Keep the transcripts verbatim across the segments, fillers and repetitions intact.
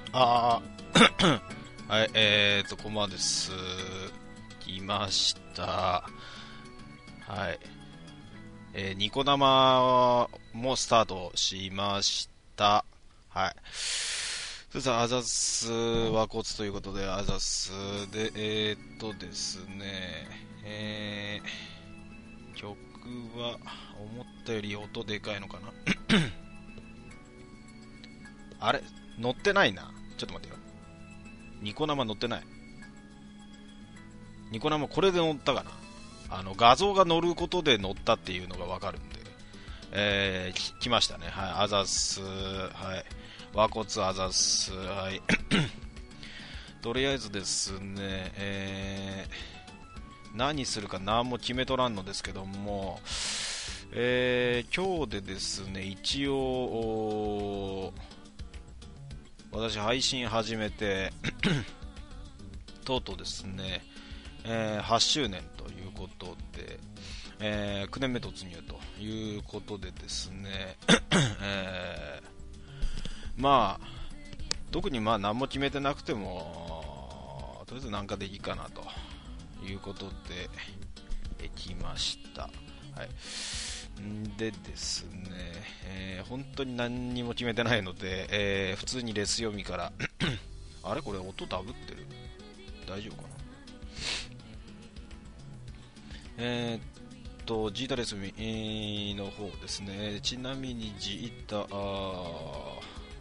あーはい、えーと、こんばんはです。来ました。はい。えーニコ生もスタートしました。はい。それでは、あざす和骨ということで、あざすで、えーっとですね、えー、曲は思ったより音でかいのかな。あれ乗ってないな。ちょっと待ってよ。ニコ生乗ってない。ニコ生これで乗ったかな。あの画像が乗ることで乗ったっていうのがわかるんで、えー、き来ましたね。はい、あざっす。はい、和骨あざっす。はい。とりあえずですね、えー、何するか何も決めとらんのですけども、えー、今日でですね、一応私配信始めてとうとうですね、えー、はちしゅうねんということで、えー、きゅうねんめ突入ということでですね、えー、まあ特にまあ何も決めてなくてもとりあえずなんかでいいかなということでできました。はい。んでですね、えー、本当に何にも決めてないので、えー、普通にレス読みからあれこれ音ダブってる、大丈夫かな。えーと、ジータレスミの方ですね。ちなみにジータは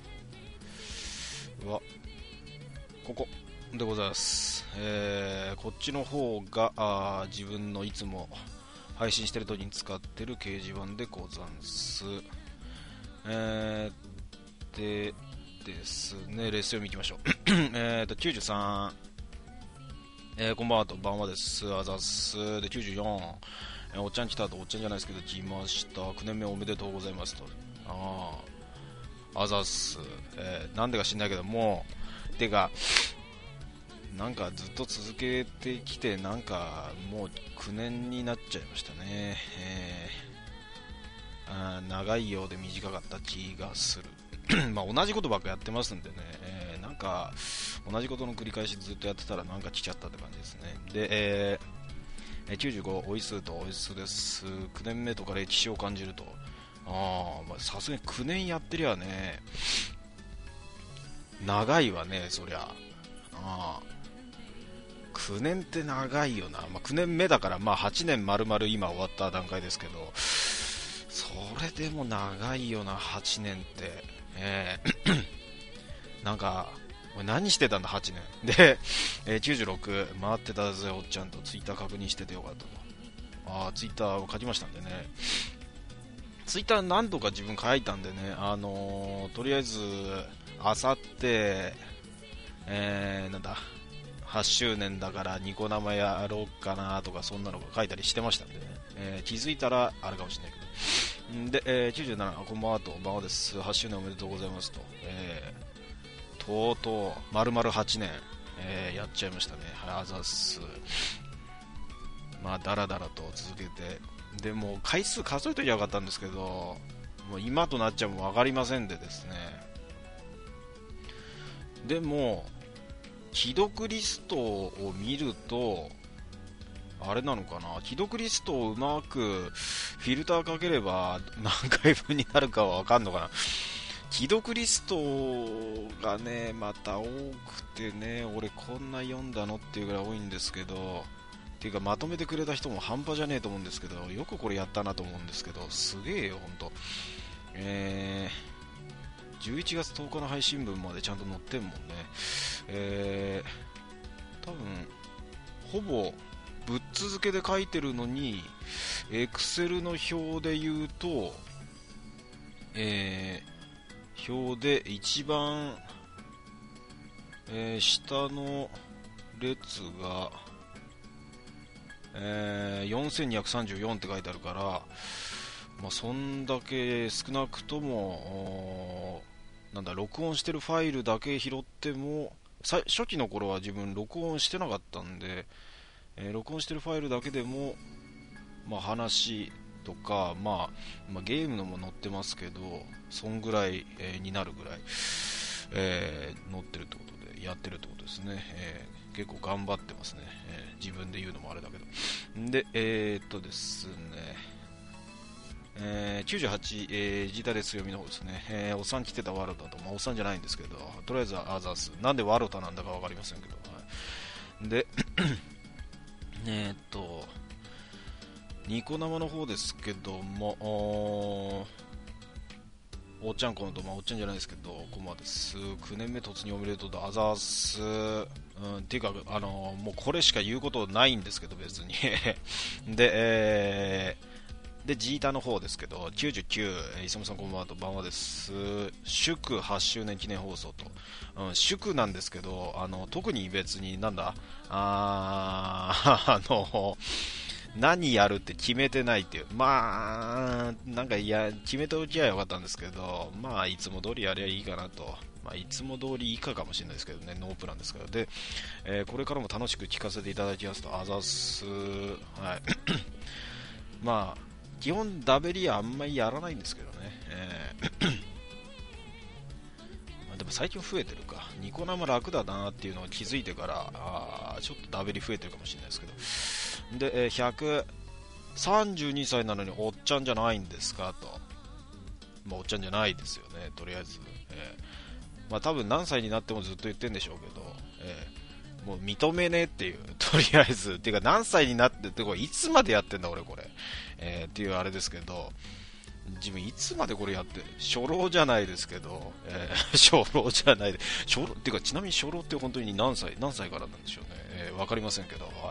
ここでございます。えー、こっちの方があ自分のいつも配信してる時に使ってる掲示板でござんす。えー、でですね、レッスン読みいきましょう。えーと、きゅうじゅうさん、えー、こんばんはと、ばんはです。あざっす。で、きゅうじゅうよん、えー、おっちゃん来たと、おっちゃんじゃないですけど、来ました。きゅうねんめおめでとうございますと。ああ、あざっす。えー、なんでか知んないけども、てか、なんかずっと続けてきて、なんかもうきゅうねんになっちゃいましたね。えー、あ長いようで短かった気がする。まあ同じことばっかやってますんでね、えー、なんか同じことの繰り返しずっとやってたらなんか来ちゃったって感じですね。で、えー、きゅうじゅうご、おいすとおいすです。きゅうねんめとか歴史を感じると。ああ、さすがにきゅうねんやってりゃね、長いわね、そりゃ。ああ、きゅうねんって長いよな。まあ、きゅうねんめだから、まあはちねん丸々今終わった段階ですけど、それでも長いよな、はちねんって。えー、なんか、俺何してたんだ、はちねん。で、えー、きゅうじゅうろく、回ってたぜ、おっちゃんとツイッター確認しててよかったと。あー、ツイッターを書きましたんでね。ツイッター何度か自分書いたんでね、あのー、とりあえず、あさって、えー、なんだ、はちしゅうねんだからニコ生やろうかなとかそんなのが書いたりしてましたんでね、えー、気づいたらあれかもしれないけどんで、えー、きゅうじゅうなな、こんばんはと、ばんはです、はちしゅうねんおめでとうございますと、えー、とうとう丸々はちねん、えー、やっちゃいましたね。はい、あざっす。まあだらだらと続けて、でも回数数えときゃよかったんですけど、もう今となっちゃもう分かりませんでですね、でも既読リストを見るとあれなのかな、既読リストをうまくフィルターかければ何回分になるかは分かんのかな。既読リストがねまた多くてね、俺こんな読んだのっていうぐらい多いんですけど、っていうかまとめてくれた人も半端じゃねえと思うんですけど、よくこれやったなと思うんですけど、すげえよほんと。えー、じゅういちがつとおかの配信分までちゃんと載ってんもんね。えー、多分ほぼぶっ続けで書いてるのに Excel の表で言うと、えー、表で一番、えー、下の列が、えー、よんせんにひゃくさんじゅうよんって書いてあるから、まあ、そんだけ少なくともなんだ録音してるファイルだけ拾っても、初期の頃は自分録音してなかったんで、えー、録音してるファイルだけでも、まあ、話とか、まあ、まあゲームのも載ってますけど、そんぐらい、えーになるぐらいえー、乗ってるってことでやってるってことですね、えー、結構頑張ってますね、えー、自分で言うのもあれだけど。でえー、っとですねえー、きゅうじゅうはち、えー、ジータレス読みの方ですね、えー、おっさん来てたワロタと、まあ、おっさんじゃないんですけど、とりあえずアザース、なんでワロタなんだか分かりませんけど、はい、でえーっとニコ生の方ですけども、おおっちゃんこのと、まあ、おっちゃんじゃないですけど、コマです。きゅうねんめ突入おめでとうと、アザース、うん、っていうか、あのー、もうこれしか言うことないんですけど、別に。で、えーで、ジータの方ですけど、きゅうじゅうきゅう、イサムさんこんばんはと、ばんはです。祝はっしゅうねん記念放送と。うん、祝なんですけど、あの、特に別になんだ、あー、あの、何やるって決めてないっていう。まあ、なんかいや、決めておきゃよかったんですけど、まあ、いつも通りやりゃいいかなと。まあ、いつも通り以下かもしれないですけどね、ノープランですから。で、えーこれからも楽しく聞かせていただきますと、あざす、はい。まあ、基本ダベリはあんまりやらないんですけどね、えーまあ、でも最近増えてるか、ニコ生楽だなっていうのを気づいてからあちょっとダベリ増えてるかもしれないですけど、で、えー、ひゃくさんじゅうにさいなのにおっちゃんじゃないんですかと、まあ、おっちゃんじゃないですよね、とりあえず、えーまあ、多分何歳になってもずっと言ってるんでしょうけど、えーもう認めねえっていう、とりあえず、てか何歳になってってこれいつまでやってんだ俺これ、えー、っていうあれですけど、自分いつまでこれやって初老じゃないですけど、えー、初老じゃないで初老っていうか、ちなみに初老って本当に何歳何歳からなんでしょうね、えー、分かりませんけど、はい、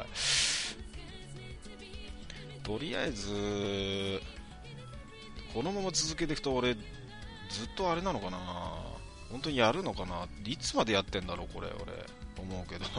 とりあえずこのまま続けていくと俺ずっとあれなのかな、本当にやるのかな、いつまでやってんだろうこれ俺思うけど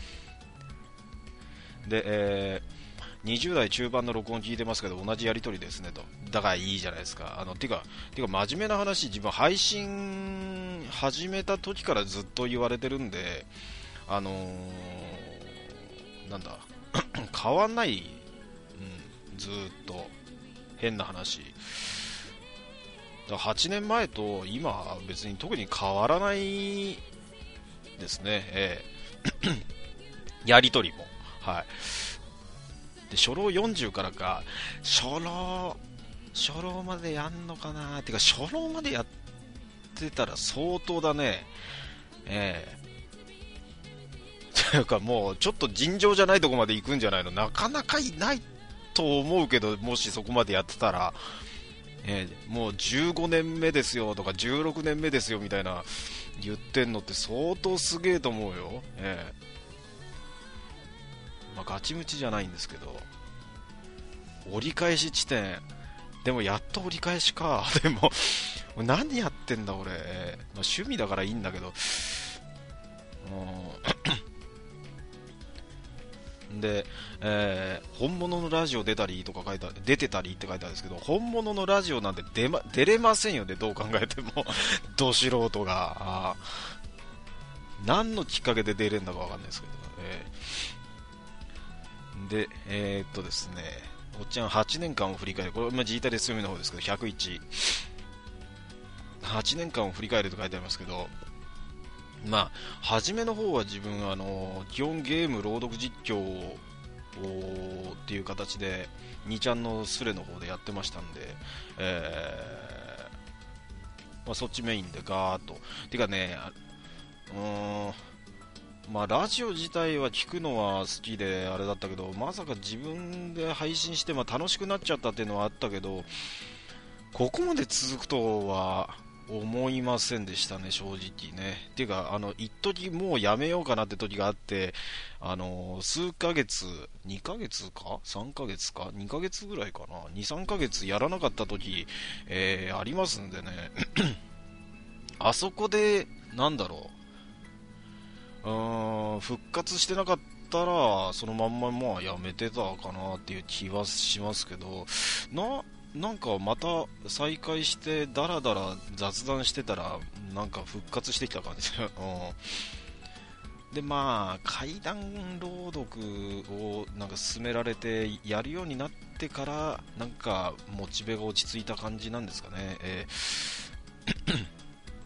で、えー、にじゅう代中盤の録音聞いてますけど同じやり取りですねと、だからいいじゃないですか、あのてかてか真面目な話、自分配信始めた時からずっと言われてるんで、あのー、なんだ変わんない、うん、ずっと変な話だからはちねんまえと今は別に特に変わらないですね、えー、やり取りも、はい、で初老よんじゅうからか、初老初老までやんのかな、てか初老までやってたら相当だね、えー、というかもうちょっと尋常じゃないとこまで行くんじゃないの、なかなかいないと思うけど、もしそこまでやってたら、えー、もうじゅうごねんめですよとかじゅうろくねんめですよみたいな言ってんのって相当すげえと思うよ、えーまあ、ガチムチじゃないんですけど、折り返し地点でもやっと折り返しかでも何やってんだ俺、まあ、趣味だからいいんだけど、で、えー、本物のラジオ出たりとか書いてある、出てたりって書いてあるんですけど、本物のラジオなんて出、ま、出れませんよね、どう考えてもど素人が何のきっかけで出れるんだかわかんないですけど、えー、で、えー、っとですねおっちゃんはちねんかんを振り返る、これ、まあ、ジータレス読みの方ですけど、ひゃくいち、はちねんかんを振り返ると書いてありますけど、まあ、初めの方は自分、あの基本ゲーム朗読実況をっていう形でにちゃんのスレの方でやってましたんで、えーまあ、そっちメインでガーッと、てかね、うーん、まあ、ラジオ自体は聞くのは好きであれだったけど、まさか自分で配信して、まあ、楽しくなっちゃったっていうのはあったけど、ここまで続くとは思いませんでしたね、正直ね。ていうか、あの一時もうやめようかなって時があって、あの数ヶ月、にかげつかさんかげつかにかげつぐらいかな、にさんかげつやらなかった時、えー、ありますんでねあそこでなんだろう、うーん、復活してなかったらそのまんままあやめてたかなっていう気はしますけど、ななんかまた再開してダラダラ雑談してたらなんか復活してきた感じで、まあ怪談朗読をなんか勧められてやるようになってからなんかモチベが落ち着いた感じなんですかね、えー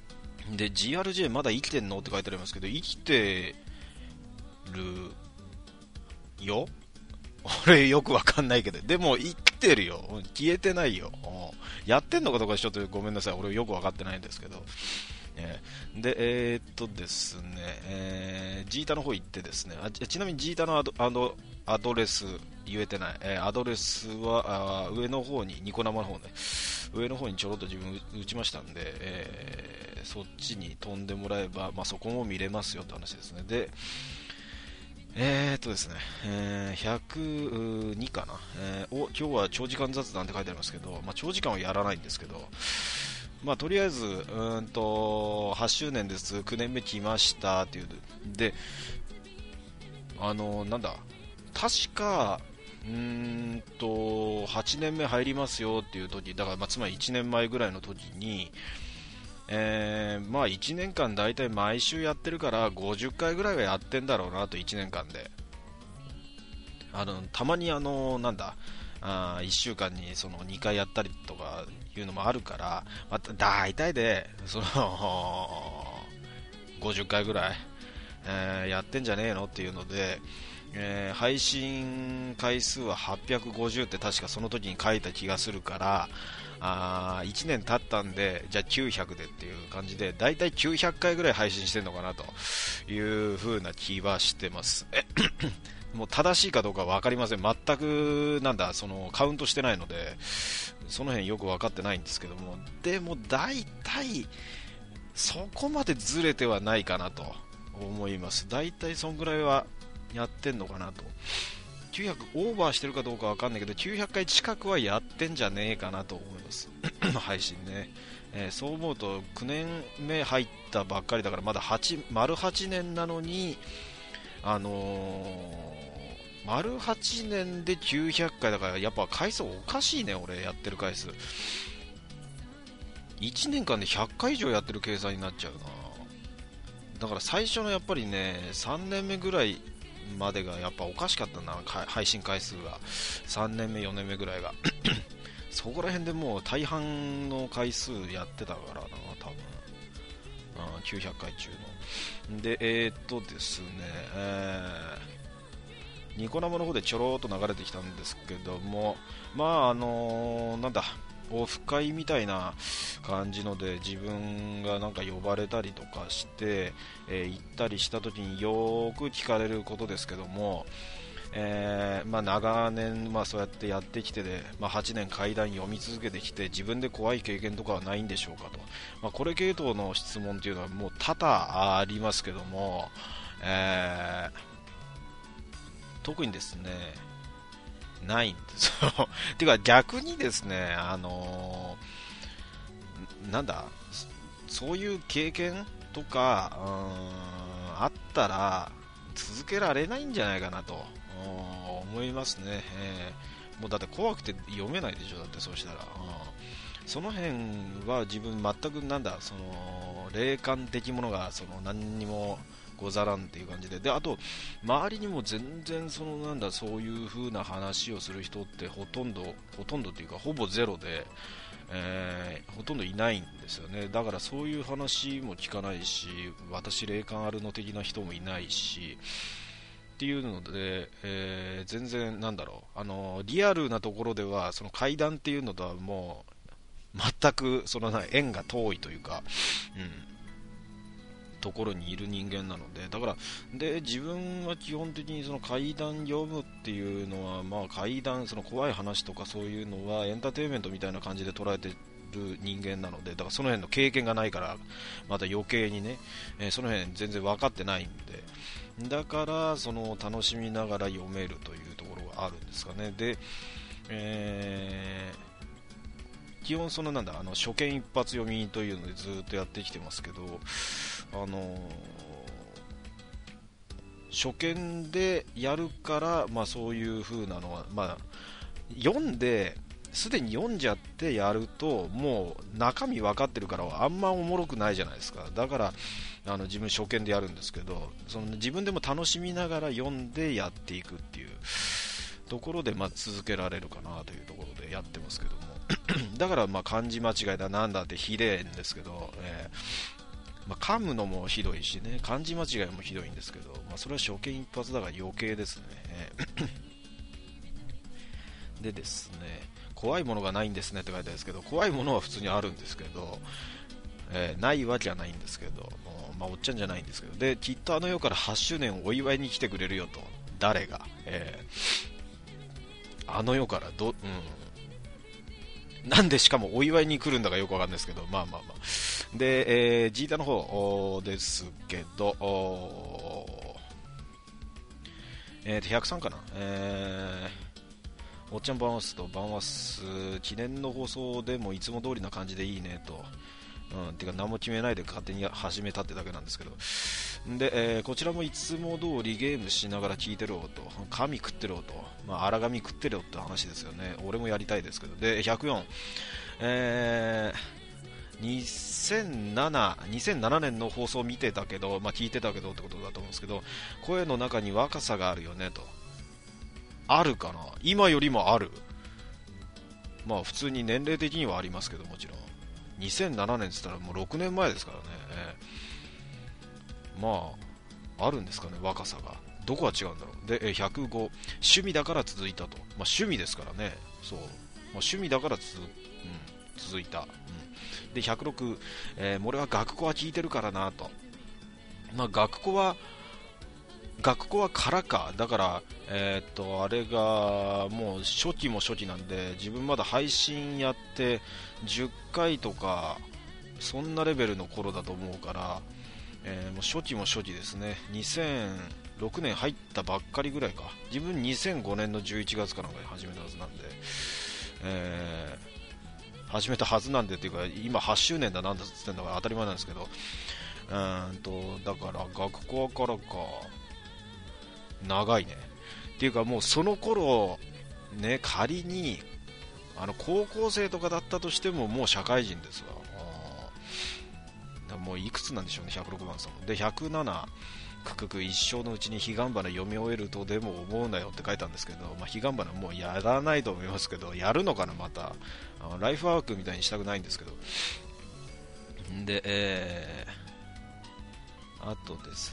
で ジーアールジェー まだ生きてんのって書いてありますけど、生きてるよ俺よくわかんないけど、でも生きてるよ、消えてないよ。やってんのかどうかちょっとごめんなさい、俺よくわかってないんですけど、えー、でえー、っとですね、えー、ジータの方行ってですね、あちなみにジータのアドアドアドレス言えてない、えー、アドレスはあ上の方に、ニコ生の方ね、上の方にちょろっと自分打ちましたんで、えー、そっちに飛んでもらえば、まあ、そこも見れますよって話ですね。でえーっとですね、えー、ひゃくにかな、えー、お今日は長時間雑談って書いてありますけど、まあ、長時間はやらないんですけど、まあ、とりあえずうーんとはちしゅうねんです、きゅうねんめ来ましたっていうで、あのなんだ確かうーんとはちねんめ入りますよっていう時だから、まあ、つまりいちねんまえぐらいの時に、えー、まあいちねんかんだいたい毎週やってるからごじゅっかいぐらいはやってんだろうなと、いちねんかんで。あのたまにあのなんだあいっしゅうかんにそのにかいやったりとかいうのもあるから、まあ、だいたいでそのごじゅっかいぐらい、えーやってんじゃねえのっていうので、えー配信回数ははっぴゃくごじゅうって確かその時に書いた気がするから、あいちねん経ったんでじゃあきゅうひゃくでっていう感じで、だいたいきゅうひゃっかいぐらい配信してるのかなという風な気はしてます。もう正しいかどうかは分かりません、全くなんだそのカウントしてないのでその辺よく分かってないんですけども、でも大体そこまでずれてはないかなと思います。大体そんぐらいはやってんのかなと、きゅうひゃくオーバーしてるかどうか分かんないけどきゅうひゃっかい近くはやってんじゃねえかなと思います配信ね、えー、そう思うときゅうねんめ入ったばっかりだからまだはち丸はちねんなのに、あのー、丸はちねんできゅうひゃっかいだからやっぱ回数おかしいね、俺やってる回数いちねんかんでひゃっかい以上やってる計算になっちゃうな。だから最初のやっぱりねさんねんめぐらいまでがやっぱおかしかったな、配信回数がさんねんめよねんめぐらいがそこら辺でもう大半の回数やってたからな多分、あきゅうひゃっかい中のでえー、っとですね、えー、ニコ生の方でちょろっと流れてきたんですけども、まああのー、なんだオフ会みたいな感じので自分がなんか呼ばれたりとかして、えー、行ったりした時によく聞かれることですけども、えーまあ、長年、まあ、そうやってやってきてで、まあ、はちねん怪談読み続けてきて自分で怖い経験とかはないんでしょうかと、まあ、これ系統の質問というのはもう多々ありますけども、えー、特にですねないんですよてか逆にですね、あのー、なんだそういう経験とかうーんあったら続けられないんじゃないかなと思いますね、えー、もうだって怖くて読めないでしょ、だってそうしたら、その辺は自分全くなんだその霊感的ものがその何にもござらんっていう感じで、であと周りにも全然そのなんだそういう風な話をする人ってほとんどほとんどというかほぼゼロで、えー、ほとんどいないんですよね。だからそういう話も聞かないし、私霊感あるの的な人もいないしっていうので、えー、全然なんだろうあのリアルなところではその怪談っていうのとはもう全くその縁が遠いというか、うんところにいる人間なので、だからで自分は基本的にその怪談読むっていうのは、まあ、怪談その怖い話とかそういうのはエンターテインメントみたいな感じで捉えてる人間なので、だからその辺の経験がないからまた余計にね、えー、その辺全然分かってないんで、だからその楽しみながら読めるというところがあるんですかね。で、えー基本そのなんだあの初見一発読みというのでずっとやってきてますけど、あのー、初見でやるから、まあ、そういう風なのは、まあ、読んですでに読んじゃってやるともう中身分かってるからあんまおもろくないじゃないですか。だからあの自分初見でやるんですけど、その自分でも楽しみながら読んでやっていくっていうところで、まあ、続けられるかなというところでやってますけどもだからまあ漢字間違いだなんだってひでえんですけど、えー噛むのもひどいしね、漢字間違いもひどいんですけど、まあ、それは初見一発だから余計ですね。でですね、怖いものがないんですねって書いてあるんですけど、怖いものは普通にあるんですけど、えー、ないわけはないんですけど、まあ、おっちゃんじゃないんですけど、できっとあの世からはちしゅうねんをお祝いに来てくれるよと。誰が、えー、あの世からど、うん、なんでしかもお祝いに来るんだかよくわかんないですけど、まあまあまあ。で、えー、ジータの方ですけど、えーとひゃくさんかな、えーおっちゃんバンワスとバンワス記念の放送でもいつも通りな感じでいいねと、うん、てか何も決めないで勝手に始めたってだけなんですけど、で、えー、こちらもいつも通りゲームしながら聞いてろと、神食ってろと、まあ、荒神食ってろって話ですよね。俺もやりたいですけど、でひゃくよん、えー、にせんなな、にせんななねんの放送を見てたけど、まあ、聞いてたけどってことだと思うんですけど、声の中に若さがあるよねと。あるかな、今よりもある。まあ普通に年齢的にはありますけど、もちろんにせんななねんって言ったらもうろくねんまえですからね、えー、まああるんですかね、若さが。どこが違うんだろう。でひゃくご、趣味だから続いたと。まあ趣味ですからね、そう、まあ、趣味だからつ、うん、続いた、うん、でひゃくろく、えー、俺は学校は聞いてるからなと。まあ学校は学校はからか、だから、えー、っとあれがもう初期も初期なんで、自分まだ配信やってじゅっかいとかそんなレベルの頃だと思うから、えー、もう初期も初期ですね。にせんろくねん入ったばっかりぐらいか。自分にせんごねんのじゅういちがつかなんかに始めたはずなんで、えー、始めたはずなんでっていうか、今はちしゅうねんだなんだっつってんだから当たり前なんですけど、うーんとだから学校からか、長いね。っていうかもうその頃ね、仮にあの高校生とかだったとしてももう社会人ですわ。だもういくつなんでしょうね、ひゃくろくばんさんでひゃくなな、くくく一生のうちに彼岸花読み終えるとでも思うなよって書いたんですけど、まあ、彼岸花もうやらないと思いますけど、やるのかな、またあのライフワークみたいにしたくないんですけど。で、えー、あとですね、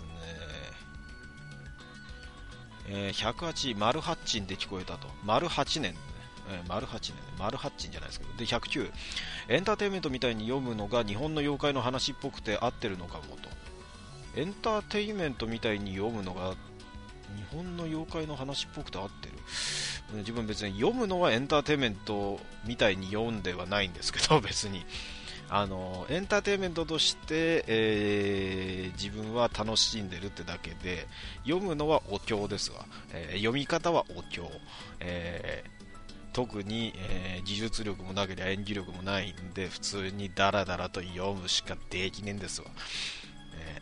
えー、ひゃくはち、マルハッチンで聞こえたと。丸はちねん、えー、丸はちねん、丸ハッチンじゃないですけど。で、ひゃくきゅう、エンターテインメントみたいに読むのが日本の妖怪の話っぽくて合ってるのかもと。エンターテインメントみたいに読むのが日本の妖怪の話っぽくて合ってる。自分別に読むのはエンターテインメントみたいに読んではないんですけど、別にあのエンターテインメントとして、えー、自分は楽しんでるってだけで、読むのはお経ですわ、えー、読み方はお経、えー、特に、えー、技術力もなければ演技力もないんで、普通にダラダラと読むしかできねえんですわ、え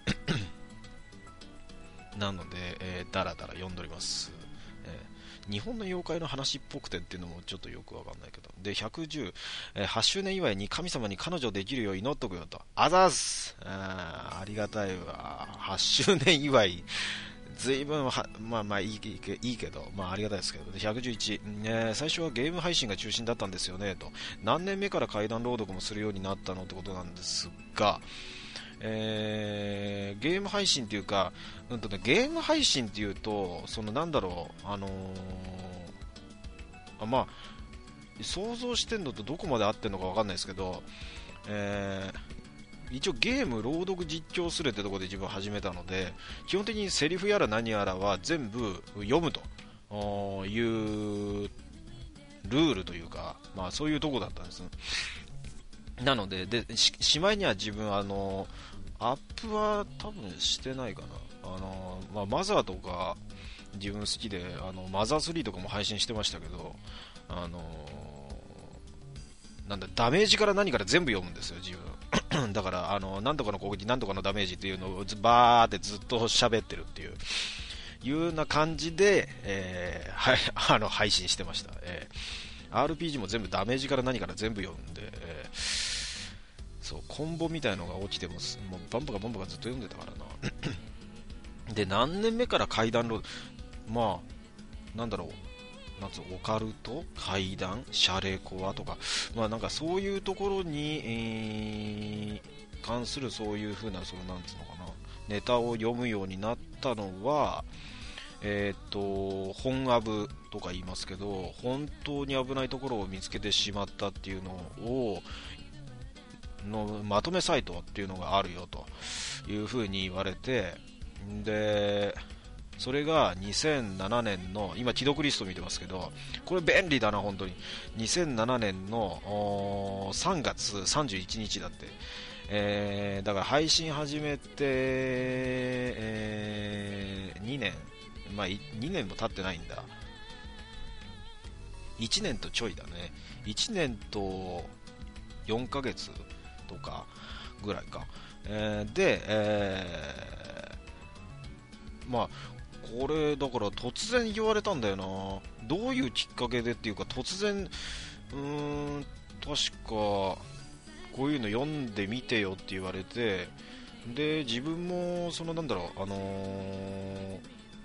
ー、なので、えー、ダラダラ読んでおります、えー日本の妖怪の話っぽくてっていうのもちょっとよくわかんないけど。で、ひゃくじゅう、えー、はちしゅうねん祝いに神様に彼女できるよう祈っとくよと。あざーす、あ, ありがたいわ。はちしゅうねん祝い、ずいぶんは、まあまあいいいいけど、まあありがたいですけど。でひゃくじゅういち、えー、最初はゲーム配信が中心だったんですよねと。何年目から怪談朗読もするようになったのってことなんですが、えー、ゲーム配信っていうか、うんとね、ゲーム配信っていうと、そのなんだろう、あのー、あまあ、想像してんのとどこまで合ってるのか分かんないですけど、えー、一応ゲーム朗読実況するってところで自分始めたので、基本的にセリフやら何やらは全部読むというルールというか、まあそういうとこだったんです。なので、でし、しまいには自分、あのアップは多分してないかな。あの、まあ、マザーとか自分好きで、あのマザースリーとかも配信してましたけど、あのなんだ、ダメージから何から全部読むんですよ、自分。だから、あの、なんとかの攻撃、なんとかのダメージっていうのをバーってずっと喋ってるっていう、いうような感じで、えー、はい、あの、配信してました。えー、アールピージー も全部ダメージから何から全部読んで、えーそうコンボみたいのが起きても、もうバンバカバンバカずっと読んでたからな。で、何年目から怪談ロード、まあなんだろう、なんつうオカルト、怪談、シャレコアとか、まあなんかそういうところに、えー、 関するそういう風な、そのなんつうのかな、ネタを読むようになったのは、えー、っと本アブとか言いますけど、本当に危ないところを見つけてしまったっていうのをのまとめサイトっていうのがあるよという風に言われて、でそれがにせんななねんの、今既読リスト見てますけど、これ便利だな本当に、にせんななねんのさんがつさんじゅういちにちだって、えー、だから配信始めて、えー、にねん、まあにねんも経ってないんだ、いちねんとちょいだね、いちねんとよんかげつとかぐらいか、えー、で、えー、まあこれだから突然言われたんだよな、どういうきっかけでっていうか、突然、うーん、確かこういうの読んでみてよって言われて、で自分もそのなんだろう、あのー、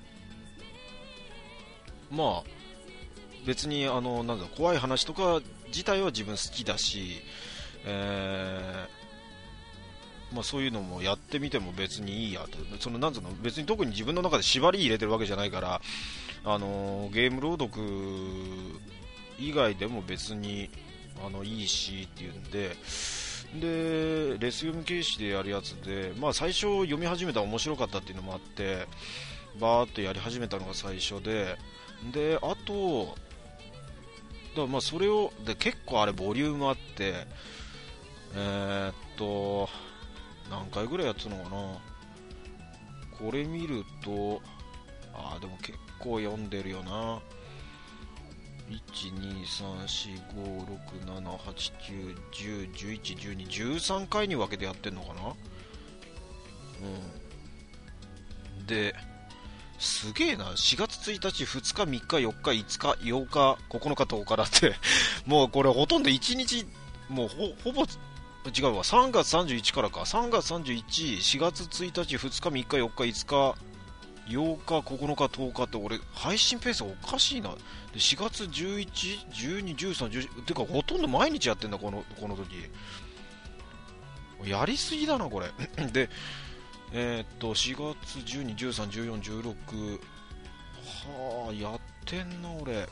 まあ別にあのなんだろう、怖い話とか自体は自分好きだし、えーまあ、そういうのもやってみても別にいいやと、そのなんつうの、別に特に自分の中で縛り入れてるわけじゃないから、あのー、ゲーム朗読以外でも別にあのいいしっていうんで、でレス読み形式でやるやつで、まあ、最初読み始めたら面白かったっていうのもあって、バーっとやり始めたのが最初で、であとだからまあそれをで結構あれボリュームあって、えー、っと何回ぐらいやってたのかな、これ見ると、あーでも結構読んでるよな、いち、に、さん、よん、ご、ろく、なな、はち、きゅう、じゅう、じゅういち、じゅうに、じゅうさんかいに分けてやってんのかな、うん、ですげえな、しがつついたち、ふつか、みっか、よっか、いつか、ようか、ここのか、とおかだってもうこれほとんどいちにち、もう ほ, ほぼ違うわ、さんがつさんじゅういちからか、さんがつさんじゅういち、しがつついたち、ふつか、みっか、よっか、いつか、ようか、ここのか、とおかって俺配信ペースがおかしいな。でしがつじゅういち、じゅうに、じゅうさん、じゅうよんてかほとんど毎日やってんだ、このこの時やりすぎだなこれでえー、っとしがつじゅうに、じゅうさん、じゅうよん、じゅうろく、はあやってんな俺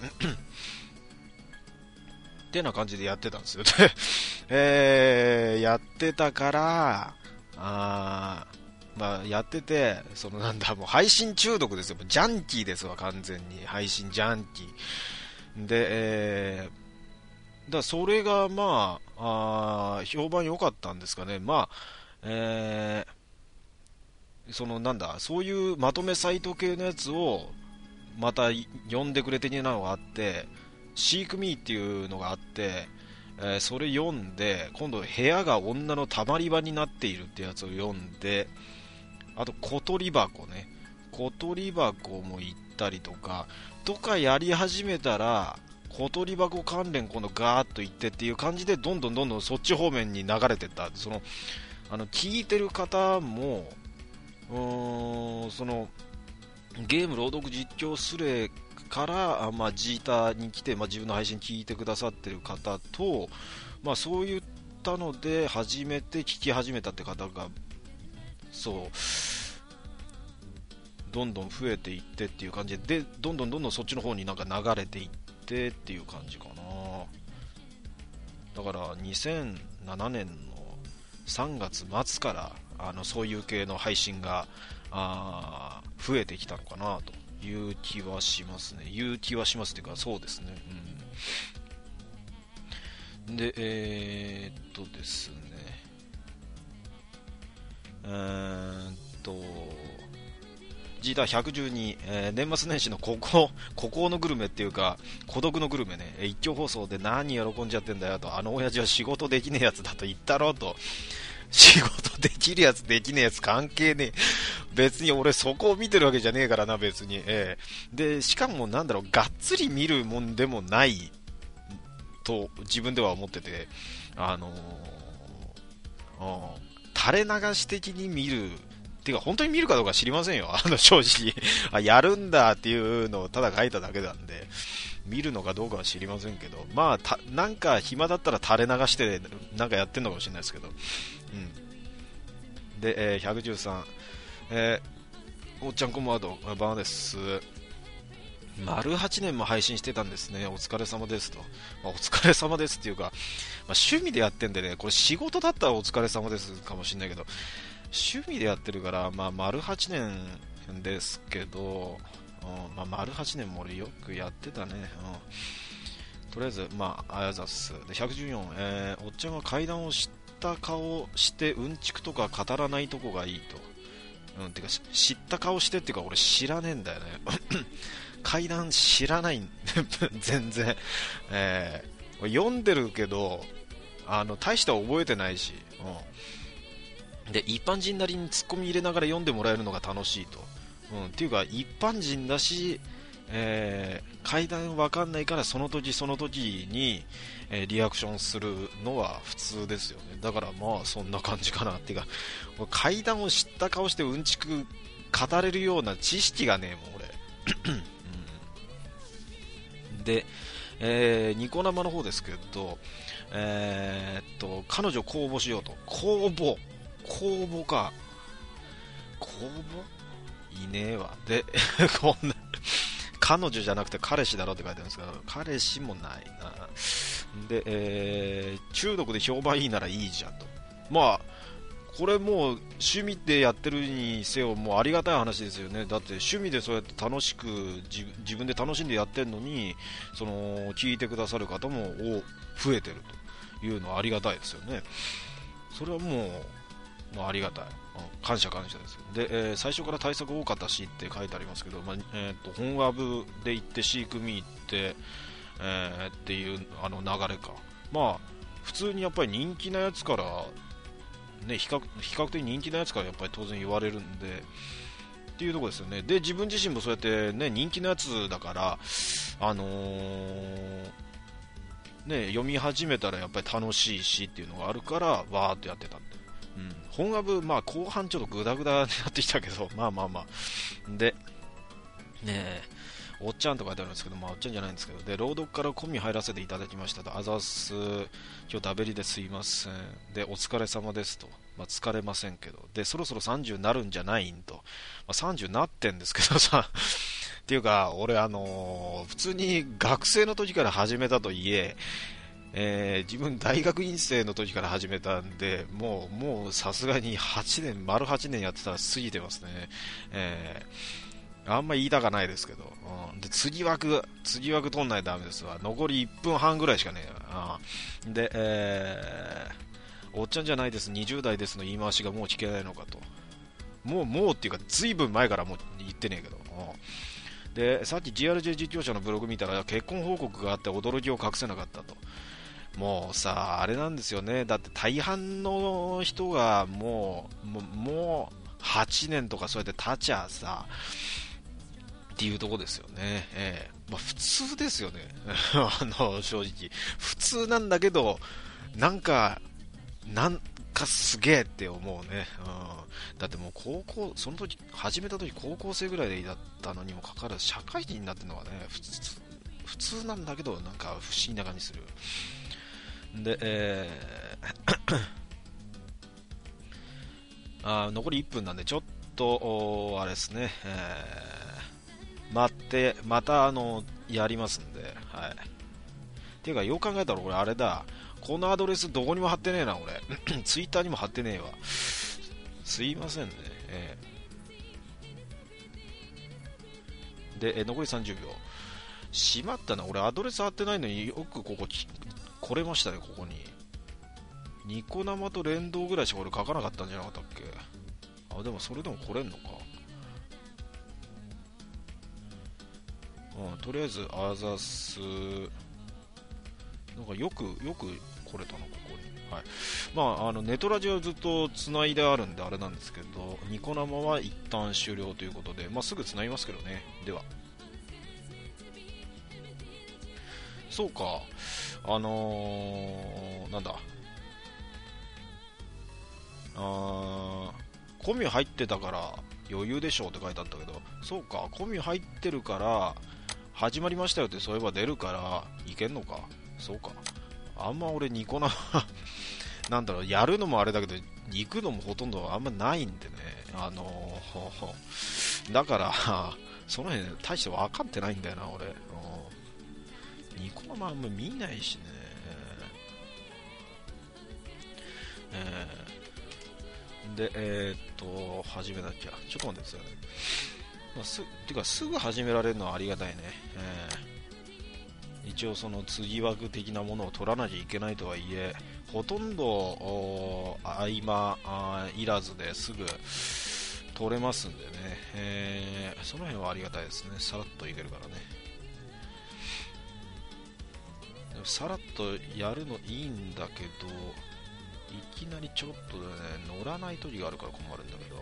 ってな感じでやってたんですよえー、やってたからあまあ、やってて、そのなんだ、もう配信中毒ですよ、ジャンキーですわ、完全に配信ジャンキーで、えー、だそれがまあ、あ評判良かったんですかね、まあ、えー、そのなんだ、そういうまとめサイト系のやつをまた読んでくれてるのがあって、シークミーっていうのがあって、えー、それ読んで、今度部屋が女のたまり場になっているってやつを読んで、あと小鳥箱ね、小鳥箱も行ったりとかとかやり始めたら、小鳥箱関連今度ガーッと行ってっていう感じで、どんどんどんどんそっち方面に流れてった。そのあの聞いてる方もうーんそのゲーム朗読実況スレから、あ、まあ、ジータに来て、まあ、自分の配信聞いてくださってる方と、まあ、そういったので初めて聞き始めたって方がそうどんどん増えていってっていう感じで、でどんどんどんどんそっちの方になんか流れていってっていう感じかな。だからにせんななねんのさんがつまつからあのそういう系の配信があ増えてきたのかなという気はしますね。いう気はしますっていうか、そうですね、うん、でえー、っとですねえー、っとジーターひゃくじゅうに、えー、年末年始の孤高孤高のグルメっていうか孤独のグルメね、一挙放送で何喜んじゃってんだよと、あの親父は仕事できねえやつだと言ったろと、仕事できるやつできねえやつ関係ねえ、別に俺そこを見てるわけじゃねえからな別に、えー、でしかもなんだろう、がっつり見るもんでもないと自分では思ってて、あのー、垂れ流し的に見るてか本当に見るかどうか知りませんよ、あの正直あやるんだっていうのをただ書いただけなんで、見るのかどうかは知りませんけど、まあたなんか暇だったら垂れ流してなんかやってんのかもしれないですけど、うん、 で、えー、ひゃくじゅうさん、えー、おっちゃんこんばんは、バーです。丸はちねんも配信してたんですね。お疲れ様ですと。まあ、お疲れ様ですっていうか、まあ、趣味でやってんでね、これ仕事だったらお疲れ様ですかもしれないけど、趣味でやってるから、まあ、丸はちねんですけど、うん、まあ、丸はちねんも俺よくやってたね。うん、とりあえず、まあ、あやざっす。で、ひゃくじゅうよん、えー、おっちゃんは階段を知った顔してうんちくとか語らないとこがいいと。うん、てか、知った顔してっていうか、俺知らねえんだよね。階段知らないん全然、えー、読んでるけどあの大しては覚えてないし、うん、で一般人なりにツッコミ入れながら読んでもらえるのが楽しいと、うん、っていうか一般人だし、えー、階段わかんないからその時その時に、えー、リアクションするのは普通ですよね。だからまあそんな感じかなっていうか、階段を知った顔してうんちく語れるような知識がねえもん俺で、えー、ニコ生の方ですけど、えー、っと彼女公募しようと。公募公募か公募いねえわ。でこんな彼女じゃなくて彼氏だろって書いてあるんですけど、彼氏もないな。で、えー、中毒で評判いいならいいじゃんと。まあこれもう趣味でやってるにせよもうありがたい話ですよね。だって趣味でそうやって楽しく 自, 自分で楽しんでやってるのに、その聞いてくださる方も増えてるというのはありがたいですよね。それはもう、もうありがたい、感謝感謝ですよ。で、えー、最初から対策多かったしって書いてありますけど、まあえー、と本アブで行って飼育見行って、えー、っていうあの流れか。まあ普通にやっぱり人気なやつからね、比較、比較的人気なやつからやっぱり当然言われるんでっていうところですよね。で自分自身もそうやって、ね、人気のやつだから、あのーね、読み始めたらやっぱり楽しいしっていうのがあるからわーっとやってた、うん、本アブ、まあ、後半ちょっとグダグダになってきたけどまあまあまあでねえおっちゃんと書いてあるんですけど、まあ、おっちゃんじゃないんですけど、で朗読から込み入らせていただきましたと。あざっす、今日ダベリですいません、でお疲れ様ですと。まあ、疲れませんけど、でそろそろさんじゅうになるんじゃないんと、まあ、さんじゅうになってんですけどさっていうか俺あのー、普通に学生の時から始めたといええー、自分大学院生の時から始めたんで、もうもうさすがにはちねん丸はちねんやってたら過ぎてますね。えーあんま言いたかないですけど、うん、で次枠次枠取んないとダメですわ。残りいっぷんはんぐらいしかねえよ。うん、で、えー、おっちゃんじゃないです、にじゅう代ですの言い回しがもう聞けないのかと。もうもうっていうかずいぶん前からもう言ってねえけど、うん、でさっき ジーアールジェー 実況者のブログ見たら結婚報告があって驚きを隠せなかったと。もうさあれなんですよね。だって大半の人がもうもうもうはちねんとかそうやって経ちゃさっていうとこですよね。えーまあ、普通ですよねあの正直普通なんだけど、なんかなんかすげえって思うね、うん、だってもう高校その時始めた時高校生ぐらいだったのにもかかわらず社会人になってるのがね普通普通なんだけど、なんか不思議な感じする。で、えー、あ残りいっぷんなんでちょっとあれですね、えー待ってまたあのやりますんで、はい。ていうかよう考えたら俺あれだ、このアドレスどこにも貼ってねえな俺ツイッターにも貼ってねえわ、すいませんね、えー、で、え残りさんじゅうびょう。しまったな、俺アドレス貼ってないのによくここ来れましたね。ここにニコ生と連動ぐらいしか俺書かなかったんじゃなかったっけ。あでもそれでも来れんのか。うん、とりあえずあざす、なんかよくよく来れたのここに、はい。まああのネトラジはずっとつないであるんであれなんですけど、ニコ生は一旦終了ということで、まあ、すぐつなぎますけどね。ではそうか、あのー、なんだあコミュ入ってたから余裕でしょうって書いてあったけど、そうかコミュ入ってるから始まりましたよってそういえば出るからいけんのか。そうか、あんま俺ニコ生なんだろう、やるのもあれだけど行くのもほとんどあんまないんでね、あのー、だからその辺大して分かってないんだよな俺。ニコ生あんま見ないしね、えー、でえー、っと始めなきゃ、ちょっと待ってくださいね、まあ、すてかすぐ始められるのはありがたいね、えー、一応その次枠的なものを取らなきゃいけないとはいえ、ほとんど合間いらずですぐ取れますんでね、えー、その辺はありがたいですね。さらっといけるからね。でもさらっとやるのいいんだけど、いきなりちょっとでね乗らない時があるから困るんだけど、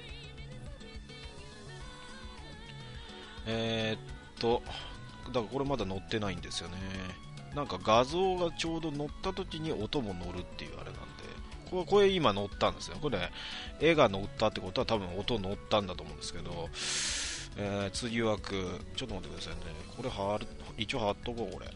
えー、っとだからこれまだ乗ってないんですよね。なんか画像がちょうど乗った時に音も乗るっていうあれなんで、これ、これ今乗ったんですよ。これ、ね、絵が乗ったってことは多分音乗ったんだと思うんですけど、えー、次枠ちょっと待ってくださいね。これ貼る、一応貼っとこうこれ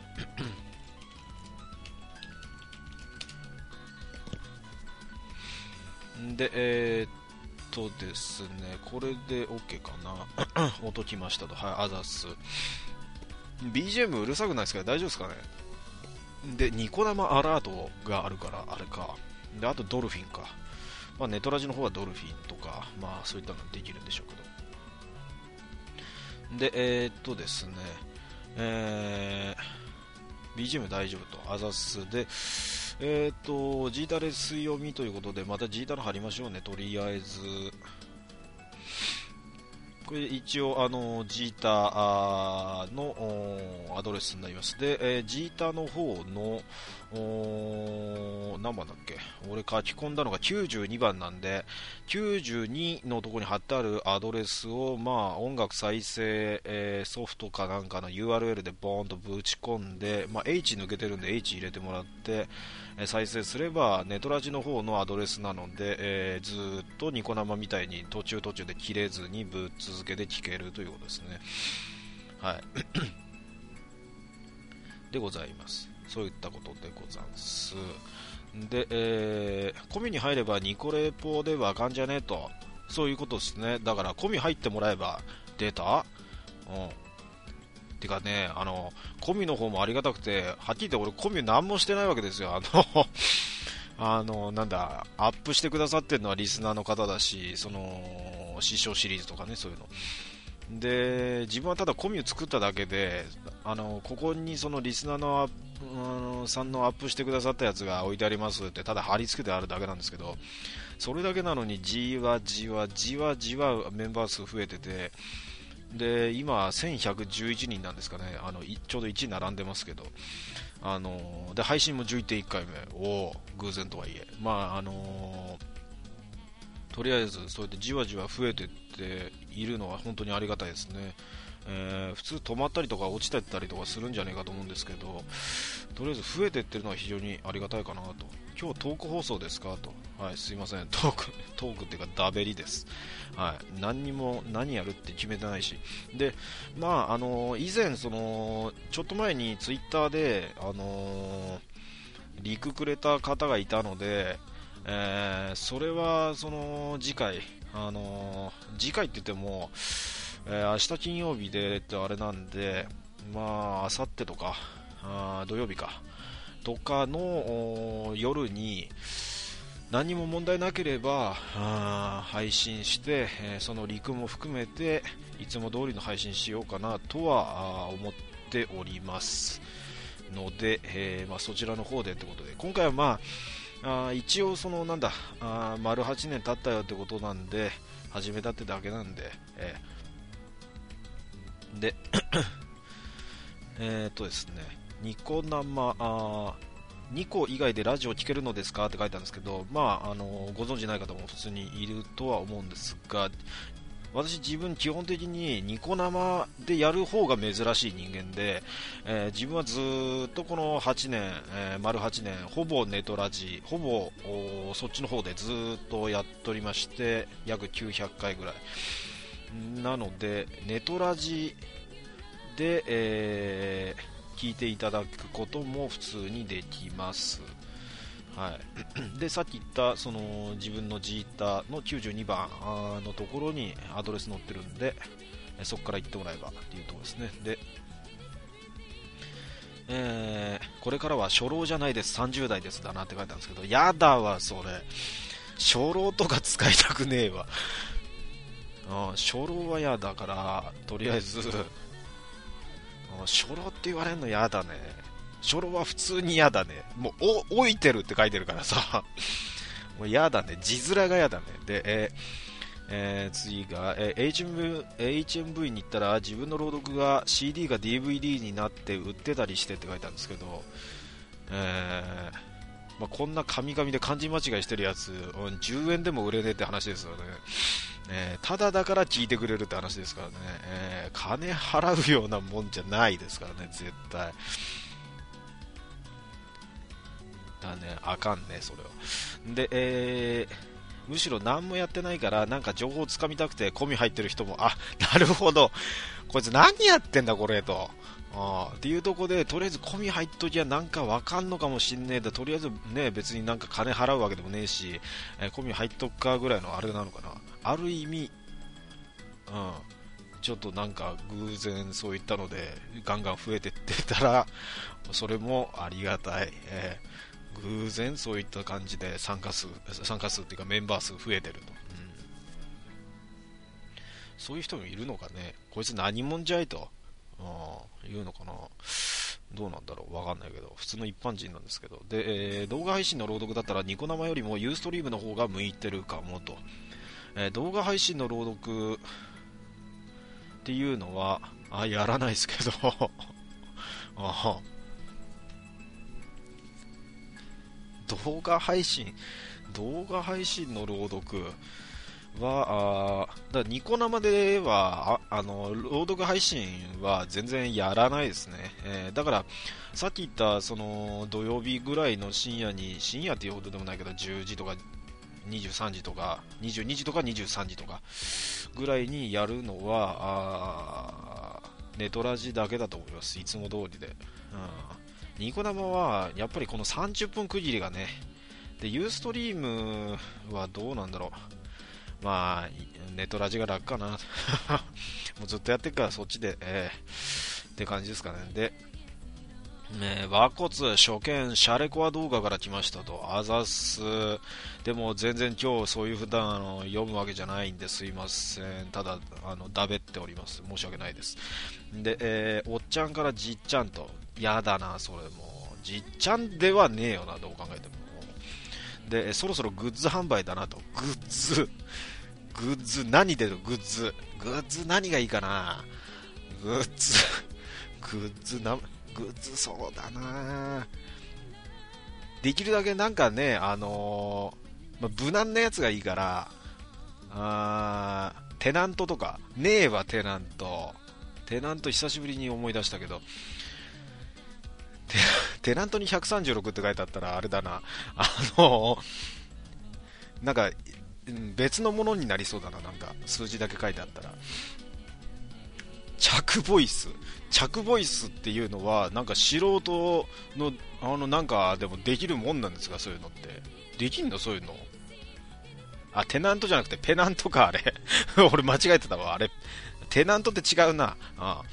でえー、っとですね、これで OK かな音きましたと。はい、あざっす。 ビージーエム うるさくないですか？大丈夫ですかね。でニコ生アラートがあるからあれか。であとドルフィンか、まあ、ネトラジの方はドルフィンとか、まあそういったのできるんでしょうけど、でえー、っとですね、えー、ビージーエム 大丈夫とあざっす。でえー、っとジータレ水読みということで、またジータの貼りましょうね、とりあえず。これ一応あのジータのアドレスになります。で、えー、ジータの方の何番だっけ、俺書き込んだのがきゅうじゅうにばんなんで、きゅうじゅうにのところに貼ってあるアドレスを、まあ、音楽再生、えー、ソフトかなんかの ユーアールエル でボーンとぶち込んで、まあ、H 抜けてるんで H 入れてもらって、えー、再生すればネトラジの方のアドレスなので、えー、ずーっとニコ生みたいに途中途中で切れずにぶっ続けて聞けるということですね。はいでございます。そういったことでございます。で、えー、コミに入ればニコレポでわかんじゃねえと、そういうことですね。だからコミ入ってもらえばデータ、うんてかね、あのコミの方もありがたくて、はっきり言って俺コミ何もしてないわけですよ。あのあのなんだアップしてくださってるのはリスナーの方だし、その師匠シリーズとかね、そういうので、自分はただコミを作っただけで、あのここにそのリスナーのあのさんのアップしてくださったやつが置いてありますってただ貼り付けてあるだけなんですけど、それだけなのにじわじわじわじわメンバー数増えてて、で今せんひゃくじゅういちにんなんですかね。あのちょうどいち並んでますけど、あので配信もじゅういってんいっかいめ、お偶然とはいえ、まああのとりあえずそうやってじわじわ増えてっているのは本当にありがたいですね。えー、普通止まったりとか落ちてったりとかするんじゃないかと思うんですけど、とりあえず増えてってるのは非常にありがたいかなと。今日トーク放送ですかと。はい、すいません、トークトークっていうかダベリです。はい、何にも何やるって決めてないし、でまああの以前そのちょっと前にツイッターであのリクくれた方がいたので、えー、それはその次回、あのー、次回って言っても、えー、明日金曜日でってあれなんで、まあ明後日とかあ土曜日かとかの夜に何も問題なければあ配信して、えー、そのリクも含めていつも通りの配信しようかなとは思っておりますので、えーまあ、そちらの方でってことで、今回はまああ一応そのなんだあ丸はちねん経ったよってことなんで始めたってだけなんで、えー、でえっとですねニコ生あニコ以外でラジオ聞けるのですかって書いてあるんですけど、まああのご存知ない方も普通にいるとは思うんですが、私自分基本的にニコ生でやる方が珍しい人間で、えー、自分はずっとこのはちねん、えー、丸はちねんほぼネトラジほぼそっちの方でずっとやっておりまして、約きゅうひゃっかいぐらいなのでネトラジで、えー、聞いていただくことも普通にできます。 はい、でさっき言ったその自分のジータのきゅうじゅうにばんのところにアドレス載ってるんで、そこから行ってもらえばっていうところですね。で、えー、これからは初老じゃないです、さんじゅう代ですだなって書いてあるんですけど、やだわそれ、初老とか使いたくねえわ。あ、初老はやだから、とりあえず初老って言われるのやだね。初老は普通にやだね。もうお老いてるって書いてるからさもうやだね、字面がやだね。で、えーえー、次が、えー、エイチエムブイ エイチエムブイ に行ったら自分の朗読が シーディー が ディーブイディー になって売ってたりしてって書いてあるんですけど、えーまあ、こんな神々で漢字間違いしてるやつじゅうえんでも売れねえって話ですよね。えー、ただだから聞いてくれるって話ですからね、えー、金払うようなもんじゃないですからね、絶対だね、あかんね、それは。で、えー、むしろ何もやってないからなんか情報をつかみたくて込み入ってる人も、あ、なるほど、こいつ何やってんだこれと、あっていうとこでとりあえず込み入っときゃなんかわかんのかもしんねえだ、とりあえずね、別になんか金払うわけでもねえし、えー、込み入っとくかぐらいのあれなのかな、ある意味、うん、ちょっとなんか偶然そういったのでガンガン増えてってたらそれもありがたい、えー、偶然そういった感じで参加数参加数っていうかメンバー数増えてると、うん、そういう人もいるのかね、こいつ何者じゃいと、あいうのかな、どうなんだろう、わかんないけど普通の一般人なんですけど、で、えー、動画配信の朗読だったらニコ生よりもユーストリームの方が向いてるかもと、えー、動画配信の朗読っていうのはあやらないですけどあ動画配信動画配信の朗読は、あだからニコ生ではああの朗読配信は全然やらないですね、えー、だからさっき言ったその土曜日ぐらいの深夜に、深夜っていうほどでもないけどじゅうじとかにじゅうさんじとかにじゅうにじとかにじゅうさんじとかぐらいにやるのはあネトラジだけだと思います、いつも通りで、うん、ニコ生はやっぱりこのさんじゅっぷん区切りがね、でユーストリームはどうなんだろう、まあネトラジが楽かなもうずっとやってるからそっちで、えー、って感じですかね。でね、和骨初見シャレコア動画から来ましたと、あざっす。でも全然今日そういう普段あの読むわけじゃないんですいません、ただあのだべっております、申し訳ないです。で、えー、おっちゃんからじっちゃんと、やだなそれ、もうじっちゃんではねえよな、どう考えても。でそろそろグッズ販売だなと、グッズグッズ何出る、グッズグッズ何がいいかな、グッズグッズなグッズそうだな、できるだけなんかね、あのーまあ、無難なやつがいいから、あテナントとかねえわ、テナントテナント久しぶりに思い出したけど、テ, テナントにひゃくさんじゅうろくって書いてあったらあれだな、あのー、なんか別のものになりそうだな、なんか数字だけ書いてあったら。着ボイス着ボイスっていうのはなんか素人のあのなんかでもできるもんなんですか、そういうのってできんの、そういうの。あ、テナントじゃなくてペナントか、あれ俺間違えてたわ、あれテナントって違うなあ。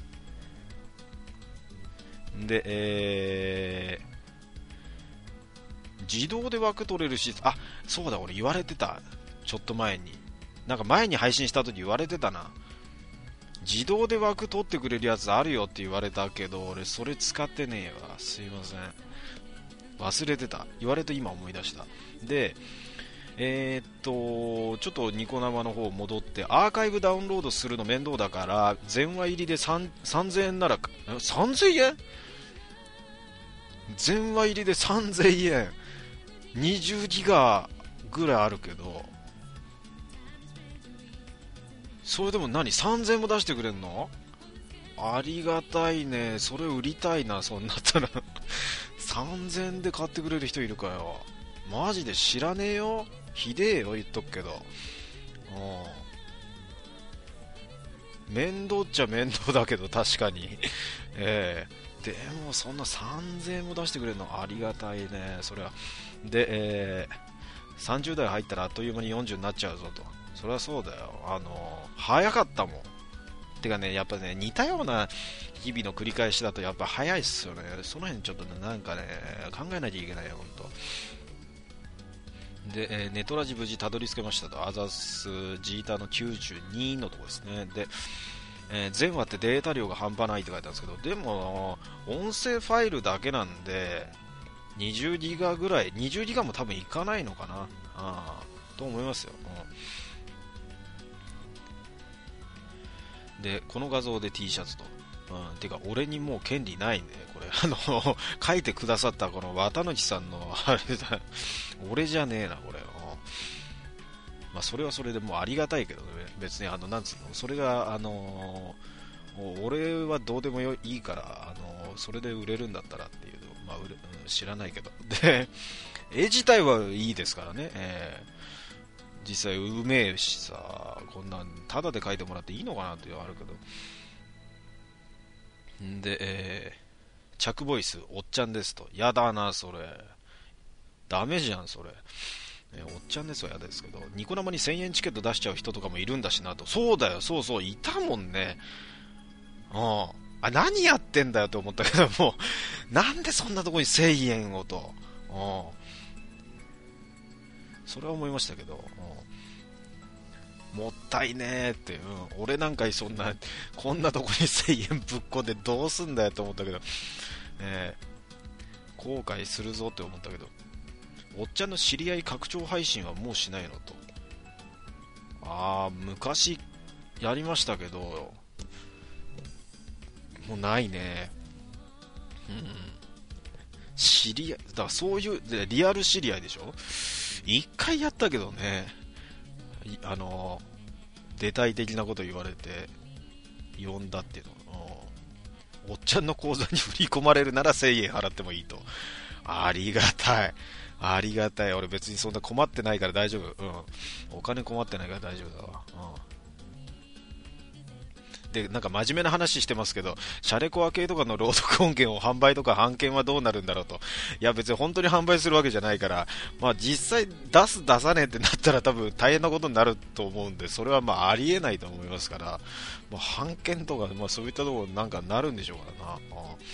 で、えー、自動で枠取れるし、あ、そうだ、俺言われてた、ちょっと前に、なんか前に配信した時言われてたな、自動で枠取ってくれるやつあるよって言われたけど、俺それ使ってねえわ、すいません、忘れてた、言われて今思い出した。で、えー、っとちょっとニコ生の方戻って、アーカイブダウンロードするの面倒だから全話入りでさんさんぜんえんなら、さんぜんえん、全話入りでさんぜんえん、にじゅうギガぐらいあるけど、それでも何さんぜんえんも出してくれんの、ありがたいね、それ売りたいな、そんなったらさんぜんえんで買ってくれる人いるかよ、マジで知らねえよ、ひでえよ言っとくけど、うん、面倒っちゃ面倒だけど確かにええー、でもそんなさんぜんえんも出してくれるのありがたいね、それはで、えー、さんじゅう代入ったらあっという間によんじゅうになっちゃうぞと。それはそうだよ。あの早かったもん。てかね、やっぱね、似たような日々の繰り返しだとやっぱ早いっすよね。その辺ちょっとね、なんかね、考えなきゃいけないよ、ほんと。で、えーネトラジ無事たどり着けましたと。アザスジータのきゅうじゅうにのとこですね。で、えー全話ってデータ量が半端ないって書いてあるんですけど、でも音声ファイルだけなんでにじゅうギガぐらい、にじゅうギガも多分いかないのかな、あーと思いますよ、うん、でこの画像で T シャツと、うん、てか俺にもう権利ないねこれ、あの書いてくださったこの綿貫さんのあれだ、俺じゃねえなこれ、うん、まあ、それはそれでもうありがたいけどね、別にあのなんつうの、それがあのー俺はどうでもよいいから、あのーそれで売れるんだったらっていう、まあ、売れうん知らないけど、で絵自体はいいですからね、えー実際うめえしさ、こんなんタダで書いてもらっていいのかなっていうのはあるけど、んで、えー、チャックボイスおっちゃんですと、やだなそれ、ダメじゃんそれ、ね、おっちゃんですは嫌ですけど、ニコ生にせんえんチケット出しちゃう人とかもいるんだしなと。そうだよ、そうそう、いたもんね。うん。あ、何やってんだよと思ったけども、なんでそんなとこにせんえんをと。うん。それは思いましたけど、うん、もったいねえって、うん、俺なんかにそんな、こんなとこにせんえんぶっこんでどうすんだよと思ったけど、えー、後悔するぞって思ったけど、おっちゃんの知り合い拡張配信はもうしないのと。ああ、昔やりましたけど、もうないね。うん。知り合い、だからそういう、でリアル知り合いでしょ。一回やったけどね、いあの、出体的なこと言われて、呼んだっていうの。うん、おっちゃんの口座に振り込まれるならせんえん払ってもいいと。ありがたい。ありがたい。俺別にそんな困ってないから大丈夫。うん。お金困ってないから大丈夫だわ。うん。で、なんか真面目な話してますけど、シャレコア系とかの朗読音源を販売とか版権はどうなるんだろうと。いや別に本当に販売するわけじゃないから、まあ実際出す出さねえってなったら多分大変なことになると思うんで、それはまあありえないと思いますから、まあ、版権とか、まあそういったところなんかなるんでしょうからな。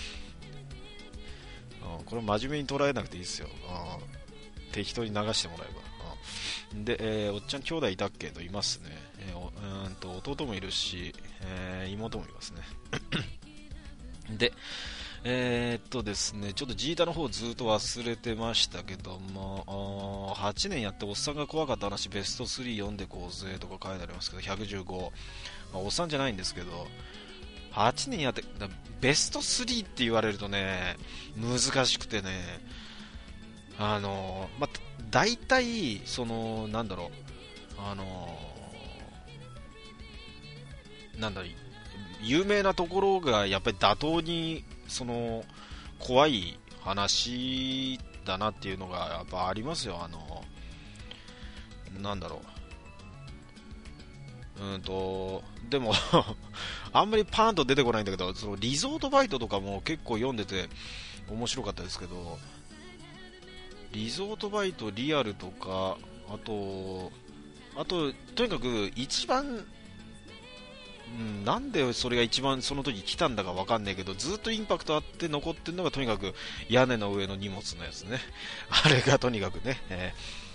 うん。うん、これ真面目に捉えなくていいですよ。うん、適当に流してもらえば。うん、で、えー、おっちゃん兄弟いたっけといますね。えー、おうーんと弟もいるし、えー、妹もいますね。で、えー、っとですね、ちょっとジータの方ずっと忘れてましたけども、はちねんやっておっさんが怖かった話ベストスリー読んでこうぜとか書いてありますけど、ひゃくじゅうご、まあ、おっさんじゃないんですけど、はちねんやってベストスリーって言われるとね、難しくてね、あのまあ、大体そのなんだろう、あのなんだろう、有名なところがやっぱり妥当にその怖い話だなっていうのがやっぱありますよ。あのなんだろう、うんとでもあんまりパーンと出てこないんだけど、そのリゾートバイトとかも結構読んでて面白かったですけど、リゾートバイトリアルとか、あとあととにかく一番、うん、なんでそれが一番その時来たんだかわかんないけど、ずっとインパクトあって残ってるのがとにかく屋根の上の荷物のやつね。あれがとにかくね、え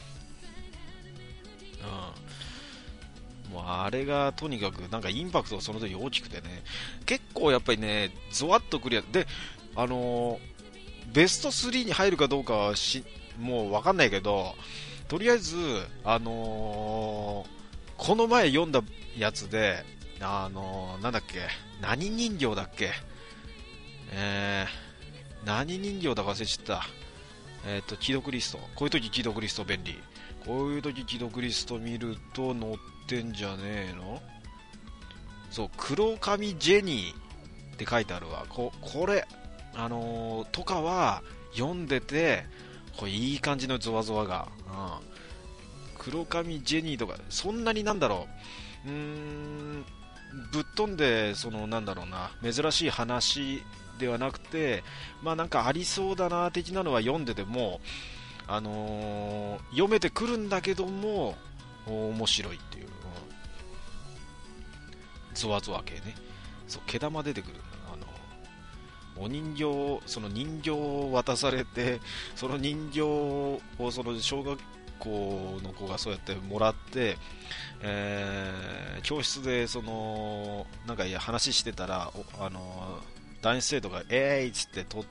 ーうん、もうあれがとにかくなんかインパクトがその時大きくてね、結構やっぱりねゾワッとくるやつで、あのーベストスリーに入るかどうかはしもう分かんないけど、とりあえず、あのーこの前読んだやつで、あのーなんだっけ、何人形だっけ、えー、何人形だか忘れちゃった、えっ、と既読リスト、こういう時既読リスト便利、こういう時既読リスト見ると載ってんじゃねえの、そう、黒髪ジェニーって書いてあるわ、ここれ、あのーとかは読んでて、これいい感じのゾワゾワが、うん、黒髪ジェニーとかそんなになんだろう、うーんぶっ飛んで、そのなんだろうな、珍しい話ではなくて、まあなんかありそうだな的なのは読んでても、 あのー、読めてくるんだけども面白いっていう、うん、ゾワゾワ系ね。そう、毛玉出てくる。あのお人形、その人形を渡されて、その人形をその小学校の子がそうやってもらって、えー、教室でそのなんかいや話してたら、あの男子生徒がえーいっつって取って、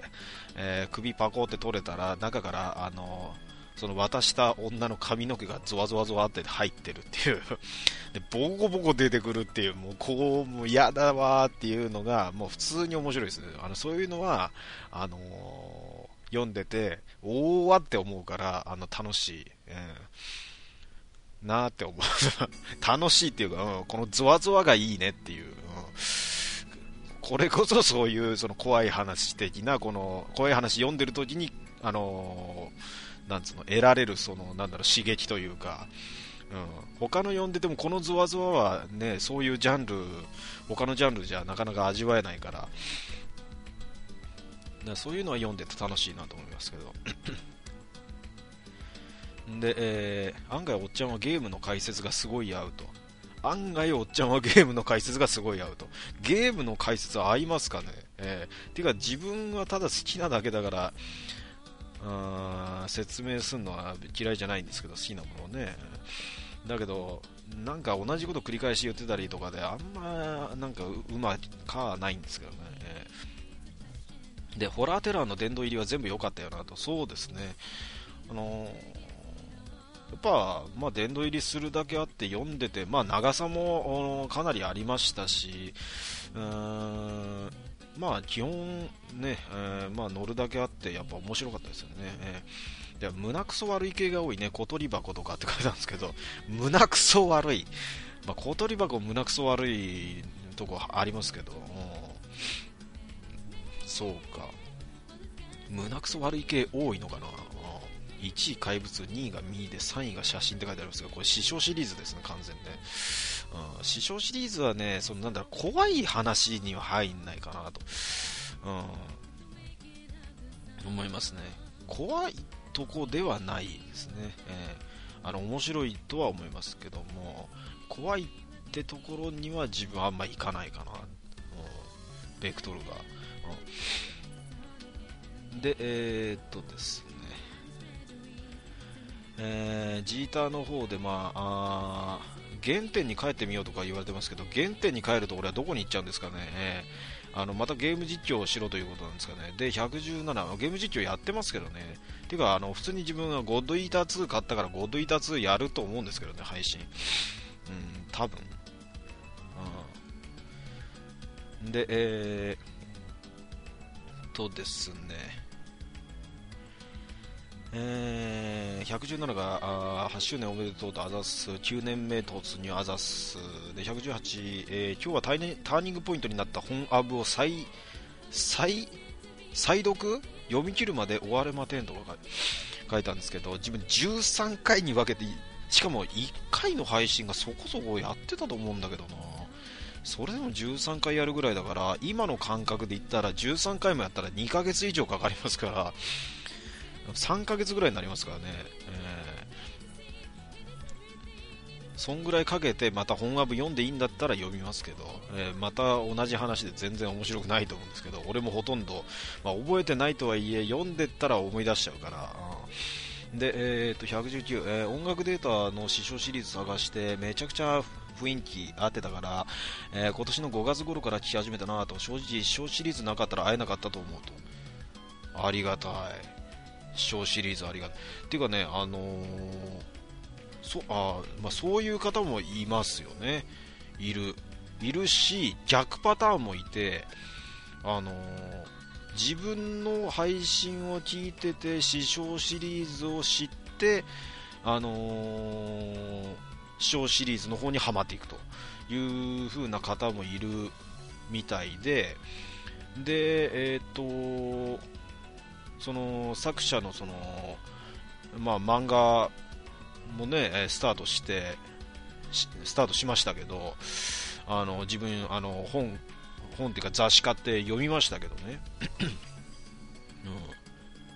えー、首パコって取れたら中からあのその渡した女の髪の毛がゾワゾワゾワって入ってるっていうでボコボコ出てくるっていう、もうこうもう嫌だわーっていうのがもう普通に面白いですね。あのそういうのはあのー、読んでておーわって思うからあの楽しい、えー、なーって思う楽しいっていうか、うん、このゾワゾワがいいねっていう、うん、これこそそういうその怖い話的な、この怖い話読んでる時にあのー、なんつうの得られるそのなんだろう刺激というか、うん、他の読んでてもこのゾワゾワはね、そういうジャンル他のジャンルじゃなかなか味わえないから、だからそういうのは読んでて楽しいなと思いますけどで、えー、案外おっちゃんはゲームの解説がすごい合うと。案外おっちゃんはゲームの解説がすごい合うと。ゲームの解説は合いますかね。えー、ていうか自分はただ好きなだけだから、あ説明するのは嫌いじゃないんですけど、好きなものをね。だけどなんか同じこと繰り返し言ってたりとかであんまなんかうまかないんですけどね。えー、でホラーテラーの殿堂入りは全部良かったよなと。そうですね、あのーやっぱ、まあ、殿堂入りするだけあって読んでて、まあ、長さもかなりありましたし、うーん、まあ、基本ね、えーまあ、乗るだけあってやっぱ面白かったですよね。えー、で胸クソ悪い系が多いね。小鳥箱とかって書いてあるんですけど、胸クソ悪い、まあ、小鳥箱胸クソ悪いとこありますけど、うん、そうか、胸クソ悪い系多いのかな。いちい怪物、にいがミーでさんいが写真って書いてありますが、これ師匠シリーズですね、完全ね。うん、師匠シリーズはね、そのなんだろう、怖い話には入んないかなと、うん、思いますね。怖いとこではないですね。えー、あの面白いとは思いますけども、怖いってところには自分はあんまいかないかな、うん、ベクトルが。うん、で、えー、っとですね、えー、ジーターの方で、まあ、あ原点に帰ってみようとか言われてますけど、原点に帰ると俺はどこに行っちゃうんですかね。えー、あのまたゲーム実況をしろということなんですかね。でひゃくじゅうななゲーム実況やってますけどね。ていうかあの普通に自分はゴッドイーターツー買ったからゴッドイーターツーやると思うんですけどね、配信。うん、多分。うん、で、えー、とですね。えー、ひゃくじゅうなながはちしゅうねんおめでとうとあざす、きゅうねんめ突入あざすで、ひゃくじゅうはち、えー、今日はタイターニングポイントになった本アブを再再再読読み切るまで終われまてんとか書いたんですけど、自分じゅうさんかいに分けて、しかもいっかいの配信がそこそこやってたと思うんだけどな。それでもじゅうさんかいやるぐらいだから、今の感覚で言ったらじゅうさんかいもやったらにかげつ以上かかりますから、さんかげつぐらいになりますからね。えー、そんぐらいかけてまた本アブ読んでいいんだったら読みますけど、えー、また同じ話で全然面白くないと思うんですけど、俺もほとんど、まあ、覚えてないとはいえ読んでったら思い出しちゃうから。うん、で、えー、とひゃくじゅうきゅう、えー、音楽データの師匠シリーズ探してめちゃくちゃ雰囲気合ってたから、えー、今年のごがつ頃から聴き始めたなと。正直師匠シリーズなかったら会えなかったと思うと。ありがたい。小シリーズありがとうっていうかね、あのー、そあまあ、そういう方もいますよね。いるいるし、逆パターンもいて、あのー、自分の配信を聞いてて師匠シリーズを知って、あのー、師匠シリーズの方にはまっていくという風な方もいるみたいで、で、えっ、ー、とその作者のその、まあ、漫画もねスタートしてスタートしましたけど、あの自分あの本本っていうか雑誌買って読みましたけどね、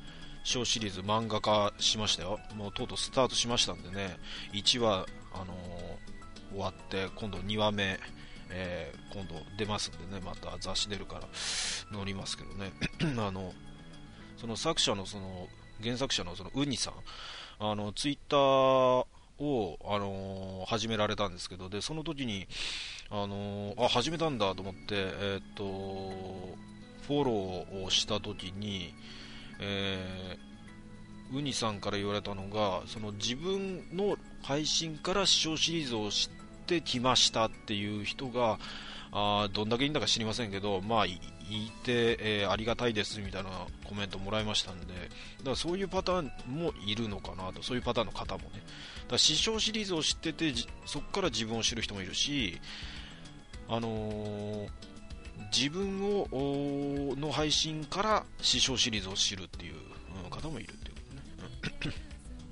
小シリーズ漫画化しましたよ。もうとうとうスタートしましたんでね、いちわ、あのー終わって今度にわめ、えー今度出ますんでね、また雑誌出るから載りますけどねあのその作者のその原作者のそのウニさん、あのツイッターを、あのー始められたんですけど、でその時に、あのーあ始めたんだと思って、えーっとフォローをした時に、えーウニさんから言われたのが、その自分の配信から視聴シリーズを知ってきましたっていう人が、あーどんだけいいんだか知りませんけど、まあ、いいて、えーありがたいですみたいなコメントもらいましたんで、だからそういうパターンもいるのかなと、そういうパターンの方もね、だから視聴シリーズを知ってて、じそこから自分を知る人もいるし、あのー自分をおの配信から視聴シリーズを知るっていう、うん方もいるっていうことね。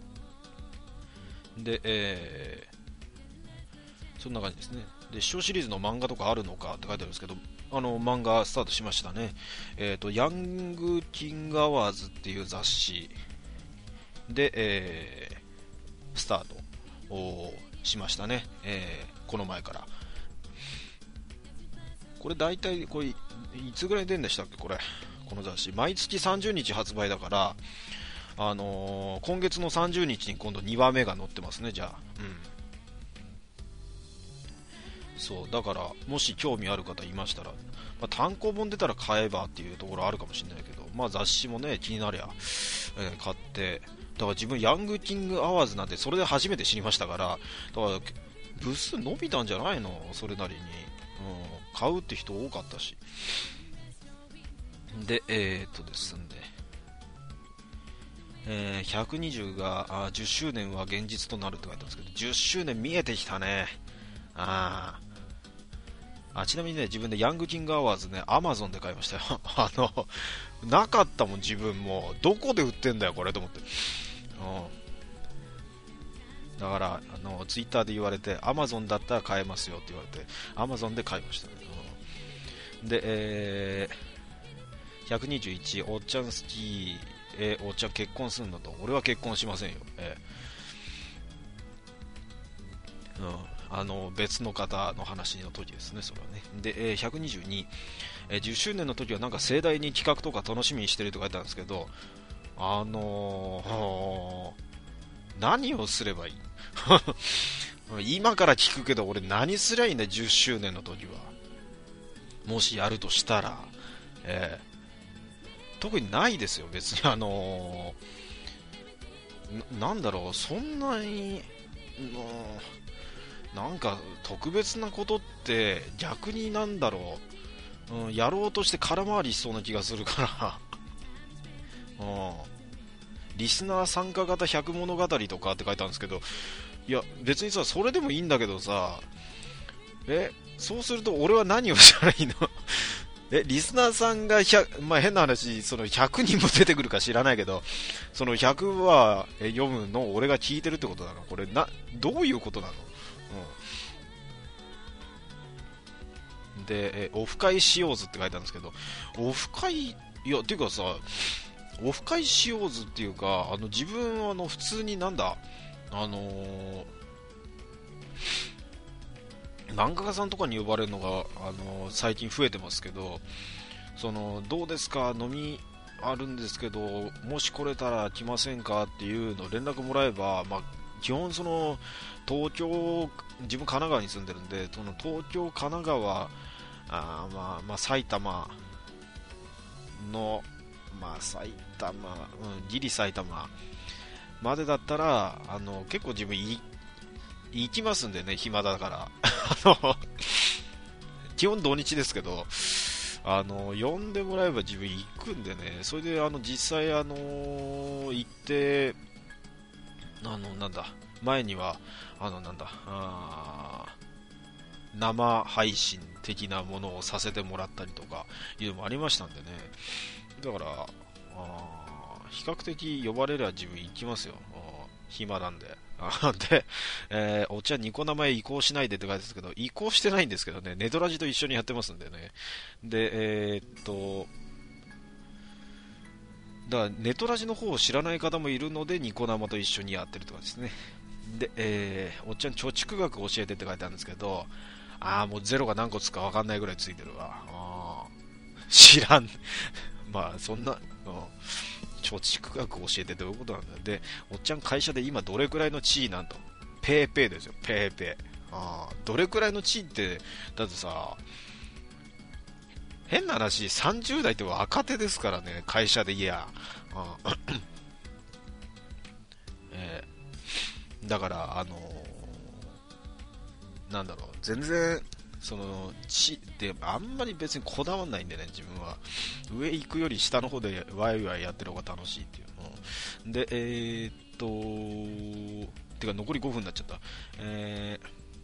で、えーそんな感じですね。で、視聴シリーズの漫画とかあるのかって書いてあるんですけど、あの漫画スタートしましたね。えっ、と、ヤングキングアワーズっていう雑誌で、えースタートをしましたね。えーこの前から。これ大体、これ、いつぐらい出るんでしたっけ、これ。この雑誌。毎月さんじゅうにち発売だから、あのー今月のさんじゅうにちに今度にわめが載ってますね、じゃあ。うん。そう、だから、もし興味ある方いましたら、まあ、単行本出たら買えばっていうところあるかもしれないけど、まあ雑誌もね、気になりゃ、えー買って、だから自分、ヤングキングアワーズなんて、それで初めて知りましたから、だから、部数伸びたんじゃないの、それなりに。うん、買うって人多かったし。で、えー、っとですね、えー、ひゃくにじゅうがあじゅっしゅうねんは現実となるって書いてますけど、じゅっしゅうねん見えてきたね。ああちなみにね、自分でヤングキングアワーズね、アマゾンで買いましたよ。あの、なかったもん、自分も。どこで売ってんだよ、これと思って。うん、だから、あの、ツイッターで言われて、アマゾンだったら買えますよって言われて、アマゾンで買いましたね。うん、で、えー、ひゃくにじゅういち、おっちゃん好き、えーおっちゃん結婚すんのと、俺は結婚しませんよ。えーうんあの別の方の話の時ですね、それはね。で、えーひゃくにじゅうに、えーじゅっしゅうねんの時はなんか盛大に企画とか楽しみにしてるとか言ったんですけど、あのー、何をすればいい今から聞くけど、俺何すりゃいいんだよ、じゅっしゅうねんの時は。もしやるとしたら、えー特にないですよ、別に。あのーな、なんだろう、そんなに、うんなんか特別なことって逆になんだろう、うん、やろうとして空回りしそうな気がするから、うん、リスナー参加型ひゃく物語とかって書いてあるんですけど、いや別にさ、それでもいいんだけどさ、えそうすると俺は何をしたらいいのえリスナーさんがひゃく、まあ、変な話、そのひゃくにんも出てくるか知らないけど、そのひゃくは読むのを俺が聞いてるってことなの、これな、どういうことなの。うん、で、えオフ会しようずって書いてあるんですけど、オフ会、いや、っていうかさ、オフ会しようずっていうか、あの自分はあの普通になんだ、あのー、漫画家さんとかに呼ばれるのが、あのー最近増えてますけど、そのどうですか、飲みあるんですけど、もし来れたら来ませんかっていうのを連絡もらえば、まあ、基本その東京、自分神奈川に住んでるんで、その東京、神奈川、あー、まあまあ、埼玉の、まあ、埼玉、うん、ギリ埼玉までだったら、あの結構自分い行きますんでね、暇だからあの基本土日ですけど、あの呼んでもらえば自分行くんでね、それであの実際、あの行って、あのなんだ前にはあのなんだあ生配信的なものをさせてもらったりとかいうのもありましたんでね、だからあ比較的呼ばれれば自分行きますよ、暇なんで。で、えーお茶ニコ生移行しないでって書いてますけど、移行してないんですけどね、ネドラジと一緒にやってますんでね。で、えーっと、 だからネトラジの方を知らない方もいるのでニコ生と一緒にやってるとかですね。で、えー、おっちゃん貯蓄額教えてって書いてあるんですけど、あーもうゼロが何個つくか分かんないぐらいついてるわ。あ知らんまあそんな、うん、貯蓄額教えてどういうことなんだよ。で、おっちゃん会社で今どれくらいの地位なんと、ペーペーですよ、ペーペー。あどれくらいの地位って、だってさ、変な話、さんじゅう代って若手ですからね、会社でいや、あえー、だから、あのー、なんだろう、全然、その地ってあんまり別にこだわんないんでね、自分は上行くより下の方でワイワイやってる方が楽しいっていうので、えー、っとてか残りごふんになっちゃった。え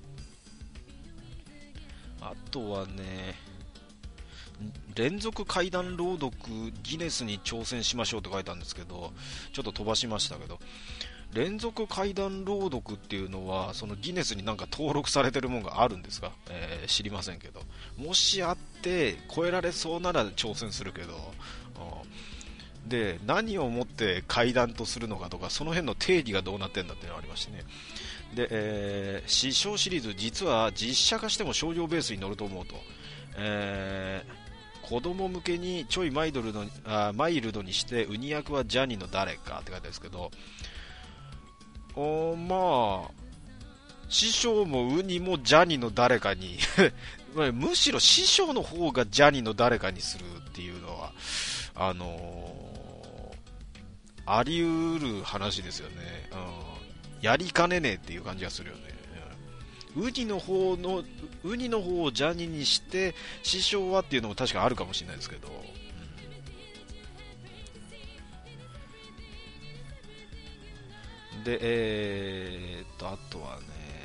ー、あとはね、連続怪談朗読ギネスに挑戦しましょうって書いたんですけど、ちょっと飛ばしましたけど、連続怪談朗読っていうのはそのギネスになんか登録されてるものがあるんですか、えー、知りませんけど、もしあって超えられそうなら挑戦するけど、うん、で何をもって怪談とするのかとか、その辺の定義がどうなってんだっていうのがありましてね。で、えー、師匠シリーズ実は実写化しても商業ベースに乗ると思うと、えー、子供向けにちょいマイルドのあマイルドにしてウニ役はジャニーの誰かって書いてあるんですけど、おまあ師匠もウニもジャニーの誰かにむしろ師匠の方がジャニーの誰かにするっていうのはあのー、あり得る話ですよね、うん、やりかねねえっていう感じがするよね。ウニの方のウニの方をジャニーにして師匠はっていうのも確かあるかもしれないですけど、で、えー、っとあとはね、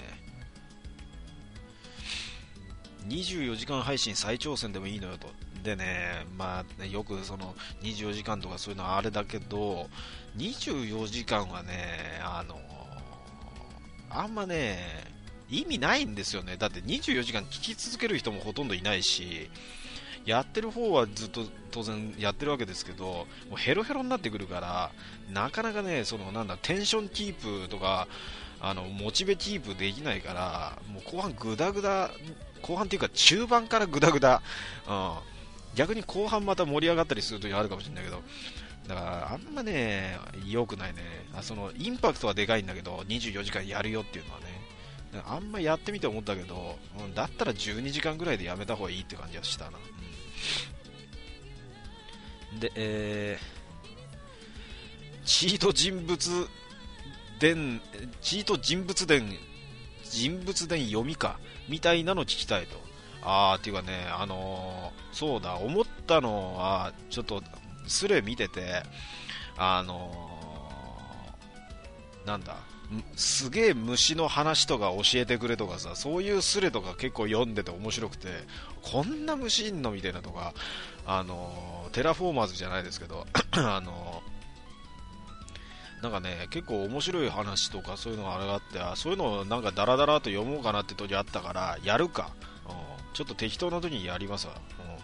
にじゅうよじかん配信再挑戦でもいいのよと。でね、まあ、よくそのにじゅうよじかんとかそういうのはあれだけど、にじゅうよじかんはね、あのあんまね、意味ないんですよね。だってにじゅうよじかん聞き続ける人もほとんどいないし、やってる方はずっと当然やってるわけですけど、もうヘロヘロになってくるから、なかなかね、そのなんだテンションキープとか、あのモチベキープできないから、もう後半グダグダ、後半っていうか中盤からグダグダ、うん、逆に後半また盛り上がったりするときあるかもしれないけど、だからあんまね、良くないね。あそのインパクトはでかいんだけど、にじゅうよじかんやるよっていうのはね、あんまやってみて思ったけど、うん、だったらじゅうにじかんぐらいでやめた方がいいって感じはしたな。うん、で、えー、チート人物伝、チート人物伝、人物伝読みかみたいなの聞きたいと。あーっていうかね、あのー、そうだ、思ったのはちょっとスレ見てて、あのー、なんだ、すげえ虫の話とか教えてくれとかさ、そういうスレとか結構読んでて面白くて、こんな虫いんのみたいなとか、あのテラフォーマーズじゃないですけどあのなんかね、結構面白い話とかそういうのがあれがあって、あそういうのをなんかダラダラと読もうかなって時あったから、やるか、うん、ちょっと適当な時にやりますわ、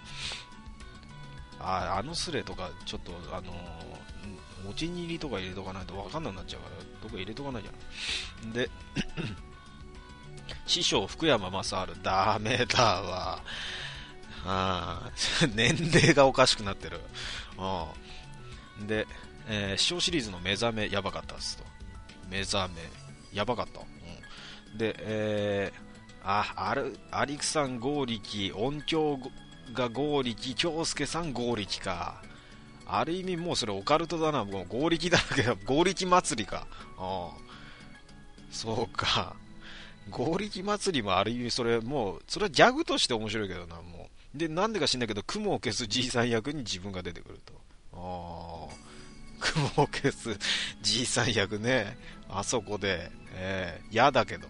うん、ああのスレとかちょっとあのお気に入りとか入れとかないと分かんなくなっちゃうから、どこ入れとかないじゃん。で師匠福山雅治ダメだわ、あ年齢がおかしくなってる。で、えー、師匠シリーズの目覚めやばかったですと。目覚めやばかった、うん、で、えー、ああるアリクさん剛力、音響が剛力、京介さん剛力か。ある意味もうそれオカルトだな、もう剛力だけど剛力祭りか。あそうか、剛力祭りもある意味それもうそれはギャグとして面白いけどな。もうでなんでか知んないけど雲を消すじいさん役に自分が出てくると。あ雲を消すじいさん役ね、あそこでえー、嫌だけど。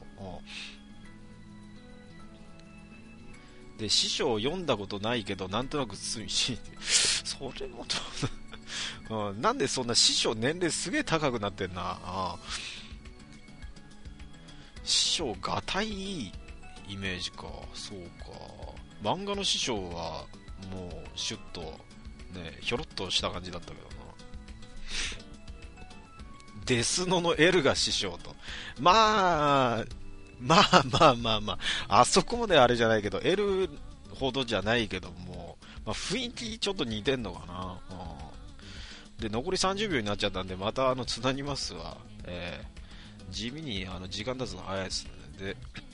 で師匠読んだことないけどなんとなく推進それもうん、なんでそんな師匠年齢すげえ高くなってんなあ。師匠がたいいいイメージか。そうか、漫画の師匠はもうシュッとねひょろっとした感じだったけどな。 デスノの L が師匠と。まあ、まあまあまあまあ、あそこまであれじゃないけど、L ほどじゃないけども、まあ、雰囲気ちょっと似てんのかな。うん、で、残りさんじゅうびょうになっちゃったんで、またあの、つなぎますわ。えー、地味にあの時間経つの早いですね。で、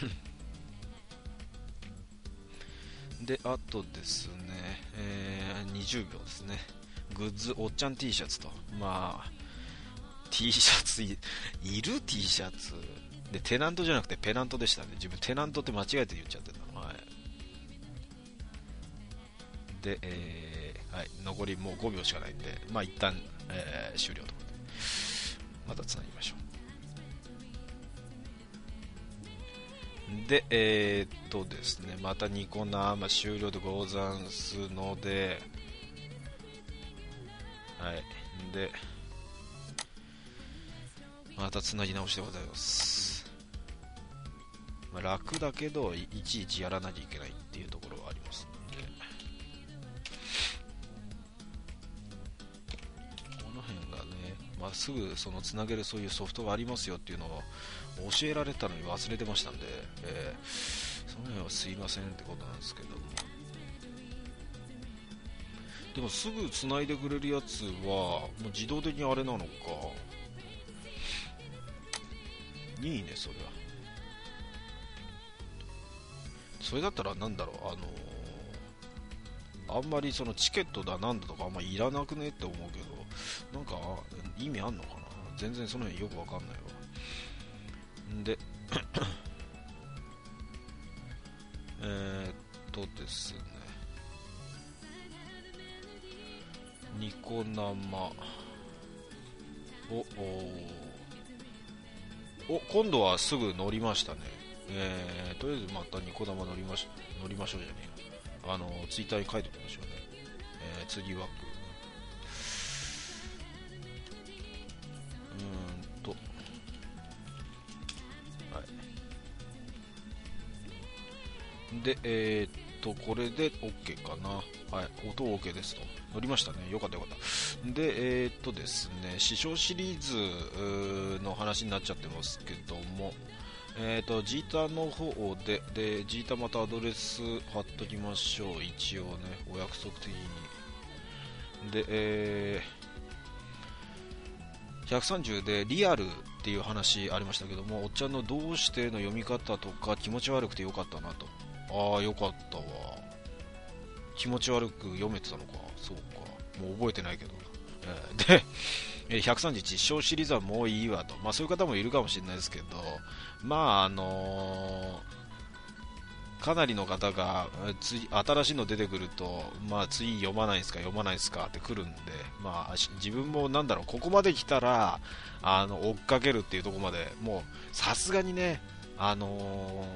で、あとですね、えー、にじゅうびょうですね。グッズ、おっちゃん T シャツと。まあ、T シャツい、いる T シャツ。で、テナントじゃなくてペナントでしたね。自分テナントって間違えて言っちゃってた。はい。で、えー、はい、残りもうごびょうしかないんで、まあ一旦、えー、終了と。またつなぎましょう。で、えー、っとですね、またニコ生、まあ、終了でござんすので、はい。で、またつなぎ直しでございます。まあ、楽だけど、いちいちやらなきゃいけないっていうところはありますので、この辺がね、まあ、すぐそのつなげるそういうソフトがありますよっていうのを教えられたのに忘れてましたんで、えー、その辺はすいませんってことなんですけども、でもすぐつないでくれるやつはもう自動的にあれなのか、いいねそれは。それだったらなんだろう、あのー、あんまりそのチケットだなんだとかあんまいらなくねって思うけど、なんか意味あんのかな、全然その辺よくわかんないわ。んでえーっとですね、ニコ生おおお今度はすぐ乗りましたね。えー、とりあえずまたニコ生乗りまし乗りましょうじゃねえよ、あのツイッターに書いておきましょうね。えー、次枠うーんとはいで、えー、っとこれで OK かな。はい、音 OK ですと。乗りましたね。よかったよかった。で、えー、っとですね、師匠シリーズの話になっちゃってますけども、えー、とジータの方で、でジータまたアドレス貼っときましょう、一応ね、お約束的に。で、えー、ひゃくさんじゅうでリアルっていう話ありましたけども、おっちゃんのどうしての読み方とか気持ち悪くてよかったなと。ああ、よかったわ。気持ち悪く読めてたのか、そうか、もう覚えてないけど、えー、でひゃくさんじゅういち小シリーズはもういいわと、まあ、そういう方もいるかもしれないですけど、まああのー、かなりの方が次新しいの出てくると、まあ、次読まないですか読まないですかって来るんで、まあ、自分もなんだろう、ここまで来たらあの追っかけるっていうところまでもうさすがにね、あの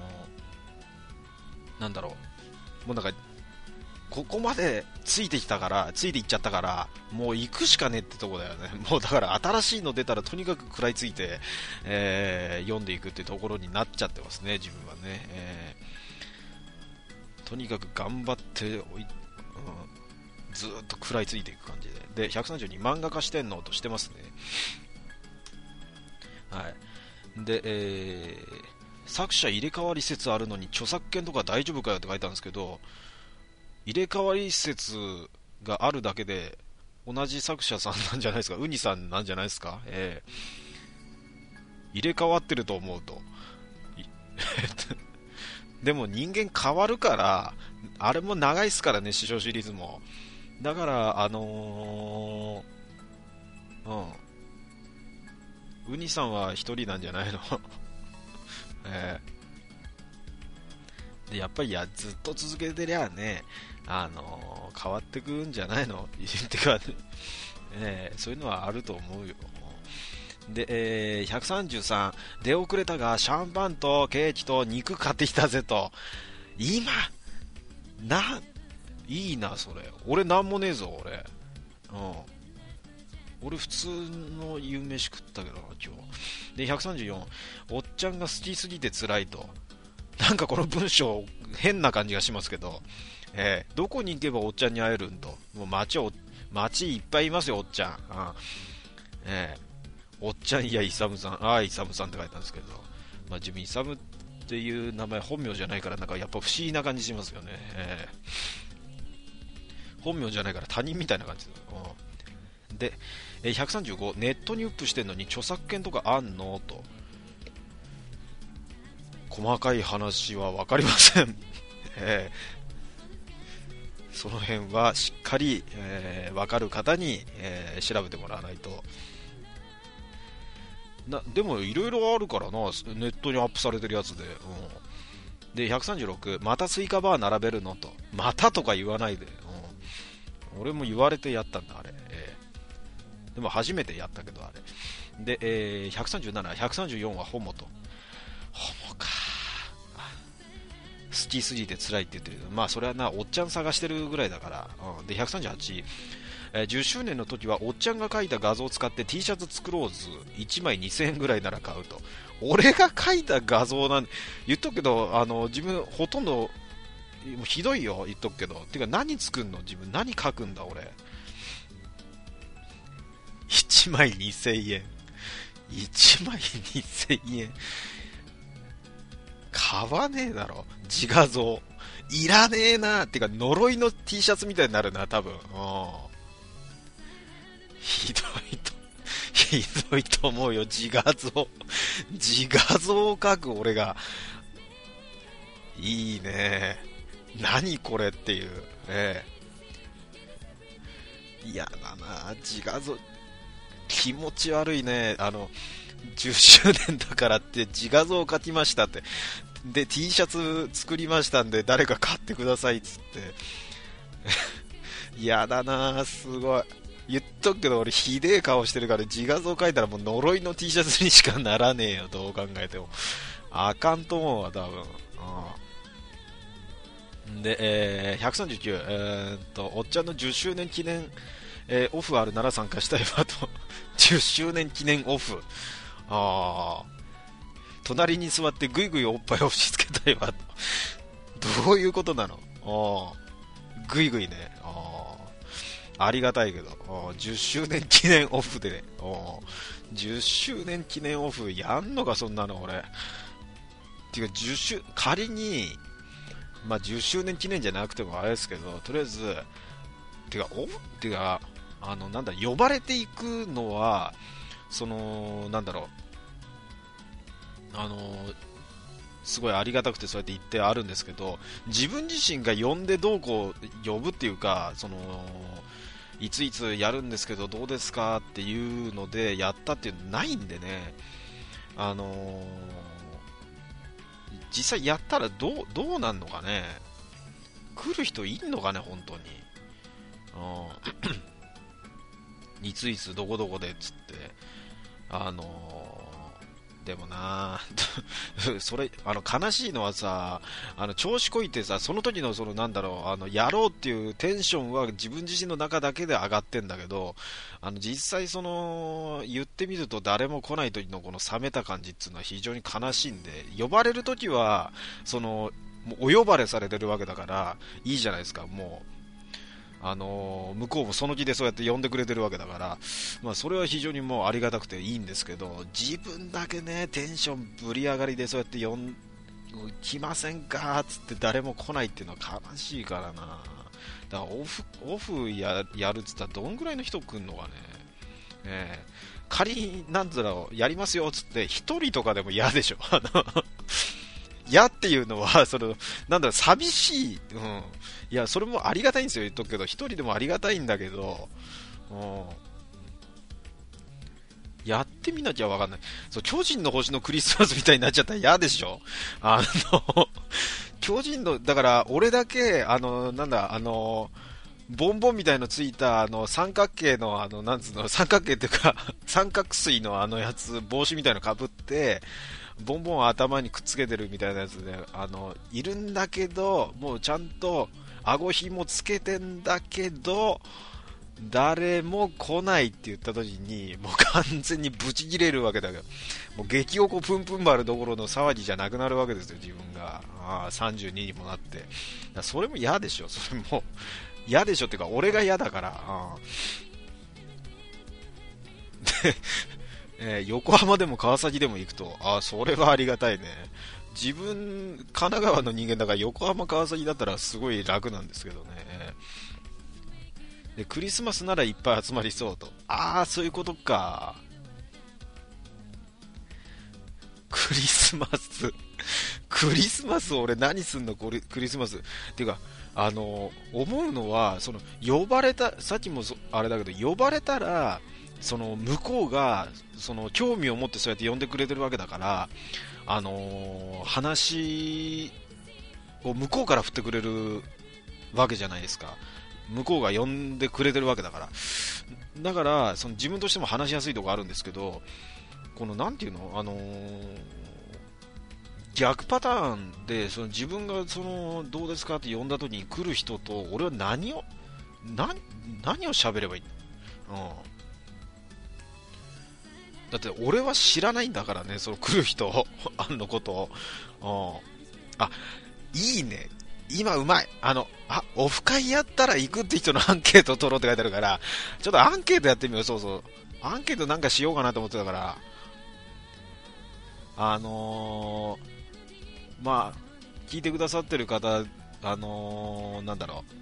ー、なんだろう、もうなんかここまでついてきたから、ついていっちゃったから、もう行くしかねってとこだよね。もうだから新しいの出たらとにかく食らいついて、えー、読んでいくっていうところになっちゃってますね、自分はね。えー、とにかく頑張っておい、うん、ずーっと食らいついていく感じで。で、ひゃくさんじゅうに漫画化してんのとしてますね。はい。で、えー、作者入れ替わり説あるのに著作権とか大丈夫かよって書いたんですけど、入れ替わり説があるだけで同じ作者さんなんじゃないですか、ウニさんなんじゃないですか、えー、入れ替わってると思うとでも人間変わるから、あれも長いっすからね、師匠シリーズも。だからあのー、うんウニさんは一人なんじゃないのえー、でやっぱりやずっと続けてりゃね、あのー、変わってくんじゃないのってか、ね、そういうのはあると思うよ。で、えー、ひゃくさんじゅうさん出遅れたがシャンパンとケーキと肉買ってきたぜと。今ないいなそれ。俺なんもねえぞ俺。うん俺普通の夕飯食ったけどな今日で。ひゃくさんじゅうよんおっちゃんが好きすぎて辛いと。なんかこの文章変な感じがしますけど、えー、どこに行けばおっちゃんに会えるんと。もう街を街いっぱいいますよおっちゃん、うんえおっちゃんやイサムさん、あーイサムさんって書いたんですけど、まあ、自分イサムっていう名前本名じゃないからなんかやっぱ不思議な感じしますよね、えー、本名じゃないから他人みたいな感じで、えー、ひゃくさんじゅうご、ネットにアップしてんのに著作権とかあんのと、細かい話は分かりません、えー、その辺はしっかり、えー、分かる方に、えー、調べてもらわないと。なでもいろいろあるからな、ネットにアップされてるやつで、うん、でひゃくさんじゅうろく、またスイカバー並べるのと、またとか言わないで、うん、俺も言われてやったんだあれ、えー、でも初めてやったけどあれで、えー、ひゃくさんじゅうなな、ひゃくさんじゅうよんはホモと、ホモか、好きすぎて辛いって言ってるけど、まあそれはな、おっちゃん探してるぐらいだから、うん、でひゃくさんじゅうはち、えー、じゅっしゅうねんの時はおっちゃんが描いた画像を使って T シャツ作ろうず、いちまいにせんえんぐらいなら買うと。俺が描いた画像なん言っとくけど、あの自分ほとんどもうひどいよ、言っとくけど、てか何作んの、自分何描くんだ俺。いちまいにせんえん、いちまいにせんえん買わねえだろ、自画像いらねえな。てか呪いの T シャツみたいになるな多分。うん、ひどいとひどいと思うよ、自画像自画像を描く俺が。いいね、何これっていう、ええ、嫌だな自画像、気持ち悪いね。あのじゅっしゅうねんだからって自画像を描きましたって、で T シャツ作りましたんで誰か買ってくださいっつって嫌だな、すごい。言っとくけど俺ひでえ顔してるから、自画像描いたらもう呪いの T シャツにしかならねえよ、どう考えてもあかんと思うわ多分。うん、で、えー、ひゃくさんじゅうきゅう、えー、っとおっちゃんのじゅっしゅうねん記念、えー、オフあるなら参加したいわとじゅっしゅうねん記念オフ、あー、隣に座ってぐいぐいおっぱい押し付けたいわとどういうことなの、あぐいぐいね、あありがたいけど、じゅっしゅうねん記念オフで、ね、じゅっしゅうねん記念オフやんのかそんなの俺。ていうかじゅっ週、仮に、まあ、じゅっしゅうねん記念じゃなくてもあれですけど、とりあえずてかオフてかあのなんだ呼ばれていくのはそのなんだろう、あのすごいありがたくてそうやって言ってあるんですけど、自分自身が呼んでどうこう呼ぶっていうか、そのいついつやるんですけどどうですかっていうのでやったっていうのないんでね、あのー、実際やったらどうどうなんのかね、来る人いんのかね本当に、うん、いついつどこどこでっつって、あのーでもなそれあの悲しいのはさ、あの調子こいてさ、その時のそのなんだろう、あのやろうっていうテンションは自分自身の中だけで上がってんだけど、あの実際その言ってみると誰も来ない時のこの冷めた感じっていうのは非常に悲しいんで、呼ばれる時はそのもうお呼ばれされてるわけだからいいじゃないですか。もうあのー、向こうもその気でそうやって呼んでくれてるわけだから、まあ、それは非常にもうありがたくていいんですけど、自分だけねテンションぶり上がりでそうやって呼ん来ませんかっつって誰も来ないっていうのは悲しいからな。だからオフ、オフや、やるっつったらどんぐらいの人来んのかね。ね仮になんだろうやりますよっつってひとりとかでも嫌でしょ嫌っていうのはそのなんだろう寂しい、うん、いやそれもありがたいんですよ、言っとくけど一人でもありがたいんだけど、うん、やってみなきゃわかんない。そう巨人の星のクリスマスみたいになっちゃったら嫌でしょ。あの巨人のだから俺だけあのなんだあのボンボンみたいのついたあの三角形のあのなんつうの三角形っていうか三角錐のあのやつ帽子みたいのかぶってボンボンを頭にくっつけてるみたいなやつで、あのいるんだけどもうちゃんと顎ひもつけてんだけど誰も来ないって言った時にもう完全にブチ切れるわけだけど、もう激おこプンプン丸どころの騒ぎじゃなくなるわけですよ自分が。あさんじゅうににもなって、それも嫌でしょ、それも嫌でしょっていうか俺が嫌だから。あでえー横浜でも川崎でも行くと、あ、それはありがたいね。自分、神奈川の人間だから横浜、川崎だったらすごい楽なんですけどね。で、クリスマスならいっぱい集まりそうと。ああ、そういうことか。クリスマス。クリスマス俺何すんのこれクリスマス。っていうか、あの、思うのは、その、呼ばれた、さっきもそあれだけど、呼ばれたら、その、向こうが、その、興味を持ってそうやって呼んでくれてるわけだから、あのー話を向こうから振ってくれるわけじゃないですか。向こうが呼んでくれてるわけだから。だから、その自分としても話しやすいところあるんですけど、この、なんていうのあのー逆パターンで、その自分が、その、どうですかって呼んだ時に来る人と、俺は何を、な、何を喋ればいいの？うん。だって俺は知らないんだからね、その来る人、あんのことを。うん。あ、いいね。今うまい。あの、あ、オフ会やったら行くって人のアンケート取ろうって書いてあるから、ちょっとアンケートやってみよう。そうそう。アンケートなんかしようかなと思ってたから、あのー、まあ、聞いてくださってる方、あのー、なんだろう。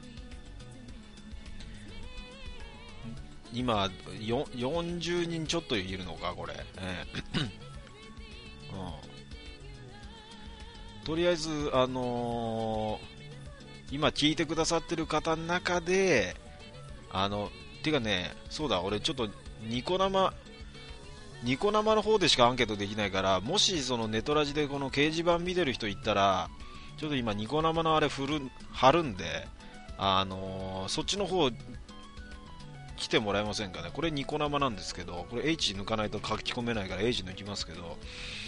今、よよんじゅうにんちょっといるのか、これ。えーうんとりあえず、あのー今聞いてくださってる方の中で、あの、てかね、そうだ、俺ちょっとニコ生、ニコ生の方でしかアンケートできないから、もしそのネトラジでこの掲示板見てる人いたら、ちょっと今ニコ生のあれ振る、貼るんで、あのーそっちの方来てもらえませんかね。これニコ生なんですけど、これ H 抜かないと書き込めないから H 抜きますけど、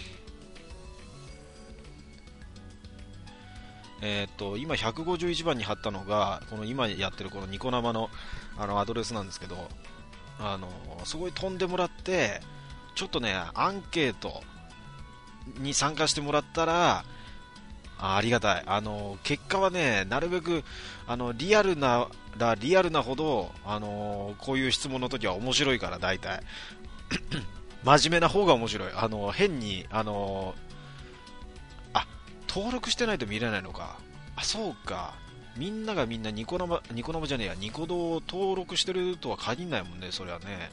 えーっと、今ひゃくごじゅういちばんに貼ったのが、この今やってるこのニコ生の、あのアドレスなんですけど、あの、すごい飛んでもらって、ちょっとね、アンケートに参加してもらったら、あ、ありがたい。あの、結果はね、なるべく、あの、リアルならリアルなほど、あの、こういう質問の時は面白いから、大体。真面目な方が面白い。あの、変に、あの、あ、登録してないと見れないのか。あ、そうか。みんながみんなニコ生、ニコ生じゃねえや、ニコ動を登録してるとは限らないもんね、それはね。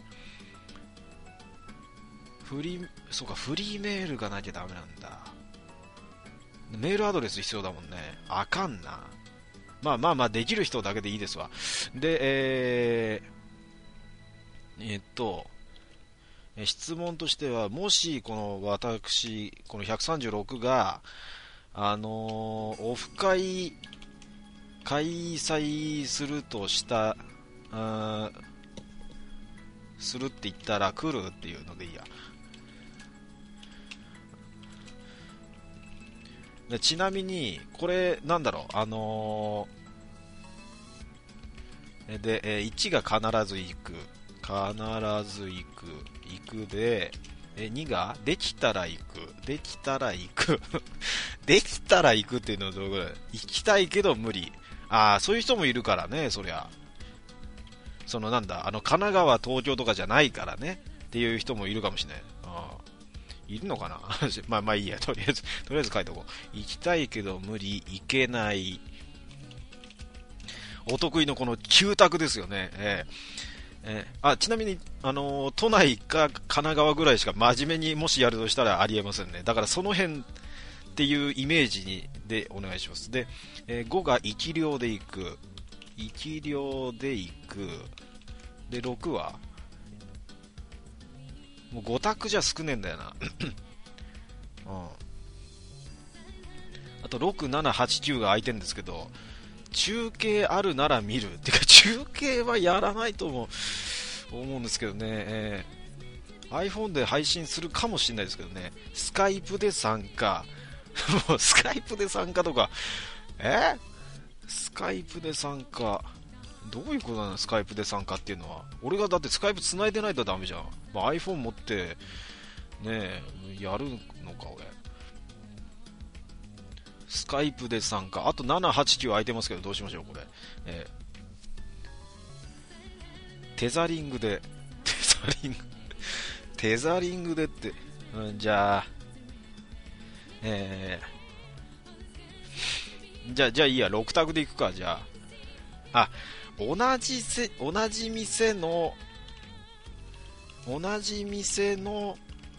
フリー、そうか、フリーメールがなきゃダメなんだ。メールアドレス必要だもんね。あかんな。まあまあまあ、できる人だけでいいですわ。で、えー、えっと、質問としては、もし、この私、このひゃくさんじゅうろくが、あのーオフ会開催するとした、あするって言ったら来るっていうのでいいや。でちなみに、これ、なんだろう、あのーで、えーいちが必ず行く。必ず行く。行くで、えにができたら行く。できたら行く。できたら行くっていうのはどういうことだ。行きたいけど無理。ああ、そういう人もいるからね、そりゃ。そのなんだ、あの、神奈川、東京とかじゃないからね。っていう人もいるかもしれない。ああいるのかなまあまあいいや、とりあえず、とりあえず書いとこう。行きたいけど無理、行けない。お得意のこの旧宅ですよね。えーえーあちなみに、あのー都内か神奈川ぐらいしか真面目にもしやるとしたらありえませんね。だからその辺っていうイメージにでお願いします。で、えーごが生き量で行く。生き量で行く。で、ろくはもうご択じゃ少ねえんだよな。うん。あとろく、なな、はち、きゅうが空いてるんですけど、中継あるなら見る。てか中継はやらないと思う思うんですけどね、えー iPhone で配信するかもしれないですけどね、スカイプで参加。もうスカイプで参加とか、えスカイプで参加。どういうことなのスカイプで参加っていうのは。俺がだってスカイプ繋いでないとダメじゃん。まあ、iPhone 持ってねやるのか俺。スカイプで参加。あとなな、はち、きゅう空いてますけどどうしましょうこれ。えーテザリングで、テザリング、 テザリングでって、うん、じゃあ、えー、じゃあ、じゃあいいや、ろく択でいくか、じゃあ。あ、同じせ、同じ店の、同じ店の、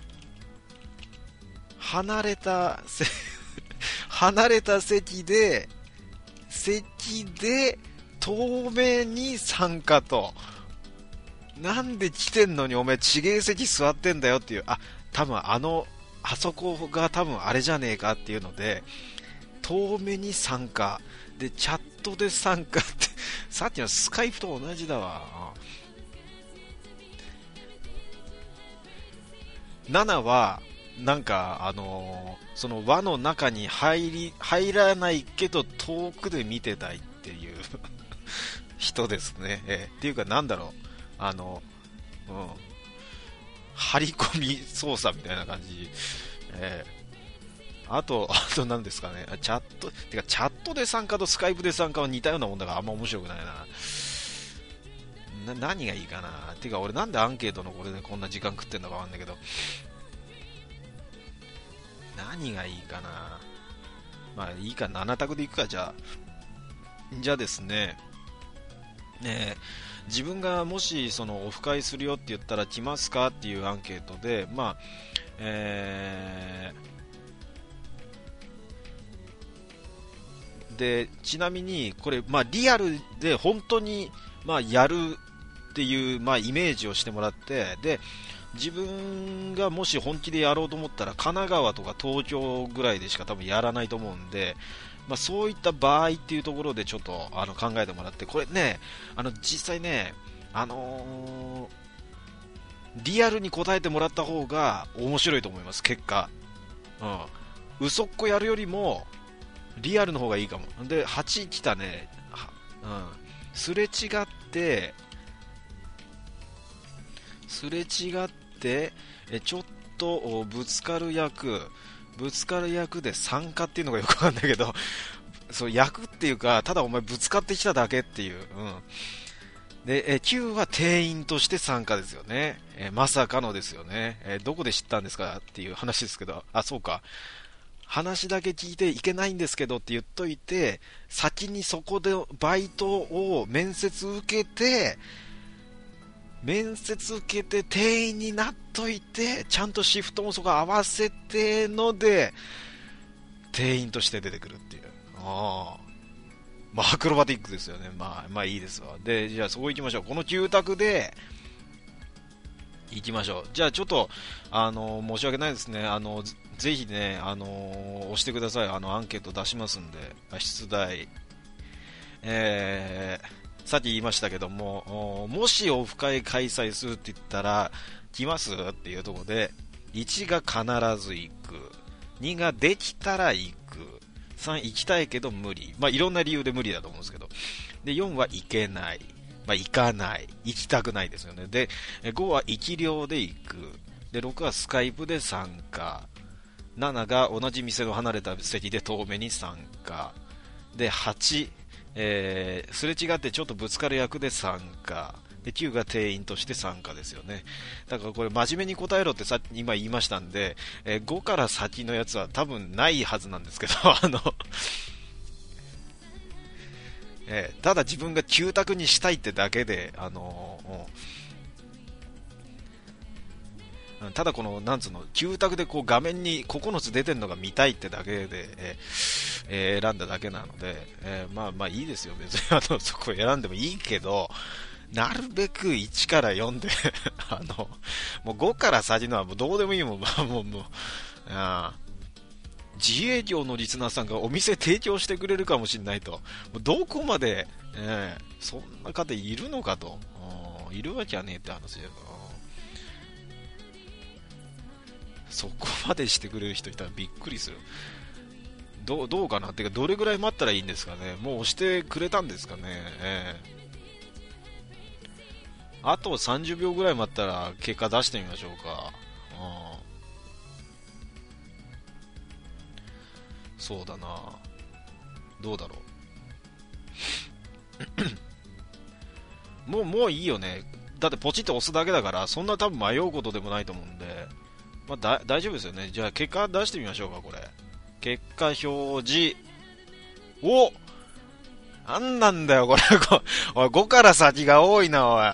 離れた、離れた席で、席で、遠目に参加と。なんで来てんのにお前ちげえ席座ってんだよっていう、あ、多分あの、あそこが多分あれじゃねえかっていうので、遠目に参加。で、チャットで参加って、さっきのスカイプと同じだわ。ななは、なんか、あのーその輪の中に入り、入らないけど遠くで見てたいっていう人ですね。えーっていうかなんだろう。あの、うん、張り込み操作みたいな感じ。えーあと、あと何ですかね。チャット、てかチャットで参加とスカイプで参加は似たようなもんだからあんま面白くないな。な、何がいいかな。てか俺なんでアンケートのこれでこんな時間食ってんのかわかんないけど。何がいいかな。まあいいか、なな択でいくか、じゃあ。じゃあですね、ねえ自分がもしそのオフ会するよって言ったら来ますかっていうアンケートで、まあ、えーで、ちなみにこれ、まあ、リアルで本当に、まあ、やるっていう、まあ、イメージをしてもらって、で、自分がもし本気でやろうと思ったら神奈川とか東京ぐらいでしか多分やらないと思うんで、まあ、そういった場合っていうところでちょっとあの考えてもらって、これね、あの実際ね、あのーリアルに答えてもらった方が面白いと思います、結果。うん。嘘っこやるよりもリアルの方がいいかも。で、はち来たね。うん。すれ違って、すれ違って、えちょっとぶつかる役、ぶつかる役で参加っていうのがよくわかんないけど、そう役っていうか、ただお前ぶつかってきただけっていう。うん。で、えきゅうは店員として参加ですよね。えまさかのですよね。えどこで知ったんですかっていう話ですけど、あ、そうか。話だけ聞いていけないんですけどって言っといて、先にそこでバイトを面接受けて、面接受けて店員になっといて、ちゃんとシフトもそこ合わせてので、店員として出てくるっていう。ああ。まあ、アクロバティックですよね。まあ、まあいいですわ。で、じゃあそこ行きましょう。このきゅう択で、行きましょう。じゃあちょっと、あの、申し訳ないですね。あの、ぜぜひね、あの、押してください。あの、アンケート出しますんで、出題。えー、さっき言いましたけども、もしオフ会開催するって言ったら、来ますっていうところで、いちが必ず行く。にができたら行く。さん行きたいけど無理。まあいろんな理由で無理だと思うんですけど。で、よんは行けない。まあ行かない。行きたくないですよね。で、ごは生量で行く。で、ろくはスカイプで参加。ななが同じ店の離れた席で遠目に参加。で、はち、えー、すれ違ってちょっとぶつかる役で参加。で、きゅうが店員として参加ですよね。だからこれ真面目に答えろってさ今言いましたんで、えーごから先のやつは多分ないはずなんですけど、あの、えーただ自分がきゅう択にしたいってだけで、あのーうんただこの、なんつうの、きゅう択でこう画面にここのつ出てるのが見たいってだけで、えーえー選んだだけなので、えーまあまあいいですよ、別にあのそこ選んでもいいけど、なるべくいちからよんであの、もうごから先のはもうどうでもいいもん、もう、もう、あ自営業のリスナーさんがお店提供してくれるかもしれないと、もうどこまで、えーそんな方いるのかと、いるわけはねえって話だよ。そこまでしてくれる人いたらびっくりする。どうどうかなっていうか、どれぐらい待ったらいいんですかね。もう押してくれたんですかね。えーあとさんじゅうびょうぐらい待ったら結果出してみましょうか。うんそうだな。どうだろう。もう、もういいよね。 だってポチッと押すだけだから、そんな多分迷うことでもないと思うんで、まあ、だ大丈夫ですよね。じゃあ結果出してみましょうか。これ結果表示、おなんなんだよこれおいごから先が多いなおい。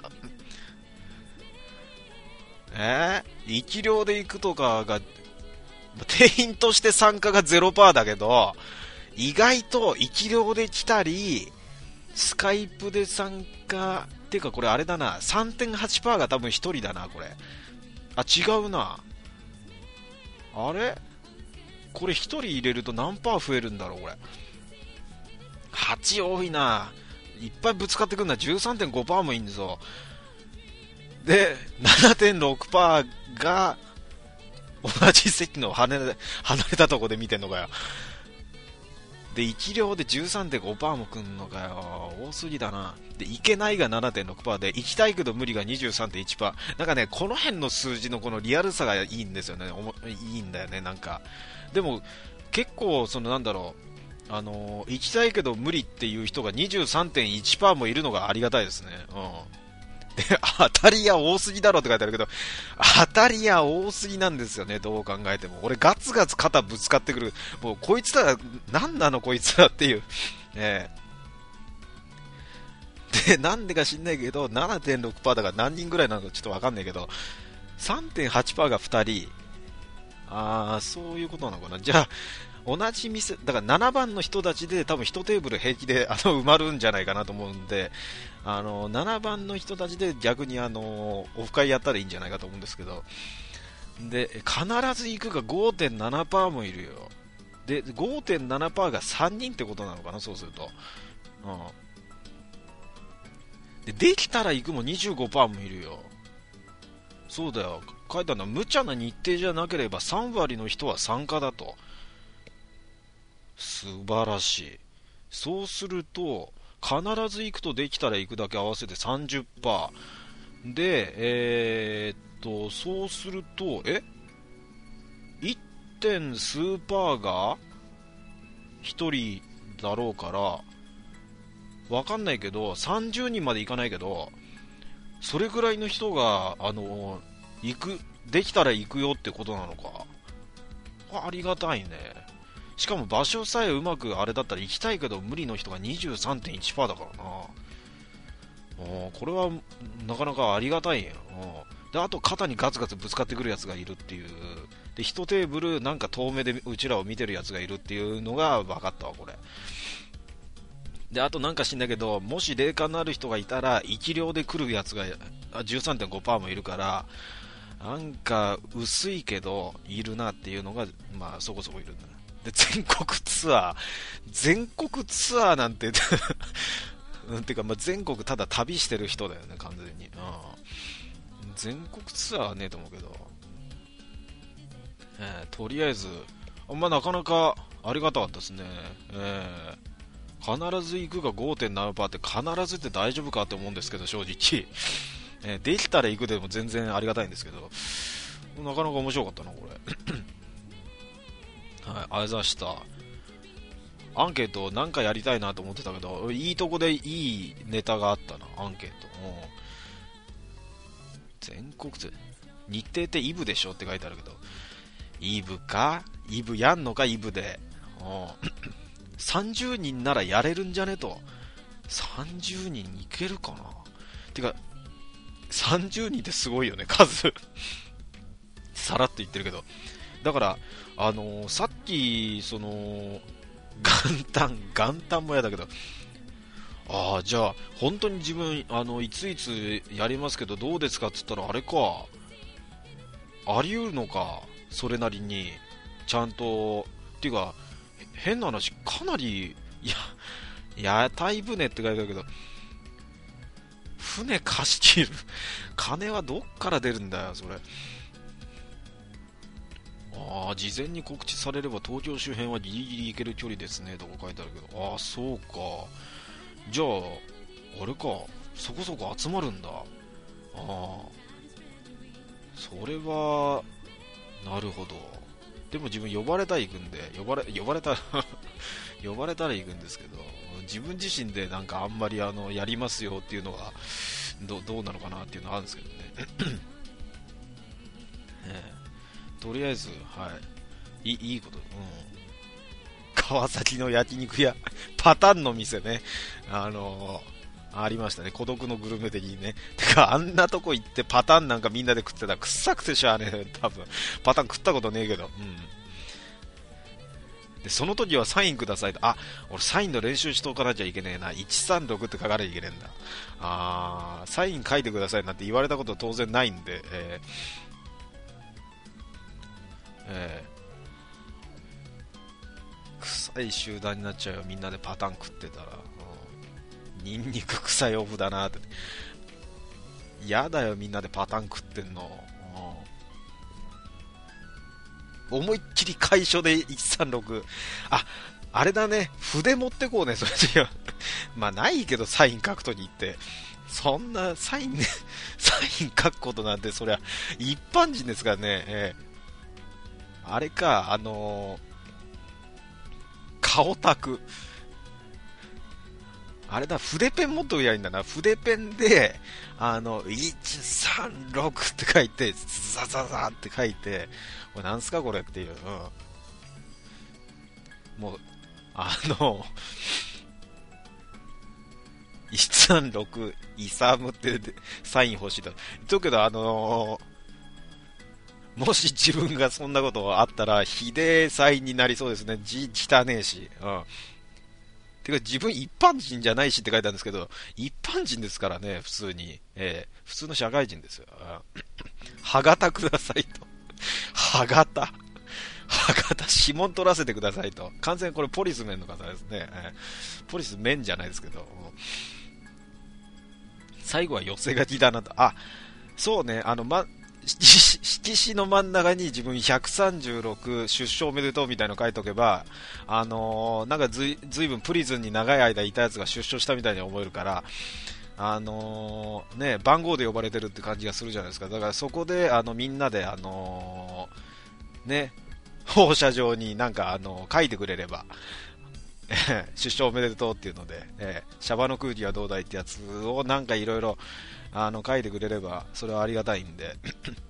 えー、いち両で行くとかが定員として参加が ゼロパーセント だけど、意外といち両で来たりスカイプで参加っていうか、これあれだな さんてんはちパーセント が多分ひとりだな。これあ違うな。あれこれひとり入れると何パー増えるんだろう。これはち多いな。いっぱいぶつかってくるな。 じゅうさんてんごパーセント もいいんぞ。で ななてんろくパーセント が同じ席の離れ離れたとこで見てんのかよ。でいち両で じゅうさんてんごパーセント もくんのかよ。多すぎだな。でいけないが ななてんろくパーセント で行きたいけど無理が にじゅうさんてんいちパーセント。なんかねこの辺の数字のこのリアルさがいいんですよね。おもいいんだよね。なんかでも結構そのなんだろう、あのー、行きたいけど無理っていう人が にじゅうさんてんいちパーセント もいるのがありがたいですね。うんで当たり屋多すぎだろって書いてあるけど、当たり屋多すぎなんですよね。どう考えても俺ガツガツ肩ぶつかってくる。もうこいつら何なのこいつらっていう、えー、でなんでか知んないけど ななてんろくパーセント だから何人ぐらいなのかちょっと分かんないけど さんてんはちパーセント がふたり。ああそういうことなのかな。じゃあ同じ店だからななばんの人たちで多分いちテーブル平気であの埋まるんじゃないかなと思うんで、あのななばんの人たちで逆にあのオフ会やったらいいんじゃないかと思うんですけど、で必ず行くが ごてんななパーセント もいるよ。で ごてんななパーセント がさんにんってことなのかな。そうすると、うん、でできたら行くも にじゅうごパーセント もいるよ。そうだよ書いてあるのは無茶な日程じゃなければさん割の人は参加だと。素晴らしい。そうすると必ず行くとできたら行くだけ合わせて さんじゅっパーセント で、えー、っとそうするとえ いってん 数パーがひとりだろうからわかんないけどさんじゅうにんまで行かないけどそれぐらいの人があの行くできたら行くよってことなのか。ありがたいね。しかも場所さえうまくあれだったら行きたいけど無理の人が にじゅうさんてんいちパーセント だからな。これはなかなかありがたいよ。であと肩にガツガツぶつかってくるやつがいるっていう。でいちテーブルなんか遠目でうちらを見てるやつがいるっていうのが分かったわこれで。あとなんか知んないけどもし霊感のある人がいたらいち両で来るやつが じゅうさんてんごパーセント もいるからなんか薄いけどいるなっていうのがまあそこそこいるんだ。で全国ツアー全国ツアーなんてうんてかまあ全国ただ旅してる人だよね完全に、うん、全国ツアーはねえと思うけど、えー、とりあえずまあなかなかありがたかったですね、えー、必ず行くが ごてんななパーセント って必ずって大丈夫かって思うんですけど正直、えー、できたら行くでも全然ありがたいんですけどなかなか面白かったなこれはい、あざしたアンケートなんかやりたいなと思ってたけどいいとこでいいネタがあったなアンケート。全国で日程ってイブでしょって書いてあるけどイブかイブやんのかイブでさんじゅうにんならやれるんじゃねと。さんじゅうにんいけるかなてかさんじゅうにんってすごいよね数さらっと言ってるけどだからあのー、さっきその元旦元旦もやだけどああじゃあ本当に自分あのいついつやりますけどどうですかっつったらあれかあり得るのかそれなりにちゃんとっていうか変な話かなりいや屋台船って書いてあるけど船貸し切る金はどっから出るんだよそれ。ああ事前に告知されれば東京周辺はギリギリ行ける距離ですねとか書いてあるけどああそうかじゃああれかそこそこ集まるんだ。ああそれはなるほど。でも自分呼ばれたら行くんで呼ばれ呼ばれたら呼ばれたら行くんですけど自分自身でなんかあんまりあのやりますよっていうのがどどうなのかなっていうのはあるんですけどね、えー、とりあえず、はい、い い, いいこと、うん、川崎の焼肉屋パタンの店ね、あのー、ありましたね、孤独のグルメ的にね。てか、あんなとこ行ってパタンなんかみんなで食ってたら臭くてしゃあねえ、多分パタン食ったことねえけど、うんで、その時はサインくださいと。あ、俺サインの練習しとかなきゃいけねえな。いちさんろくって書かなきゃいけねえんだ。あー、サイン書いてくださいなんて言われたこと当然ないんで、えーえー、臭い集団になっちゃうよ、みんなでパターン食ってたら。うん、ニンニク臭いオフだなって。やだよ、みんなでパターン食ってんの。思いっきり楷書でいちさんろく。あ、あれだね。筆持ってこうね、それじゃ。まあ、ないけど、サイン書くときって。そんな、サインね、サイン書くことなんて、そりゃ、一般人ですからね。えー、あれか、あのー、顔タク。あれだ、筆ペン持っとくやいいんだな。筆ペンで、あの、いちさんろくって書いて、ザザザって書いて、これなんすかこれっていう。うん、もう、あの、いちさんろく、イサムってサイン欲しいと。言っとくけど、あのー、もし自分がそんなことあったら、ひでえサインになりそうですね。字汚ねえし。うん。てか自分一般人じゃないしって書いてあるんですけど、一般人ですからね、普通に。えー、普通の社会人ですよ。歯型くださいと。歯型。歯型、指紋取らせてくださいと。完全にこれポリスメンの方ですね。えー、ポリスメンじゃないですけど。最後は寄せ書きだなと。あ、そうね、あの、ま、色紙の真ん中に自分ひゃくさんじゅうろく出生おめでとうみたいなの書いておけば、あのー、なんかずい、ずいぶんプリズンに長い間いたやつが出所したみたいに思えるから、あのー、ね、番号で呼ばれてるって感じがするじゃないですか。だからそこで、あの、みんなで、あのー、ね、放射状になんか、あのー、書いてくれれば、出生おめでとうっていうので、えー、シャバの空気はどうだいってやつをなんかいろいろあの書いてくれればそれはありがたいんで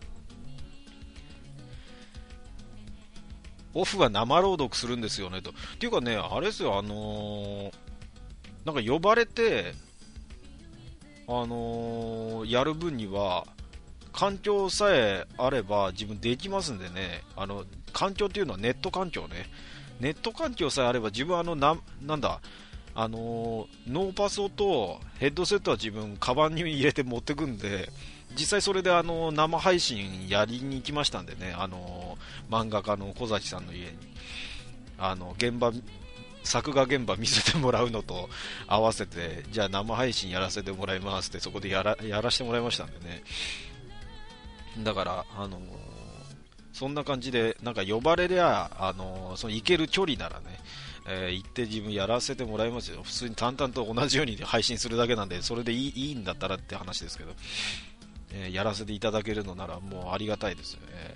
オフは生朗読するんですよねと。っていうかね、あれですよ、あのー、なんか呼ばれて、あのー、やる分には環境さえあれば自分できますんでね。あの環境っていうのはネット環境ね。ネット環境さえあれば自分はあのな、なんだ、あのー、ノーパソとヘッドセットは自分カバンに入れて持ってくんで、実際それであの生配信やりに行きましたんでね、あのー、漫画家の小崎さんの家にあの現場作画現場見せてもらうのと合わせて、じゃあ生配信やらせてもらいますってそこでやら、やらせてもらいましたんでね。だからあのー、そんな感じでなんか呼ばれりゃ、あのー、その行ける距離ならね、えー、行って自分やらせてもらいますよ。普通に淡々と同じように配信するだけなんで、それでいい、いいんだったらって話ですけど、えー、やらせていただけるのならもうありがたいですよね。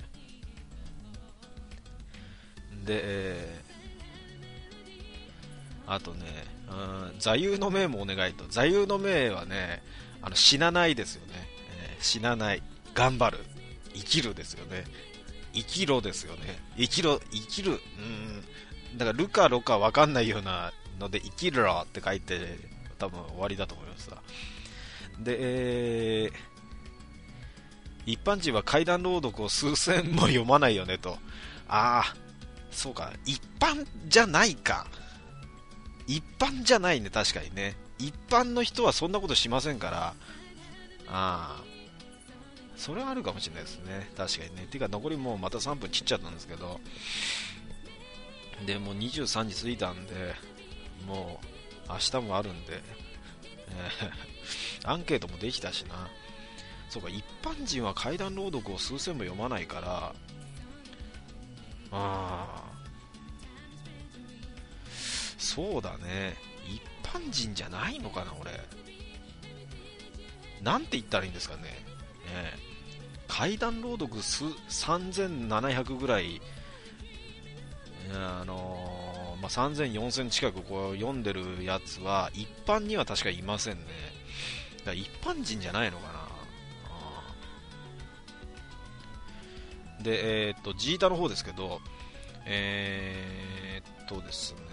で、えー、あとね、うん、座右の銘もお願いと。座右の銘はね、あの死なないですよね、えー、死なない、頑張る、生きるですよね。生きろですよね。生きろ、生きる、うん、だからルカロか分かんないようなので生きろって書いて多分終わりだと思います。で、えー、一般人は怪談朗読を数千も読まないよねと。ああ、そうか、一般じゃないか。一般じゃないね、確かにね。一般の人はそんなことしませんから。ああ、それはあるかもしれないですね、確かにね。てか残りもうまたさんぷん切っちゃったんですけど、でもうにじゅうさんじ過ぎたんで、もう明日もあるんで、えー、アンケートもできたしな。そうか、一般人は怪談朗読を数千も読まないから、あー、そうだね、一般人じゃないのかな、俺。なんて言ったらいいんですかね。えー、怪談朗読さんぜんななひゃくぐらい、あのーまあ、さんぜんよんせん近くこう読んでるやつは一般には確かいませんね。 だ一般人じゃないのかな。あで、えー、っと、ジータの方ですけど、えー、っとですね、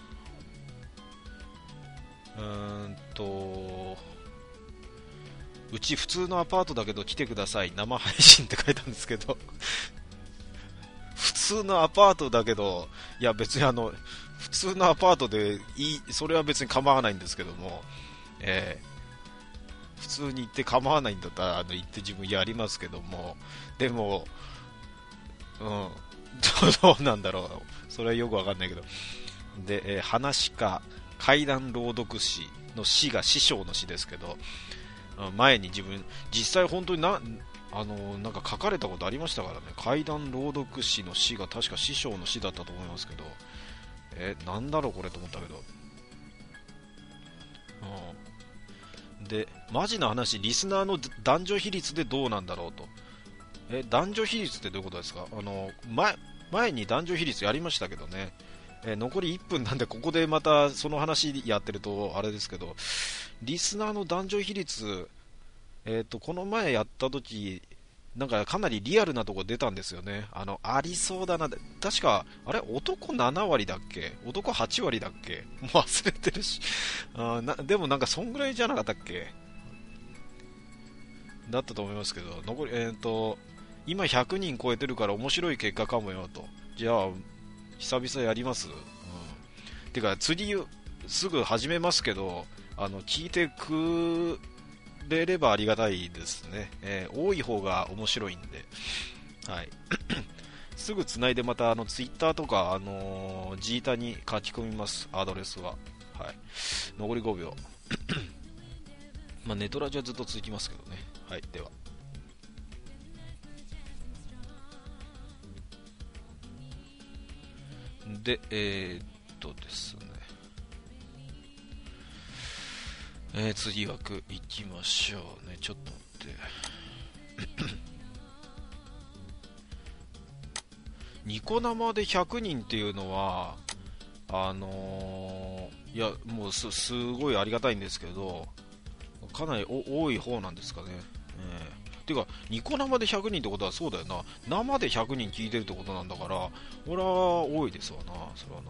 うーんと、うち普通のアパートだけど来てください、生配信って書いたんですけど、普通のアパートだけど、いや別にあの、普通のアパートでいい、それは別に構わないんですけども、えー、普通に行って構わないんだったら、あの行って自分やりますけども、でも、うん、どうなんだろう、それはよくわかんないけど、で、えー、話か怪談朗読師の師が師匠の師ですけど、前に自分実際本当にな、あのなんか書かれたことありましたからね。怪談朗読師の師が確か師匠の師だったと思いますけど、えなんだろうこれと思ったけど、うん、でマジな話、リスナーの男女比率でどうなんだろうと。え男女比率ってどういうことですか。あの 前, 前に男女比率やりましたけどね、え残りいっぷんなんでここでまたその話やってるとあれですけど、リスナーの男女比率、えーと、この前やった時なんかかなりリアルなとこ出たんですよね。あのありそうだな、確かあれ男ななわりだっけ、男はちわりだっけ、もう忘れてるし、あなでもなんかそんぐらいじゃなかったっけ、だったと思いますけど、残り、えーと、今ひゃくにん超えてるから面白い結果かもよと。じゃあ久々やります、うん、てか次すぐ始めますけど、あの聞いてくれればありがたいですね、えー、多い方が面白いんで、はいすぐつないでまたあのツイッターとか、あのー、ジータに書き込みます、アドレスは。はい、残りごびょうまあネトラジはずっと続きますけどね。はい、ではで、えー、っとですね、えー、次枠いきましょうね。ちょっと待ってニコ生でひゃくにんっていうのはあのー、いやもう す, すごいありがたいんですけど、かなりお多い方なんですかね。えー、てかニコ生でひゃくにんってことはそうだよな、生でひゃくにん聞いてるってことなんだから、俺は多いですわな、それはな。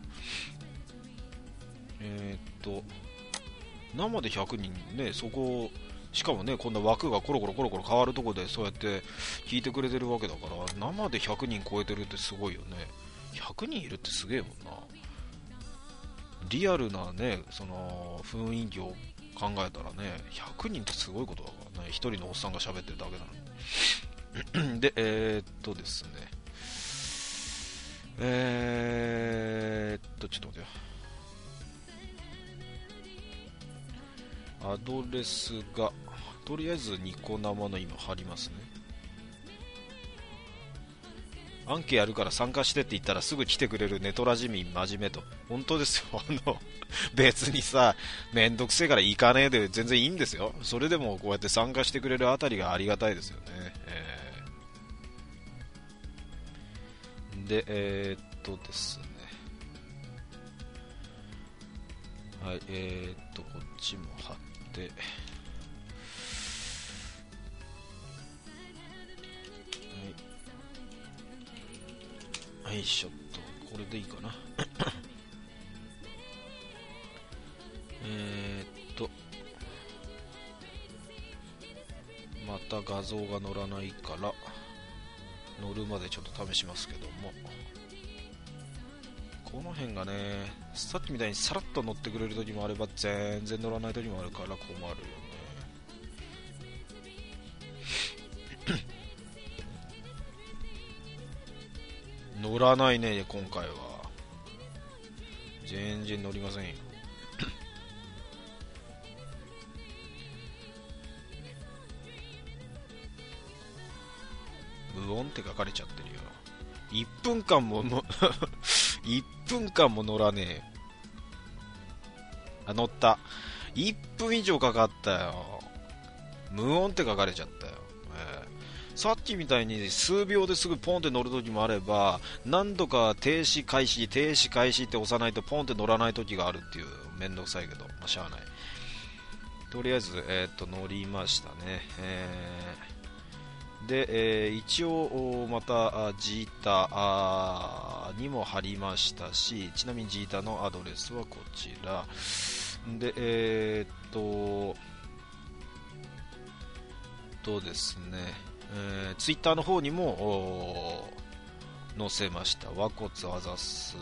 えー、っと生でひゃくにんね、そこしかもね、こんな枠がコロコロコロコロ変わるとこでそうやって聞いてくれてるわけだから、生でひゃくにん超えてるってすごいよね。ひゃくにんいるってすげえもんな。リアルなね、その雰囲気を考えたらね、ひゃくにんってすごいことだからね。ひとりのおっさんが喋ってるだけなのにで、えー、っとですねえー、っとちょっと待ってよ、アドレスがとりあえずニコ生の今貼りますね。アンケやるから参加してって言ったらすぐ来てくれるネトラジ民真面目と。本当ですよ、あの別にさめんどくせえから行かねえで全然いいんですよ。それでもこうやって参加してくれるあたりがありがたいですよね。えー、でえー、っとですねはいえー、っとこっちも貼ってはい、ちょっとこれでいいかなえーっとまた画像が載らないから載るまでちょっと試しますけども、この辺がねさっきみたいにさらっと載ってくれる時もあれば全然載らない時もあるから困るよね乗らないね今回は。全然乗りませんよ無音って書かれちゃってるよ。いっぷんかんものいっぷんかんも乗らねえ。あ乗った。いっぷん以上かかったよ。無音って書かれちゃったよ。えー、さっきみたいに数秒ですぐポンって乗るときもあれば、何度か停止開始停止開始って押さないとポンって乗らないときがあるっていう、めんどくさいけど、まあ、しゃあない。 とりあえず、えー、と乗りましたね、えー、で、えー、一応またジータにも貼りましたし、ちなみにジータのアドレスはこちらで、えー、っととですね、えー、ツイッターの方にも載せました。和骨あざす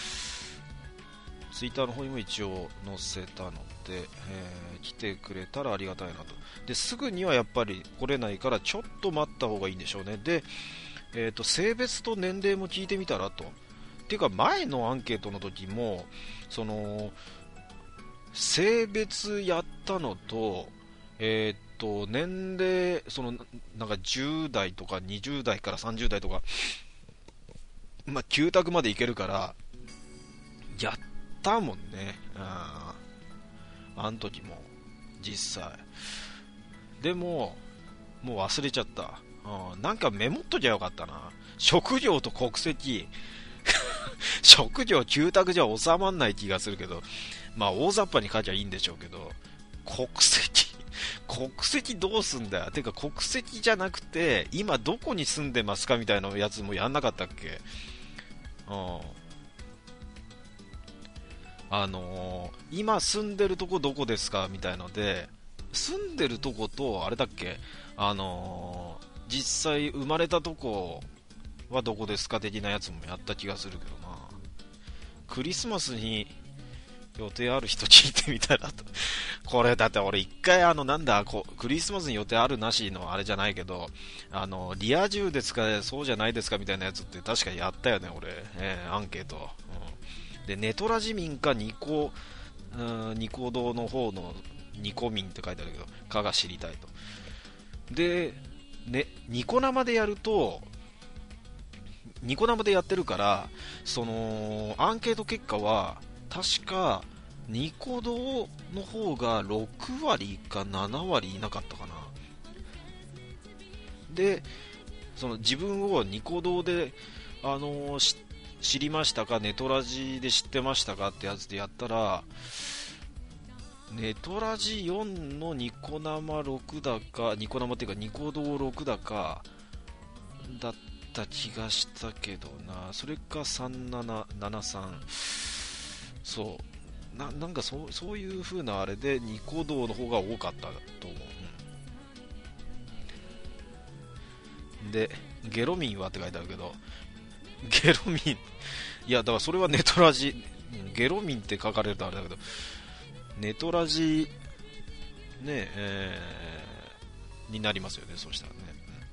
ツイッターの方にも一応載せたので、えー、来てくれたらありがたいなと。ですぐにはやっぱり来れないからちょっと待った方がいいんでしょうね。で、えー、と性別と年齢も聞いてみたらと。っていうか前のアンケートの時もその性別やったのと、えー、と年齢そのなんかじゅう代とかにじゅう代からさんじゅう代とか、まあ、きゅう択までいけるからやったもんね。ああの時も実際でももう忘れちゃった。なんかメモっときゃよかったな。職業と国籍職業きゅう択じゃ収まんない気がするけど、まあ大雑把に書きゃいいんでしょうけど、国籍国籍どうすんだよ。てか国籍じゃなくて今どこに住んでますかみたいなやつもやんなかったっけ。うんあのー、今住んでるとこどこですかみたいので、住んでるとことあれだっけ、あのー、実際生まれたとこはどこですか的なやつもやった気がするけどな。クリスマスに予定ある人聞いてみたらとこれだって俺一回あのなんだこクリスマスに予定あるなしのあれじゃないけど、あのリア充ですかそうじゃないですかみたいなやつって確かやったよね俺、えー、アンケート、うん、でネトラジ民かニコニコ動の方のニコ民って書いてあるけどかが知りたいと。で、ね、ニコ生でやるとニコ生でやってるからそのアンケート結果は確かニコ動の方がろく割かなな割いなかったかな。でその自分をニコ動で、あのー、知りましたかネトラジで知ってましたかってやつでやったらネトラジよんのニコ生ろくだかニコ生っていうかニコ動ろくだかだった気がしたけどな。それかさんななななさんそうな、なんかそう、そういう風なあれでニコ動の方が多かったと思う、うん、でゲロミンはって書いてあるけどゲロミンいやだからそれはネトラジゲロミンって書かれるとあれだけどネトラジねえー、になりますよねそうしたらね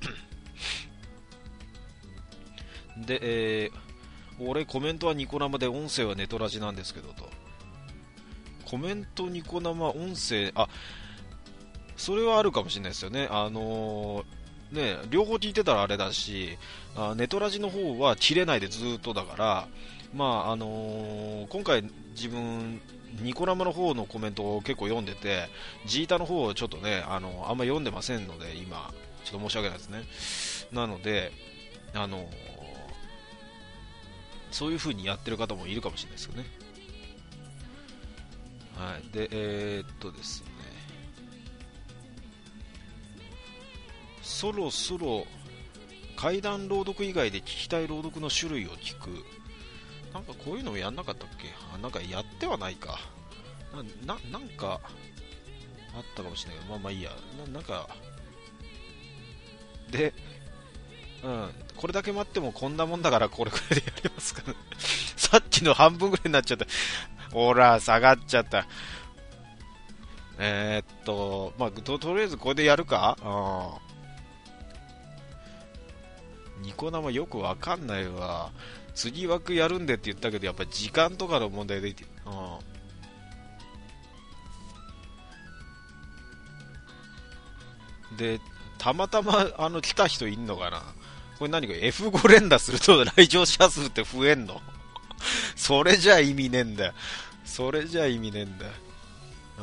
で、えー、俺コメントはニコ生で音声はネトラジなんですけどと。コメントニコ生音声あそれはあるかもしれないですよね。あのー、ね両方聞いてたらあれだしあネトラジの方は切れないでずっとだからまああのー、今回自分ニコ生の方のコメントを結構読んでてジータの方をちょっとねあのあんま読んでませんので今ちょっと申し訳ないですね。なのであのーそういう風にやってる方もいるかもしれないですよね。はい。で、えー、っとですね。そろそろ怪談朗読以外で聞きたい朗読の種類を聞く。なんかこういうのやんなかったっけ？あ、なんかやってはないか。な、な、なんかあったかもしれないけど、まあまあいいや。な、なんか、で、うん、これだけ待ってもこんなもんだからこれくらいでやりますかねさっきの半分ぐらいになっちゃったほら下がっちゃったえー、っとまあ と, とりあえずこれでやるか。うんニコ生よくわかんないわ。次枠やるんでって言ったけどやっぱり時間とかの問題で、うん、でたまたまあの来た人いんのかな。これ何か エフご 連打すると来場者数って増えんのそれじゃ意味ねえんだよ。それじゃ意味ねえんだよ。うん。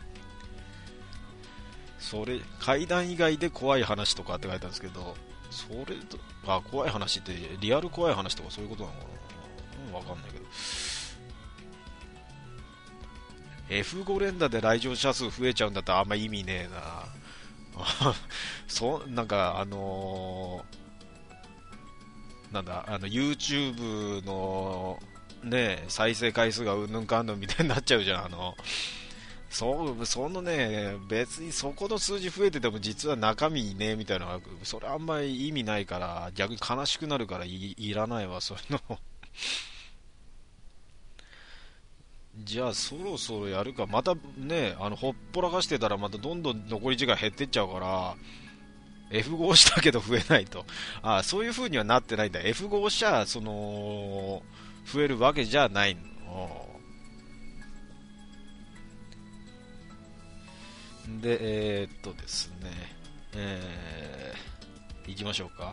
それ、階段以外で怖い話とかって書いてあるんですけど、それと、あ、怖い話ってリアル怖い話とかそういうことなのかな。うん、わかんないけど。 エフご 連打で来場者数増えちゃうんだったらあんま意味ねえな。そなんかあのー、なんだあの YouTube のね再生回数がうんぬんかんぬんみたいになっちゃうじゃん。あのそそのね別にそこの数字増えてても実は中身ねみたいな、それあんまり意味ないから逆に悲しくなるから い, いらないわそういうの。じゃあそろそろやるか。またねあのほっぽらかしてたらまたどんどん残り時間減ってっちゃうから、 エフご 押したけど増えないと。ああそういう風にはなってないんだ。 エフご 押しちゃその増えるわけじゃないので。えー、っとですねえー、行きましょうか。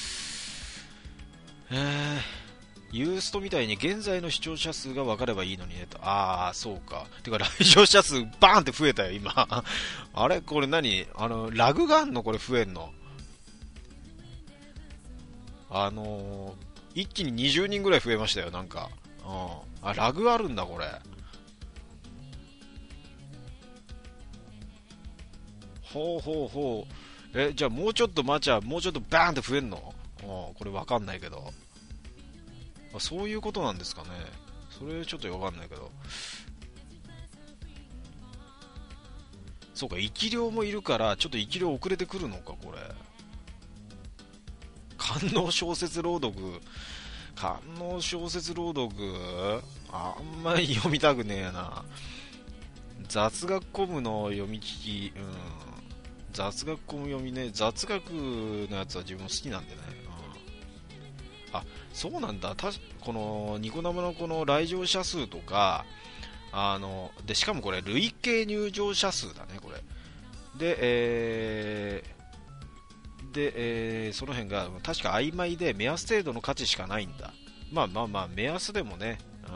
えーユーストみたいに現在の視聴者数が分かればいいのにねと。ああ、そうか。てか、来場者数バーンって増えたよ、今。あれこれ何あの、ラグがあんのこれ増えんの。あのー、一気ににじゅうにんぐらい増えましたよ、なんか。うん。あ、ラグあるんだ、これ。ほうほうほう。え、じゃあもうちょっと待ちゃ、もうちょっとバーンって増えんの。うん、これ分かんないけど。あ、そういうことなんですかね。それちょっとわかんないけど。そうか、生き量もいるからちょっと生き量遅れてくるのかこれ。官能小説朗読、官能小説朗読あんまり読みたくねえな。雑学コムの読み聞き、うん、雑学コム読みね。雑学のやつは自分好きなんでね、うん、あ、そうなんだ。たこのニコ生のこの来場者数とか、あのでしかもこれ累計入場者数だねこれで、えー、で、えー、その辺が確か曖昧で目安程度の価値しかないんだ。まあまあまあ目安でもね、うん、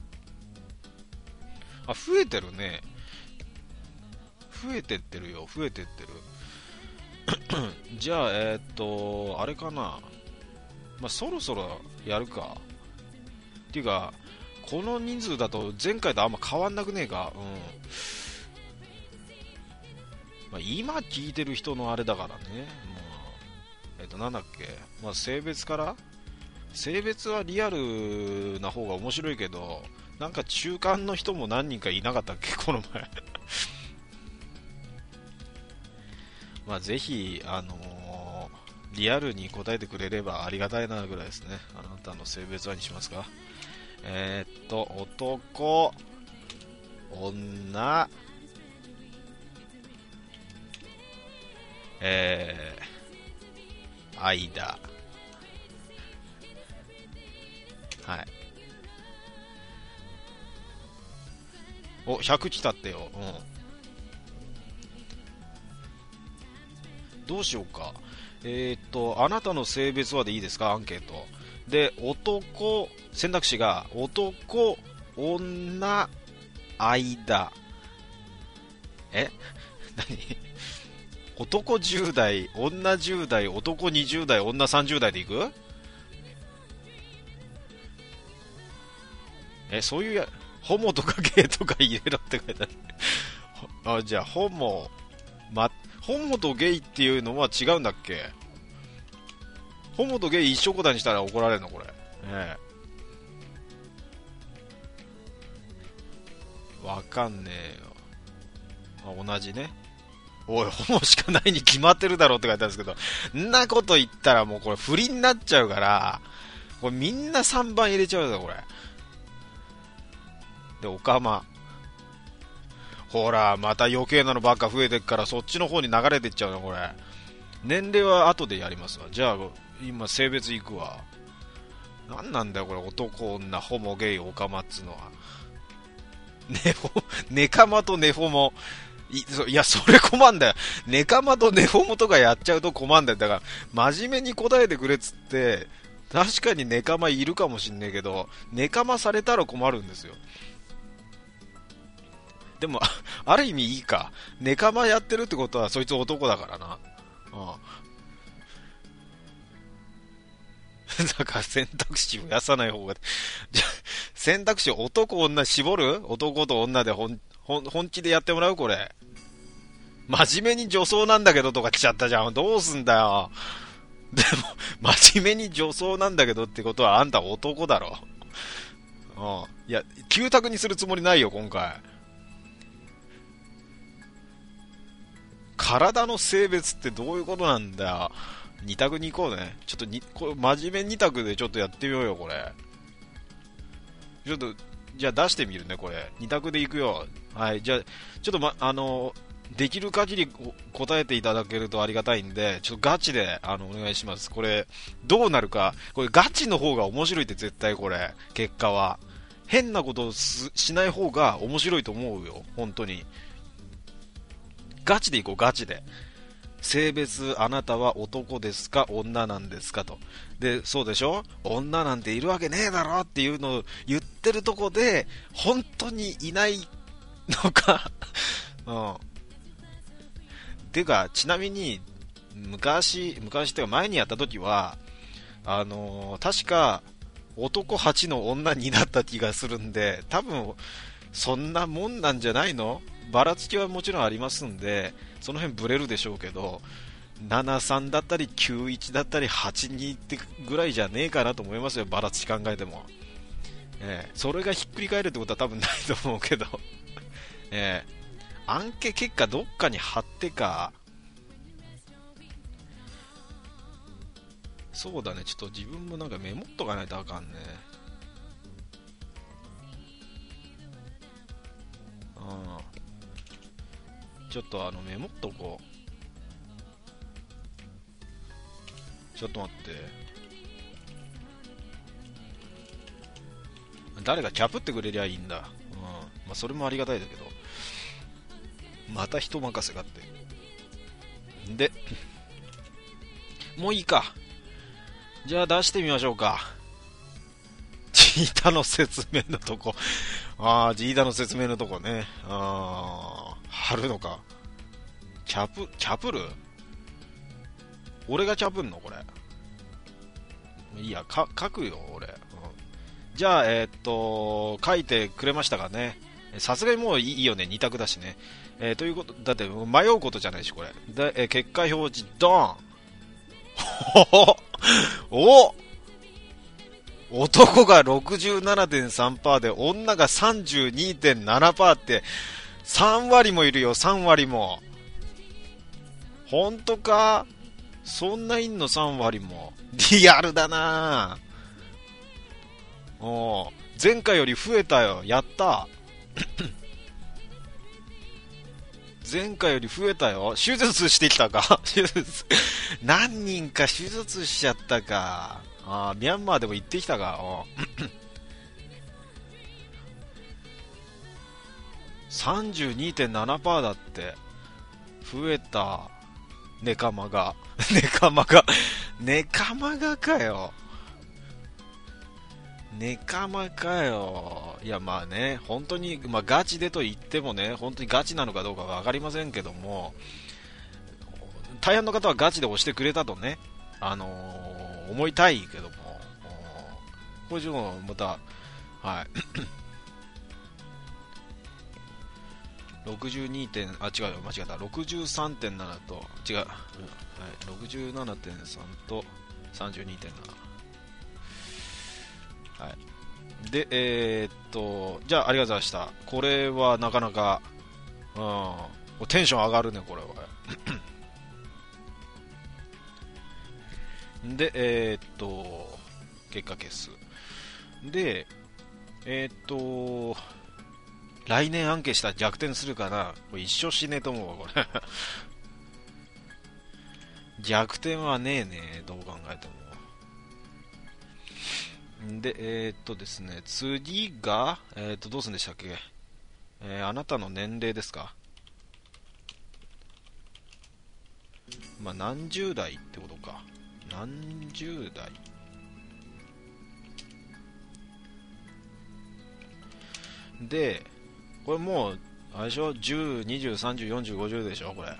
あ、増えてるね。増えてってるよ、増えてってる。じゃあえー、っとあれかな、まあ、そろそろやるか。っていうかこの人数だと前回とあんま変わんなくねえか。うん、まあ、今聞いてる人のあれだからね。もうえっとなんだっけ、まあ、性別から性別はリアルな方が面白いけど、なんか中間の人も何人かいなかったっけこの前。まあぜひあのー、リアルに答えてくれればありがたいなぐらいですね。あなたの性別はにしますか。えー、っと男、女、えー、間、はい。お、ひゃく来たってよ。うん。どうしようか。えー、っと、あなたの性別はでいいですか、アンケート。で、男、選択肢が、男、女、間。え何男じゅう代、女じゅう代、男にじゅう代、女さんじゅう代でいく。え、そういうや、ホモとかゲイとか入れろって書いてある。あ、じゃあ、ホモ、ま、ホモとゲイっていうのは違うんだっけ。ホモとゲイ一緒くたにしたら怒られるのこれ。ええ。わかんねえよ。あ、同じね。おい、ホモしかないに決まってるだろうって書いてあるんですけど、んなこと言ったらもうこれ不倫になっちゃうから、これみんなさんばん入れちゃうぞ、これ。で、オカマ。ほら、また余計なのばっか増えてっからそっちの方に流れてっちゃうの、これ。年齢は後でやりますわ。じゃあ、今性別いくわ。なんなんだよ、これ。男、女、ホモ、ゲイ、オカマっつうのは。ネホ、ネカマとネホモ。い, いや、それ困んだよ。ネカマとネホモとかやっちゃうと困んだよ。だから、真面目に答えてくれっつって、確かにネカマいるかもしんねえけど、ネカマされたら困るんですよ。でも、ある意味いいか。ネカマやってるってことは、そいつ男だからな。うん。だから選択肢増やさない方が。じゃ選択肢男女絞る。男と女でほんほん本気でやってもらうこれ。真面目に女装なんだけどとか来ちゃったじゃん。どうすんだよ。でも、真面目に女装なんだけどってことはあんた男だろ。うん。いや、旧宅にするつもりないよ、今回。体の性別ってどういうことなんだよ。二択に行こうね。ちょっとに、これ真面目二択でちょっとやってみようよ、これ。ちょっと、じゃあ出してみるね、これ。二択で行くよ。はい、じゃあ、ちょっとま、あの、できる限り答えていただけるとありがたいんで、ちょっとガチで、あの、お願いします。これ、どうなるか。これガチの方が面白いって絶対これ、結果は。変なことをしない方が面白いと思うよ、本当に。ガチでいこう、ガチで。性別、あなたは男ですか女なんですかと。で、そうでしょ、女なんているわけねえだろっていうのを言ってるとこで本当にいないのかうんてか、ちなみに昔昔ってか前にやった時はあのー、確か男はちの女にだった気がするんで、多分そんなもんなんじゃないの。ばらつきはもちろんありますんで、その辺ブレるでしょうけど、ななさんだったりきゅういちだったりはちにってぐらいじゃねえかなと思いますよ、ばらつき考えても。えー、それがひっくり返るってことは多分ないと思うけど、えー、アンケ結果どっかに貼ってか。そうだね、ちょっと自分もなんかメモっとかないとあかんね。うん、ちょっとあのメモっとこう。ちょっと待って、誰がキャプってくれりゃいいんだ。うん、まあそれもありがたいだけど、また人任せがあって。で、もういいか。じゃあ出してみましょうか。ジータの説明のとこ。ああ、ジータの説明のとこね。ああ、貼るのか。キャプ、キャプる俺がキャプんのこれ。いいや、か、書くよ、俺。うん、じゃあ、えー、っと、書いてくれましたかね。さすがにもういいよね、二択だしね。えー、ということ、だって迷うことじゃないし、これ。で、えー、結果表示、ドーンお男が ろくじゅうななてんさんパーセント で女が さんじゅうにてんななパーセント ってさん割もいるよ、さん割も。本当か、そんないんのさん割も。リアルだなぁ。お前回より増えたよ、やった前回より増えたよ。手術してきたか手術何人か手術しちゃったか。あー、ミャンマーでも行ってきたか。さんじゅうにてんななパーセント だって。増えた。ネカマがネカマがネカマがかよ。ネカマかよ。いや、まあね、本当に、まあ、ガチでと言ってもね、本当にガチなのかどうかは分かりませんけども、大半の方はガチで押してくれたとね、あのー、思いたいけども、これちょっとまた、はい、ろくじゅうに点、あ、違うよ、間違った、ろくじゅうさんてんなな と、違う、はい、ろくじゅうななてんさん と さんじゅうにてんなな。はい、で、えー、っと、じゃあ、ありがとうございました。これはなかなか、うん、テンション上がるね、これは。で、えー、っと、結果係数。で、えー、っと、来年アンケしたら逆転するかな。これ一生しねえと思うわ、これ。逆転はねえね、どう考えても。で、えー、っとですね、次が、えー、っと、どうするんでしたっけ、えー、あなたの年齢ですか。まあ、何十代ってことか。何十代で、これもう、あれでしょ、じゅう、にじゅう、さんじゅう、よんじゅう、ごじゅうでしょ、これ。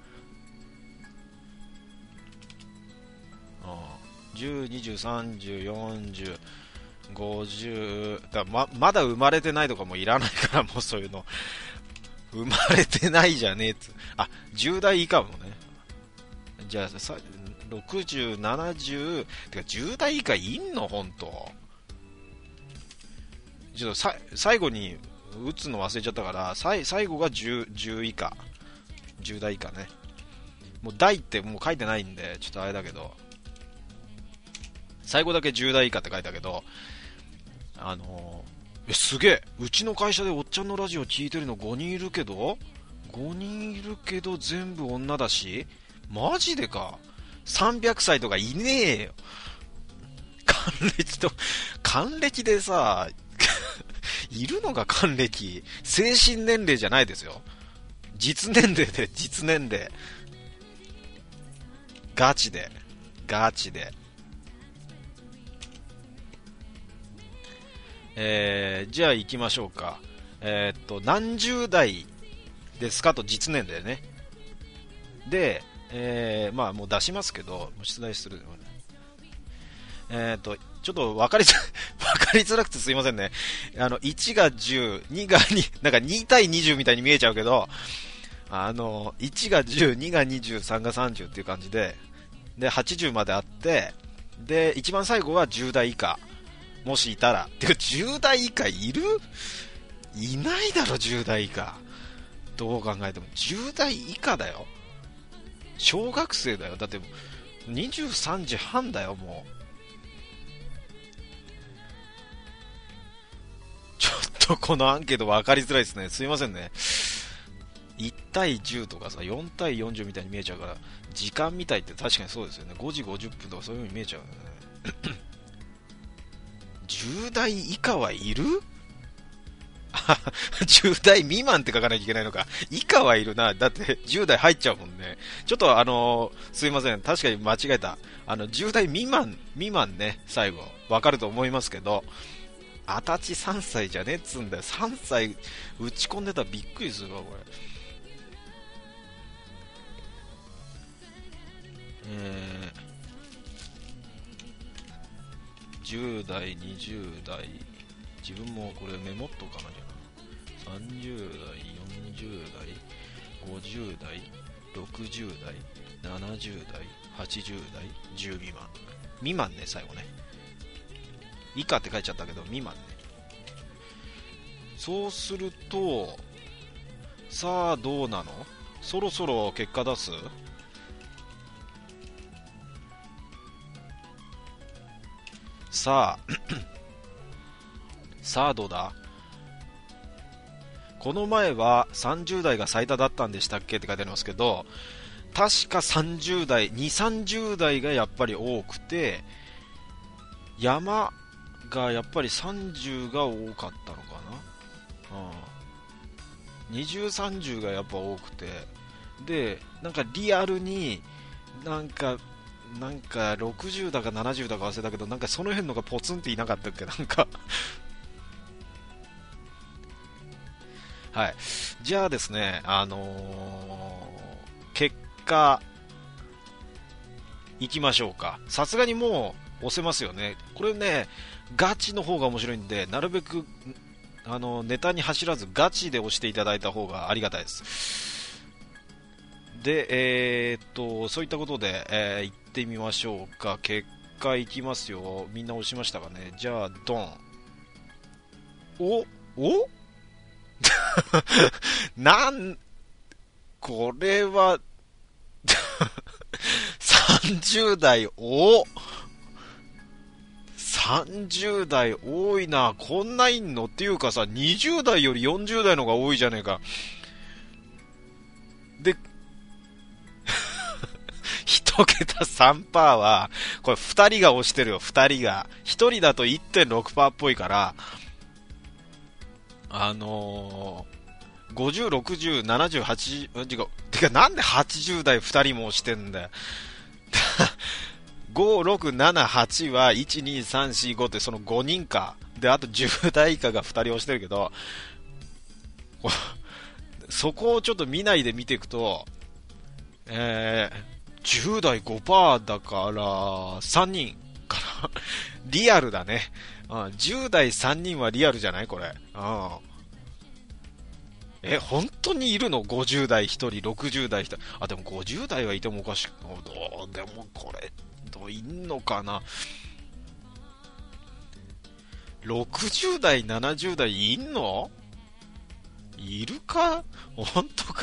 じゅう、にじゅう、さんじゅう、よんじゅう、ごじゅうだ、ま、まだ生まれてないとかもいらないから、もうそういうの生まれてないじゃねえっつ。あ、じゅう代以下もね。じゃあさ、ろくじゅう、ななじゅう、てかじゅう代以下いんのほんと。ちょっとさ最後に打つの忘れちゃったから、さい最後が 10, 10以下。じゅう代以下ね。もう代ってもう書いてないんで、ちょっとあれだけど、最後だけじゅう代以下って書いたけど、あのー、え、すげえ、うちの会社でおっちゃんのラジオ聞いてるのごにんいるけど、ごにんいるけど全部女だし、マジでか。さんびゃくさいとかいねえよ。還暦と、還暦でさ、いるのが還暦。精神年齢じゃないですよ。実年齢で、実年齢。ガチで、ガチで。えー、じゃあ行きましょうか。えー、っと、何十代ですかと実年齢ね。で、えー、まあもう出しますけど、出題する。えー、っと、ちょっと分かりづ、分かりづらくてすいませんね。あの、いちがじゅう、にがに、なんかに対にじゅうみたいに見えちゃうけど、あの、いちがじゅう、にがにじゅう、さんがさんじゅうっていう感じで、で、はちじゅうまであって、で、一番最後はじゅう代以下。もしいたら。てか、じゅう代以下いる？いないだろ、じゅう代以下。どう考えても。じゅう代以下だよ。小学生だよ。だって、にじゅうさんじはんだよ、もう。ちょっとこのアンケート分かりづらいですね。すいませんね。いち対じゅうとかさ、よん対よんじゅうみたいに見えちゃうから、時間みたいって確かにそうですよね。ごじごじゅっぷんとかそういう風に見えちゃうよね。じゅう代以下はいる？じゅう代未満って書かなきゃいけないのか。以下はいるな。だってじゅう代入っちゃうもんね。ちょっとあのー、すいません。確かに間違えた。あの、じゅう代未満、未満ね、最後。わかると思いますけど、あたちさんさいじゃねえっつんだよ。さんさい打ち込んでたらびっくりするわ、これ。えー、じゅう代、にじゅう代、自分もこれメモっとかなきゃな。さんじゅう代、よんじゅう代、ごじゅう代、ろくじゅう代、ななじゅう代、はちじゅう代、じゅう未満。未満ね、最後ね。以下って書いちゃったけど、未満ね。そうすると、さあどうなの？そろそろ結果出す？さあさあどうだ？この前はさんじゅう代が最多だったんでしたっけって書いてありますけど、確かさんじゅう代、に、さんじゅう代がやっぱり多くて、山がやっぱりさんじゅうが多かったのかな、うん、にじゅう、さんじゅうがやっぱ多くて、で、なんかリアルになんかなんかろくじゅうだかななじゅうだか忘れたけど、なんかその辺のがポツンっていなかったっけ、なんかはい。じゃあですね、あのー、結果、いきましょうか。さすがにもう押せますよね。これね、ガチの方が面白いんで、なるべく、あの、ネタに走らずガチで押していただいた方がありがたいです。で、えー、っと、そういったことで、えー、行ってみましょうか。結果いきますよ。みんな押しましたかね。じゃあ、ドン。おおなん、これはさんじゅう代、おさんじゅう代多いな。こんないんのっていうかさ、にじゅう代よりよんじゅう代の方が多いじゃねえか。で、一桁 さんパーセント は、これふたりが押してるよ、ふたりが。ひとりだと いってんろくパーセント っぽいから、あのー、ごじゅう、ろくじゅう、ななじゅう、はちじゅう、違う。てかなんではちじゅう代ふたりも押してんだよ。ご、ろく、なな、はちはいち、に、さん、よん、ごってそのごにんか。で、あとじゅう代以下がふたり押してるけど、そこをちょっと見ないで見ていくと、えー、じゅう代 ごパーセント だからさんにんかな。リアルだね。うん、じゅう代さんにんはリアルじゃないこれ。うん。 え、本当にいるの？ ごじゅう 代ひとり、ろくじゅう代ひとり。あ、でもごじゅう代はいてもおかしく、どうでもこれ、どういんのかな。ろくじゅう代、ななじゅう代いんの？いるか？本当か？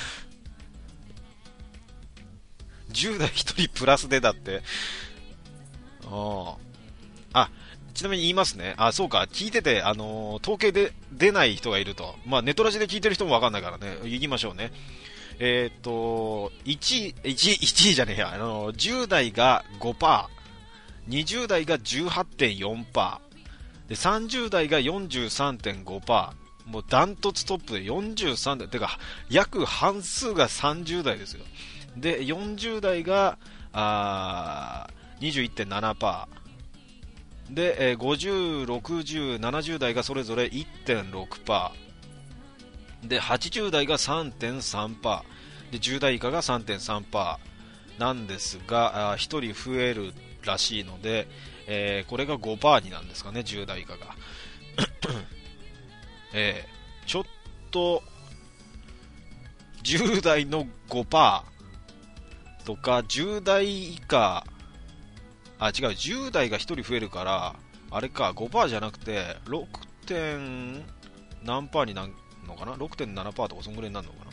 じゅう代ひとりプラスでだって。ああ。あ、ちなみに言いますね。あ、そうか。聞いてて、あのー統計で出ない人がいると。まあ、ネトラジで聞いてる人もわかんないからね。言いましょうね。えーっと、いちい、いちい、いちいじゃねえや。あのー、じゅう代が ごパーセント、にじゅう代が じゅうはちてんよんパーセント、で、さんじゅう代が よんじゅうさんてんごパーセント、もうダントツトップでよんじゅうさん代、てか、約半数がさんじゅう代ですよ。で、よんじゅう代が、あー、にじゅういってんななパーセント、で、えー、ごじゅう、ろくじゅう、ななじゅう代がそれぞれ いってんろくパーセント、で、はちじゅう代が さんてんさんパーセント、で、じゅう代以下が さんてんさんパーセントなんですが、あひとり増えるらしいので、えーこれが ごパーセントになんですかね、じゅう代以下が。えーちょっと、じゅう代の ごパーセントとか、じゅう代以下、あ、違う、じゅう代がひとり増えるから、あれか、ごパーセントじゃなくて、ろく. 点何パーになるのかな？ ろくてんなな パーとかそんぐらいになるのかな。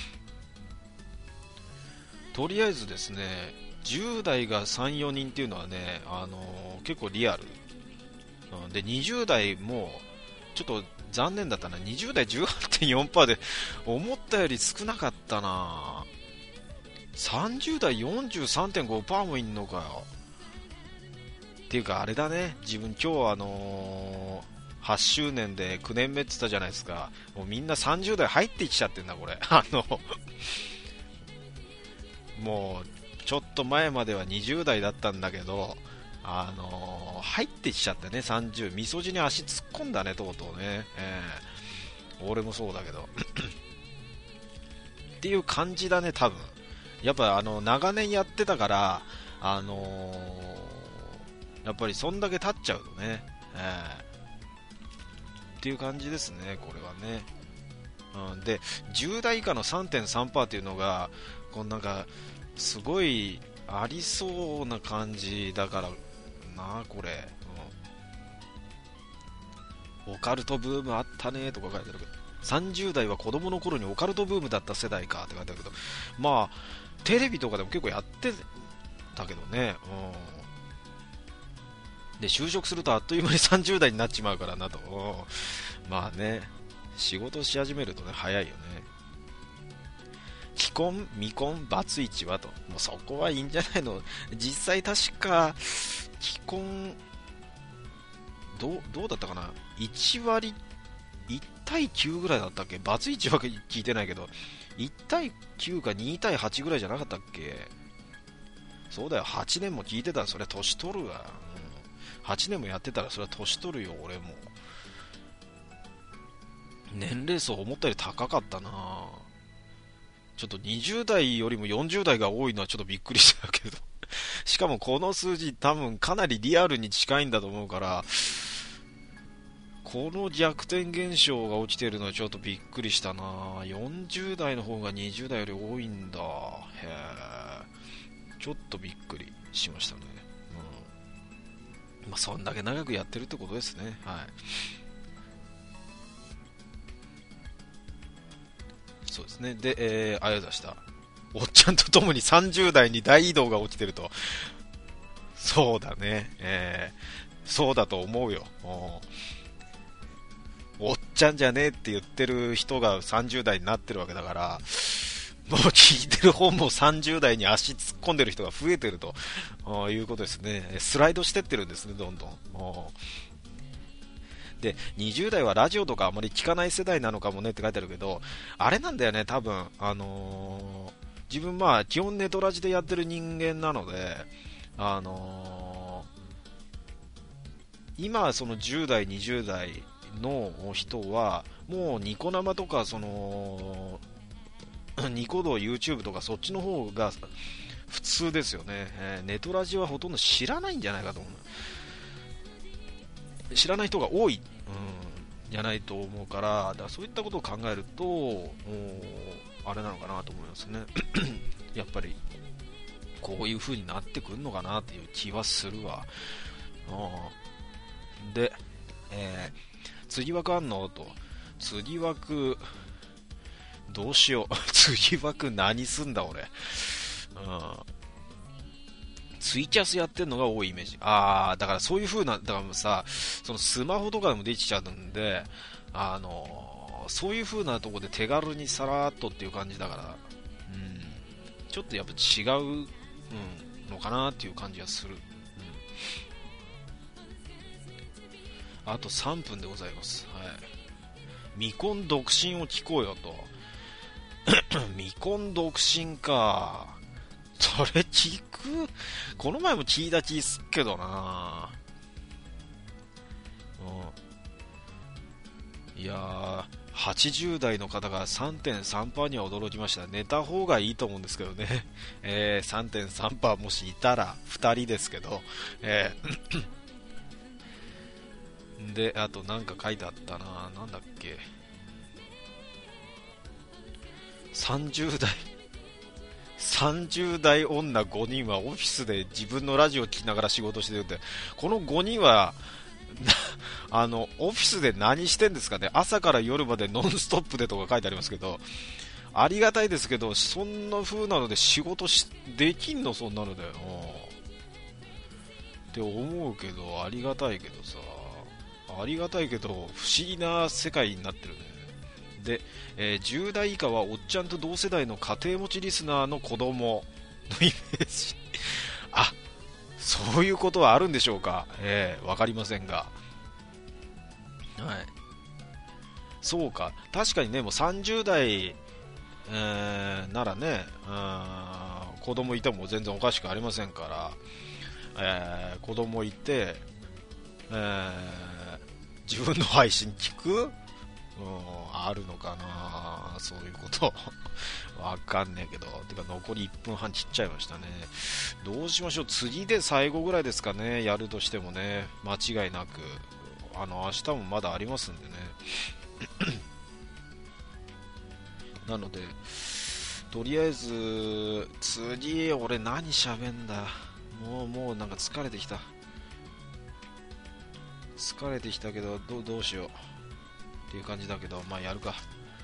とりあえずですね、じゅう代がさん、よにんっていうのはね、あのー結構リアル。うんで、にじゅう代も、ちょっと残念だったな。にじゅう代 じゅうはちてんよんパーセント で、思ったより少なかったな。さんじゅう代 よんじゅうさんてんごパーセント もいんのかよ。っていうかあれだね、自分今日あのー、はっしゅうねんできゅうねんめって言ったじゃないですか。もうみんなさんじゅう代入ってきちゃってんだこれ。あのもうちょっと前まではにじゅう代だったんだけど、あのー、入ってきちゃってね。さんじゅう、みそじに足突っ込んだね、とうとうね。えー、俺もそうだけどっていう感じだね、多分。やっぱあの長年やってたから、あのー、やっぱりそんだけ経っちゃうとね、えー、っていう感じですね、これはね。うん、で、じゅう代以下の さんてんさんパーセント っていうのが、こうなんか、すごいありそうな感じだからな、これ。うん、オカルトブームあったねとか書いてあるけど、さんじゅう代は子供の頃にオカルトブームだった世代かって書いてあるけど、まあ、テレビとかでも結構やってたけどね。うん、で、就職するとあっという間にさんじゅう代になっちまうからなと。うん、まあね、仕事し始めるとね、早いよね。既婚、未婚、バツイチはと。もうそこはいいんじゃないの。実際確か、既婚、どう、どうだったかな？ いち 割、いち対きゅうぐらいだったっけ？バツイチは聞いてないけど、いち対きゅうかに対はちぐらいじゃなかったっけ？そうだよ、はちねんも聞いてたらそれは年取るわ。うん、はちねんもやってたらそれは年取るよ、俺も。年齢層思ったより高かったな。ちょっとにじゅう代よりもよんじゅう代が多いのはちょっとびっくりしたけどしかもこの数字多分かなりリアルに近いんだと思うから、この逆転現象が起きてるのはちょっとびっくりしたな。よんじゅう代の方がにじゅう代より多いんだ。へえ、ちょっとびっくりしましたね。うん、まあそんだけ長くやってるってことですね。はい。そうですね。で、えー、ありがとうございました。おっちゃんとともにさんじゅう代に大移動が起きてると。そうだね。えー、そうだと思うよ。おっちゃんじゃねえって言ってる人がさんじゅう代になってるわけだから、もう聞いてる本もさんじゅう代に足突っ込んでる人が増えてるということですね。スライドしてってるんですね、どんどん。で、にじゅう代はラジオとかあまり聞かない世代なのかもねって書いてあるけど、あれなんだよね、多分。あのー、自分まあ、基本ネトラジでやってる人間なので、あのー、今そのじゅう代、にじゅう代の人は、もうニコ生とか、その、ニコ動、YouTube とかそっちの方が普通ですよね。えー、ネトラジはほとんど知らないんじゃないかと思う。知らない人が多い。うん、 じゃないと思うから、だからそういったことを考えると、もうあれなのかなと思いますね。やっぱりこういう風になってくるのかなっていう気はするわ。うん、で、えー、次枠あんのと、次枠どうしよう。次枠何すんだ俺。うん、ツイキャスやってんのが多いイメージ。あー、だからそういう風な、だからさ、そのスマホとかでもできちゃうんで、あのー、そういう風なとこで手軽にさらっとっていう感じだから、うん、ちょっとやっぱ違う、うん、のかなっていう感じがする。うん、あとさんぷんでございます。はい。未婚独身を聞こうよと。未婚独身か。それ聞く？この前も聞いた気すっけどな。うん。いやー、はちじゅう代の方が さんてんさんパーセント には驚きました。寝た方がいいと思うんですけどね。えー、さんてんさんパーセント もしいたらふたりですけど。えー、で、あとなんか書いてあったな。なんだっけ。さんじゅう代。さんじゅう代女ごにんはオフィスで自分のラジオを聞きながら仕事してるって、このごにんはあのオフィスで何してんですかね。朝から夜までノンストップでとか書いてありますけど、ありがたいですけど、そんな風なので仕事しできんの？そんなのでって思うけど、ありがたいけどさ、ありがたいけど不思議な世界になってるね。で、えー、じゅう代以下はおっちゃんと同世代の家庭持ちリスナーの子供のイメージ。あ、そういうことはあるんでしょうか。えー、わかりませんが、はい、そうか、確かにね、もうさんじゅう代、えー、ならね、子供いても全然おかしくありませんから、えー、子供いて、えー、自分の配信聞く？うん、あるのかな、そういうことわかんねえけど。てか残りいっぷんはん切っちゃいましたね。どうしましょう。次で最後ぐらいですかね、やるとしてもね。間違いなくあの明日もまだありますんでね。なのでとりあえず次俺何喋んだ。もうもうなんか疲れてきた疲れてきたけど、どうどうしようっていう感じだけど、まあやるか。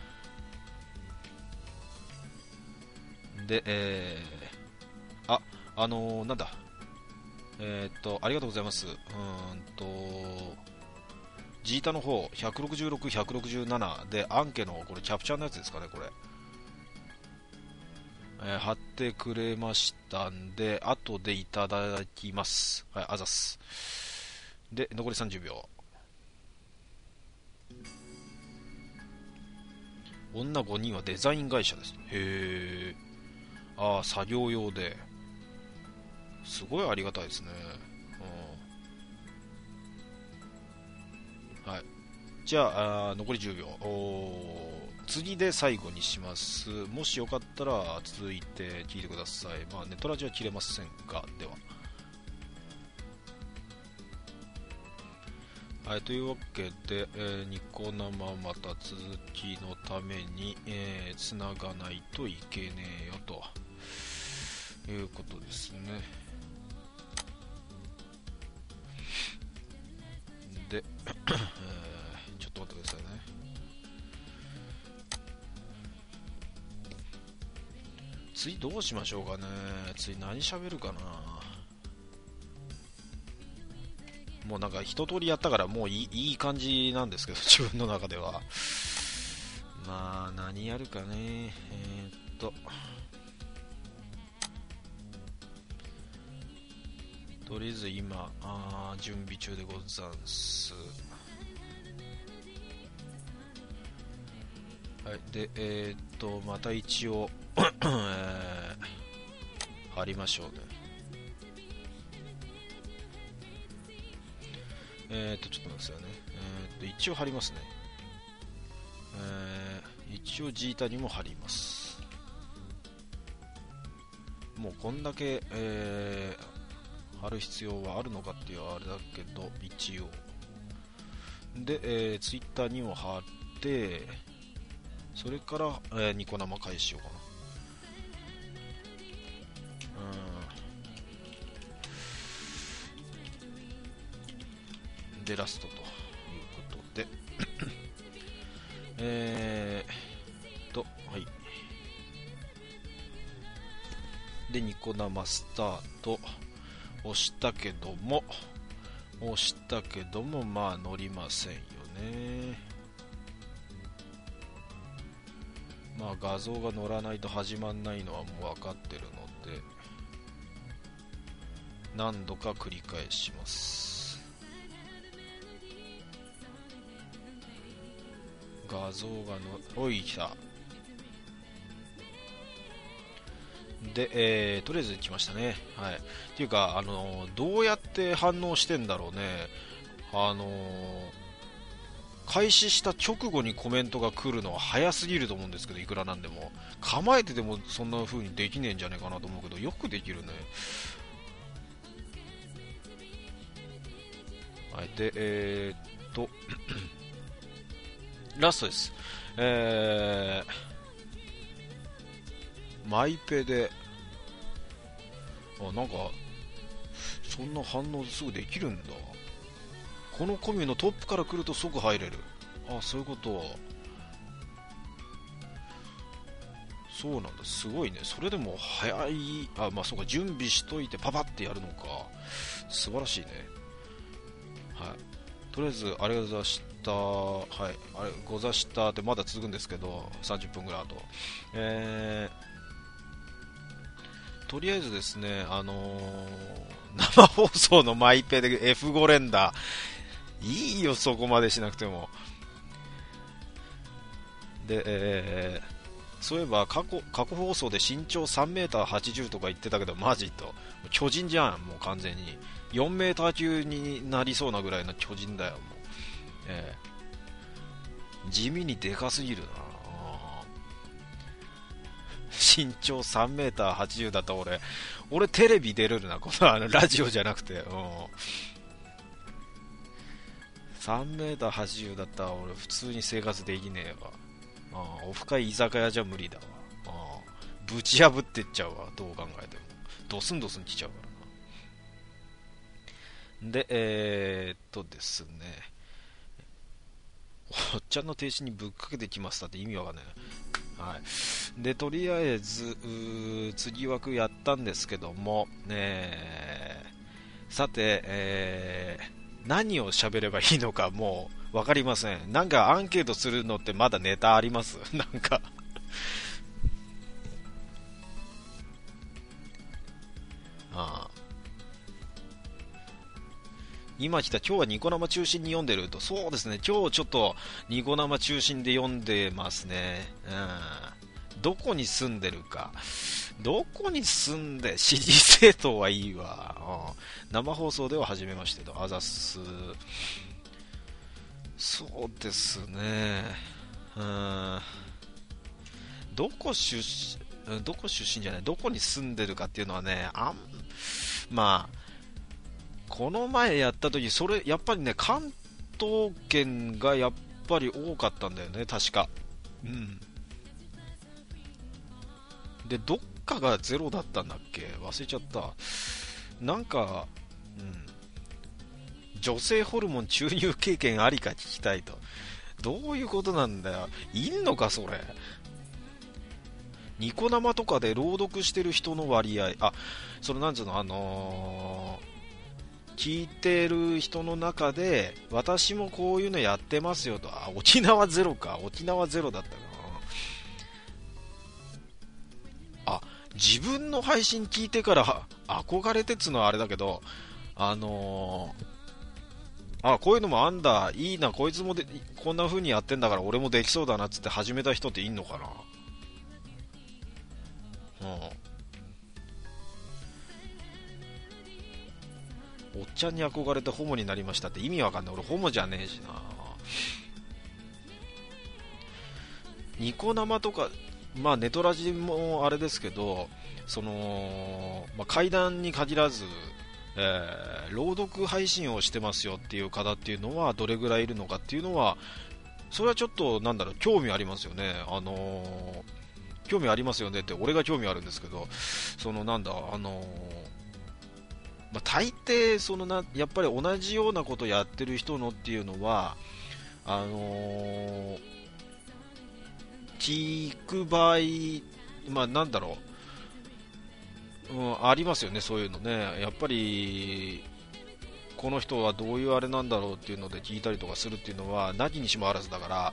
で、えー、あ、あのー、なんだ、えー、っと、ありがとうございます。うーんと、ジータの方、ひゃくろくじゅうろく、ひゃくろくじゅうななで、アンケの、これ、キャプチャーのやつですかね、これ。えー貼ってくれましたんで、後でいただきます。はい、あざっす。で、残りさんじゅうびょう。女ごにんはデザイン会社です。へー。ああ、作業用で。すごいありがたいですね。うん、はい。じゃあ、あ残りじゅうびょう。お次で最後にします。もしよかったら続いて聞いてください。まあ、ネトラジは切れませんが、では。はい、というわけで、えーニコ生また続きのために、えー、つながないといけねえよということですね。で、えーちょっと待ってくださいね。次どうしましょうかね。次何喋るかな。もうなんか一通りやったからもういい、いい感じなんですけど、自分の中では。まあ何やるかね。えー、っととりあえず今あ準備中でござんす。はい、でえー、っとまた一応、えー、貼りましょうね。えー、っとちょっと待ってくださいね。えー、っと一応貼りますね。えー、一応ジータにも貼ります。もうこんだけ、えー、貼る必要はあるのかっていうあれだけど、一応で、えー、ツイッターにも貼って、それから、えー、ニコ生開始しようかな。うんでラストということでえーとはいでニコ生スタート押したけども押したけどもまあ乗りませんよね。まあ画像が乗らないと始まんないのはもう分かってるので何度か繰り返します。画像がのおい来たで、えー、とりあえず来ましたね。はい。っていうか、あのー、どうやって反応してんだろうね。あのー、開始した直後にコメントが来るのは早すぎると思うんですけど、いくらなんでも。構えてでもそんな風にできねえんじゃねえかなと思うけど、よくできるね。はい。で、えー、っと、ラストです。えー、マイペで、あ、なんかそんな反応すぐできるんだ。このコミュのトップから来ると即入れる。あ、そういうこと。そうなんだ、すごいね。それでも早い。あ、まあそうか、準備しといてパパってやるのか。素晴らしいね。はい。とりあえずありがとうございました。はい、あれござしたってまだ続くんですけど、さんじゅっぷんぐらいあと。えー、とりあえずですね、あのー、生放送のマイペで エフファイブ 連打いいよ、そこまでしなくても。で、えー、そういえば過去、過去放送で身長 さんメーターはちじゅう とか言ってたけどマジと巨人じゃん。もう完全によんメーター級になりそうなぐらいの巨人だよ。もう、えー、地味にでかすぎるな。身長 さんメーターはちじゅう だったら俺俺テレビ出れるな、このあのラジオじゃなくて。うん、さんメーターはちじゅうだったら俺普通に生活できねえわ。あオフ会居酒屋じゃ無理だわ。あぶち破ってっちゃうわ、どう考えても。ドスンドスン来ちゃうからな。で、えー、っとですね、おっちゃんの停止にぶっかけてきましたって意味わかんないな。はい。で、とりあえず、次枠やったんですけども、ね、さて、えー、何を喋ればいいのかもう分かりません。なんかアンケートするのってまだネタありますなんかああ今来た、今日はニコ生中心に読んでると。そうですね、今日ちょっとニコ生中心で読んでますね。うん、どこに住んでるか、どこに住んで、支持政党はいいわ。うん、生放送では初めましてと、あざす。そうですね、うん、どこ出身、どこ出身じゃない、どこに住んでるかっていうのはね、あんまあこの前やった時、それやっぱりね、関東圏がやっぱり多かったんだよね、確か。うん。で、どっかがゼロだったんだっけ、忘れちゃった。なんか、うん、女性ホルモン注入経験ありか聞きたいと。どういうことなんだよ。いんのか、それ。ニコ生とかで朗読してる人の割合、あ、それなんつうの、あのー聞いてる人の中で私もこういうのやってますよと。あ、沖縄ゼロか、沖縄ゼロだったかな。あ、自分の配信聞いてから憧れてっつのはあれだけど、あのー、あ、こういうのもあんだ、いいな、こいつもでこんな風にやってんだから俺もできそうだなっつって始めた人っていんのかな。うん、おっちゃんに憧れてホモになりましたって意味わかんない。俺ホモじゃねえしな。ニコ生とか、まあネトラジもあれですけど、その、まあ、階段に限らず、 えー、朗読配信をしてますよっていう方っていうのはどれぐらいいるのかっていうのは、それはちょっとなんだろう、興味ありますよね。あのー、興味ありますよねって、俺が興味あるんですけど、そのなんだ、あのー、まあ、大抵そのな、やっぱり同じようなことやってる人のっていうのは、あのー、聞く場合、まあなんだろう、うん、ありますよね、そういうのね。やっぱりこの人はどういうあれなんだろうっていうので聞いたりとかするっていうのは何にしもあらずだから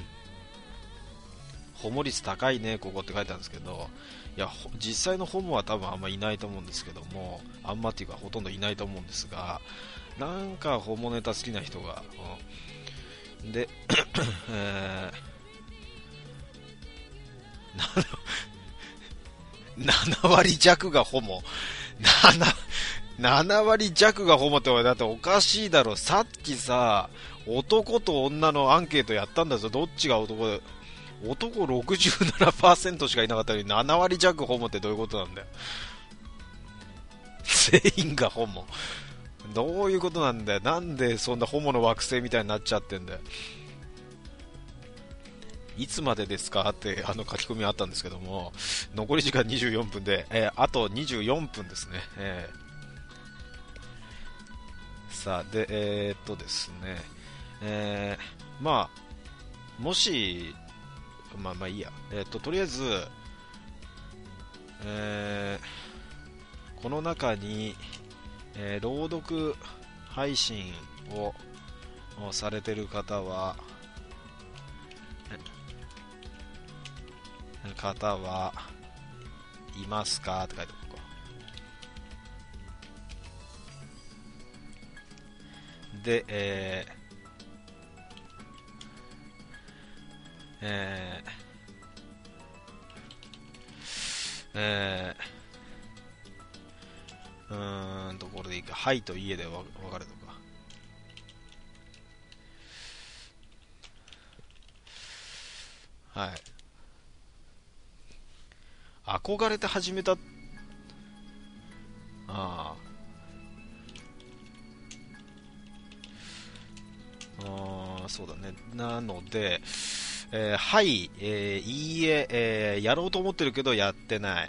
ホモ率高いねここって書いてあるんですけど、いや実際のホモは多分あんまいないと思うんですけども、あんまっていうかほとんどいないと思うんですが、なんかホモネタ好きな人が、うん、で、えー、なな割弱がホモ、なな割弱がホモって、だっておかしいだろ。さっきさ、男と女のアンケートやったんだぞ。どっちが男で、男 ろくじゅうななパーセント しかいなかったのになな割弱ホモってどういうことなんだよ。全員がホモ。どういうことなんだよ。なんでそんなホモの惑星みたいになっちゃってんだよ。いつまでですかってあの書き込みあったんですけども、残り時間にじゅうよんぷんで、えー、あとにじゅうよんぷんですね。えーさあでえー、っとですね、えー、まあもしまあまあいいや、えー、っととりあえず、えー、この中に、えー、朗読配信をされてる方は方はいますかって書いておくか。で、えー、えー、えー、うーんところでいいか、はいと家で分かれとか。はい。憧れて始めた、ああ、あそうだね。なので、えー、はい、えー、いいえ、えー、やろうと思ってるけどやってない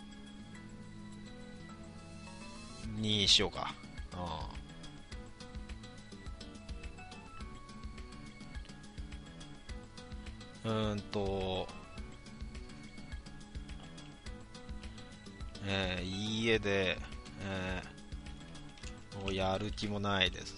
にしようか。あうーんと、えー、いいえで、えー、もうやる気もないです。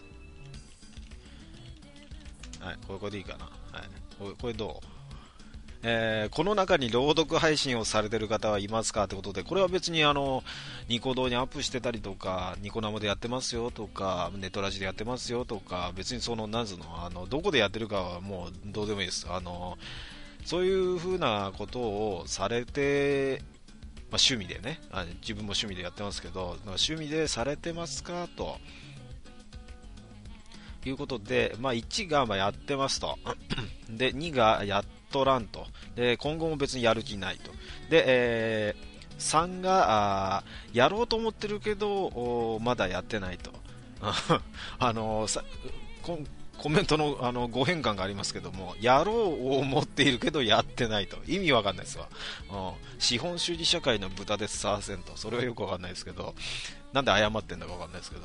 はい、これこれでいいかな。はい、これ、これどう、えーこの中に朗読配信をされてる方はいますかってことで、これは別にあのニコ動にアップしてたりとか、ニコ生でやってますよとか、ネトラジでやってますよとか、別にそのなんつうの、あのどこでやってるかはもうどうでもいいです。あのそういう風なことをされて、まあ、趣味でね、あ自分も趣味でやってますけど、趣味でされてますかということで、まあ、いちがまあやってますとでにがやっとらんと、で今後も別にやる気ないと、で、えー、さんがあやろうと思ってるけどまだやってないとあのさココメントのあのご変換がありますけども、やろうを思っているけどやってないと、意味わかんないですわ、うん、資本主義社会の豚ですさーせんと、それはよくわかんないですけど、なんで謝ってんだかわかんないですけど、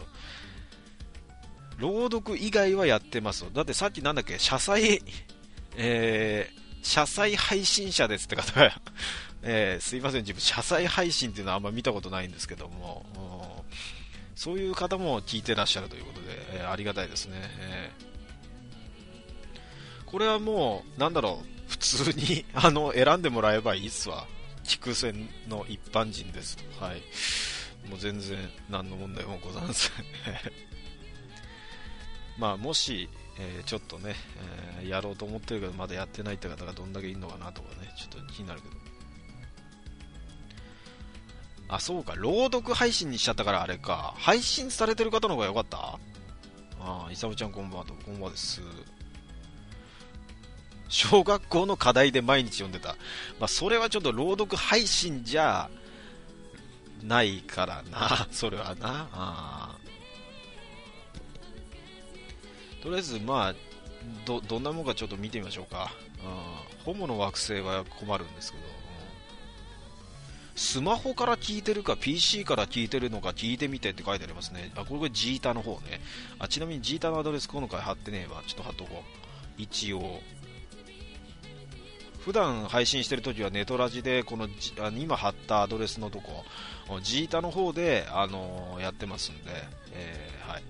朗読以外はやってます。だってさっきなんだっけ、謝罪、えー、謝罪配信者ですって方が、えー、すいません、自分謝罪配信っていうのはあんま見たことないんですけども、そういう方も聞いてらっしゃるということで、えー、ありがたいですね、えー、これはもうなんだろう、普通にあの選んでもらえばいいっすわ。聞線の一般人ですと、はい、もう全然何の問題もございませんまあもし、えー、ちょっとね、えー、やろうと思ってるけどまだやってないって方がどんだけいるのかなとかね、ちょっと気になるけど、あ、そうか、朗読配信にしちゃったからあれか、配信されてる方の方が良かった。あ、いさむちゃんこんばんはと、こんばんはです。小学校の課題で毎日読んでた。まあそれはちょっと朗読配信じゃないからな、それはな。あとりあえず、まあど、どんなもんかちょっと見てみましょうか。うん、ホモの惑星は困るんですけど、うん、スマホから聞いてるか ピーシー から聞いてるのか聞いてみてって書いてありますね。あ、これこれジータの方ね。あ、ちなみにジータのアドレス今回貼ってねえわ。ちょっと貼っとこう。一応。普段配信してるときはネトラジでこのあ今貼ったアドレスのとこジータの方で、あのー、やってますんで、えー、はい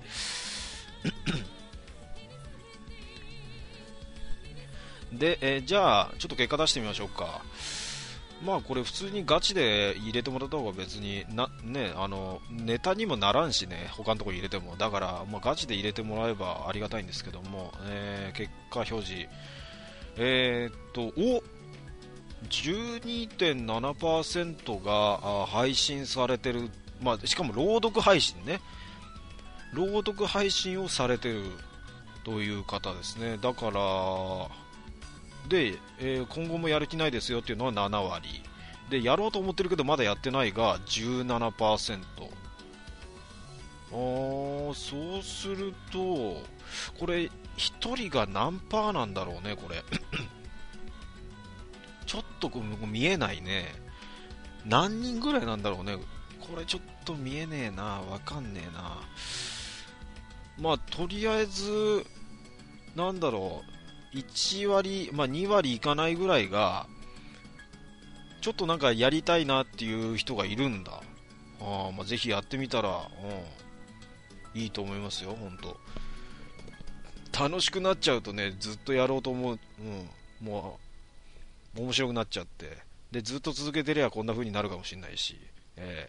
で、えー、じゃあちょっと結果出してみましょうか。まあこれ普通にガチで入れてもらった方が別にな、ね、あのネタにもならんしね、他のところ入れてもだから、まあ、ガチで入れてもらえばありがたいんですけども、えー、結果表示えー、っとお じゅうにてんななパーセント が配信されてる、まあ、しかも朗読配信ね、朗読配信をされてるという方ですね。だからで、えー、今後もやる気ないですよっていうのはななわりで、やろうと思ってるけどまだやってないが じゅうななパーセント。 あー、そうするとこれひとりが何パーなんだろうね、これちょっとこう見えないね。何人ぐらいなんだろうね、これちょっと見えねえな、わかんねえな。まあとりあえずなんだろう、いちわり、まあ、にわりいかないぐらいがちょっとなんかやりたいなっていう人がいるんだ。あ、まあ、ぜひやってみたら、うん、いいと思いますよ。本当楽しくなっちゃうとね、ずっとやろうと思う、うん、もう面白くなっちゃって、でずっと続けてりゃこんな風になるかもしれないし、え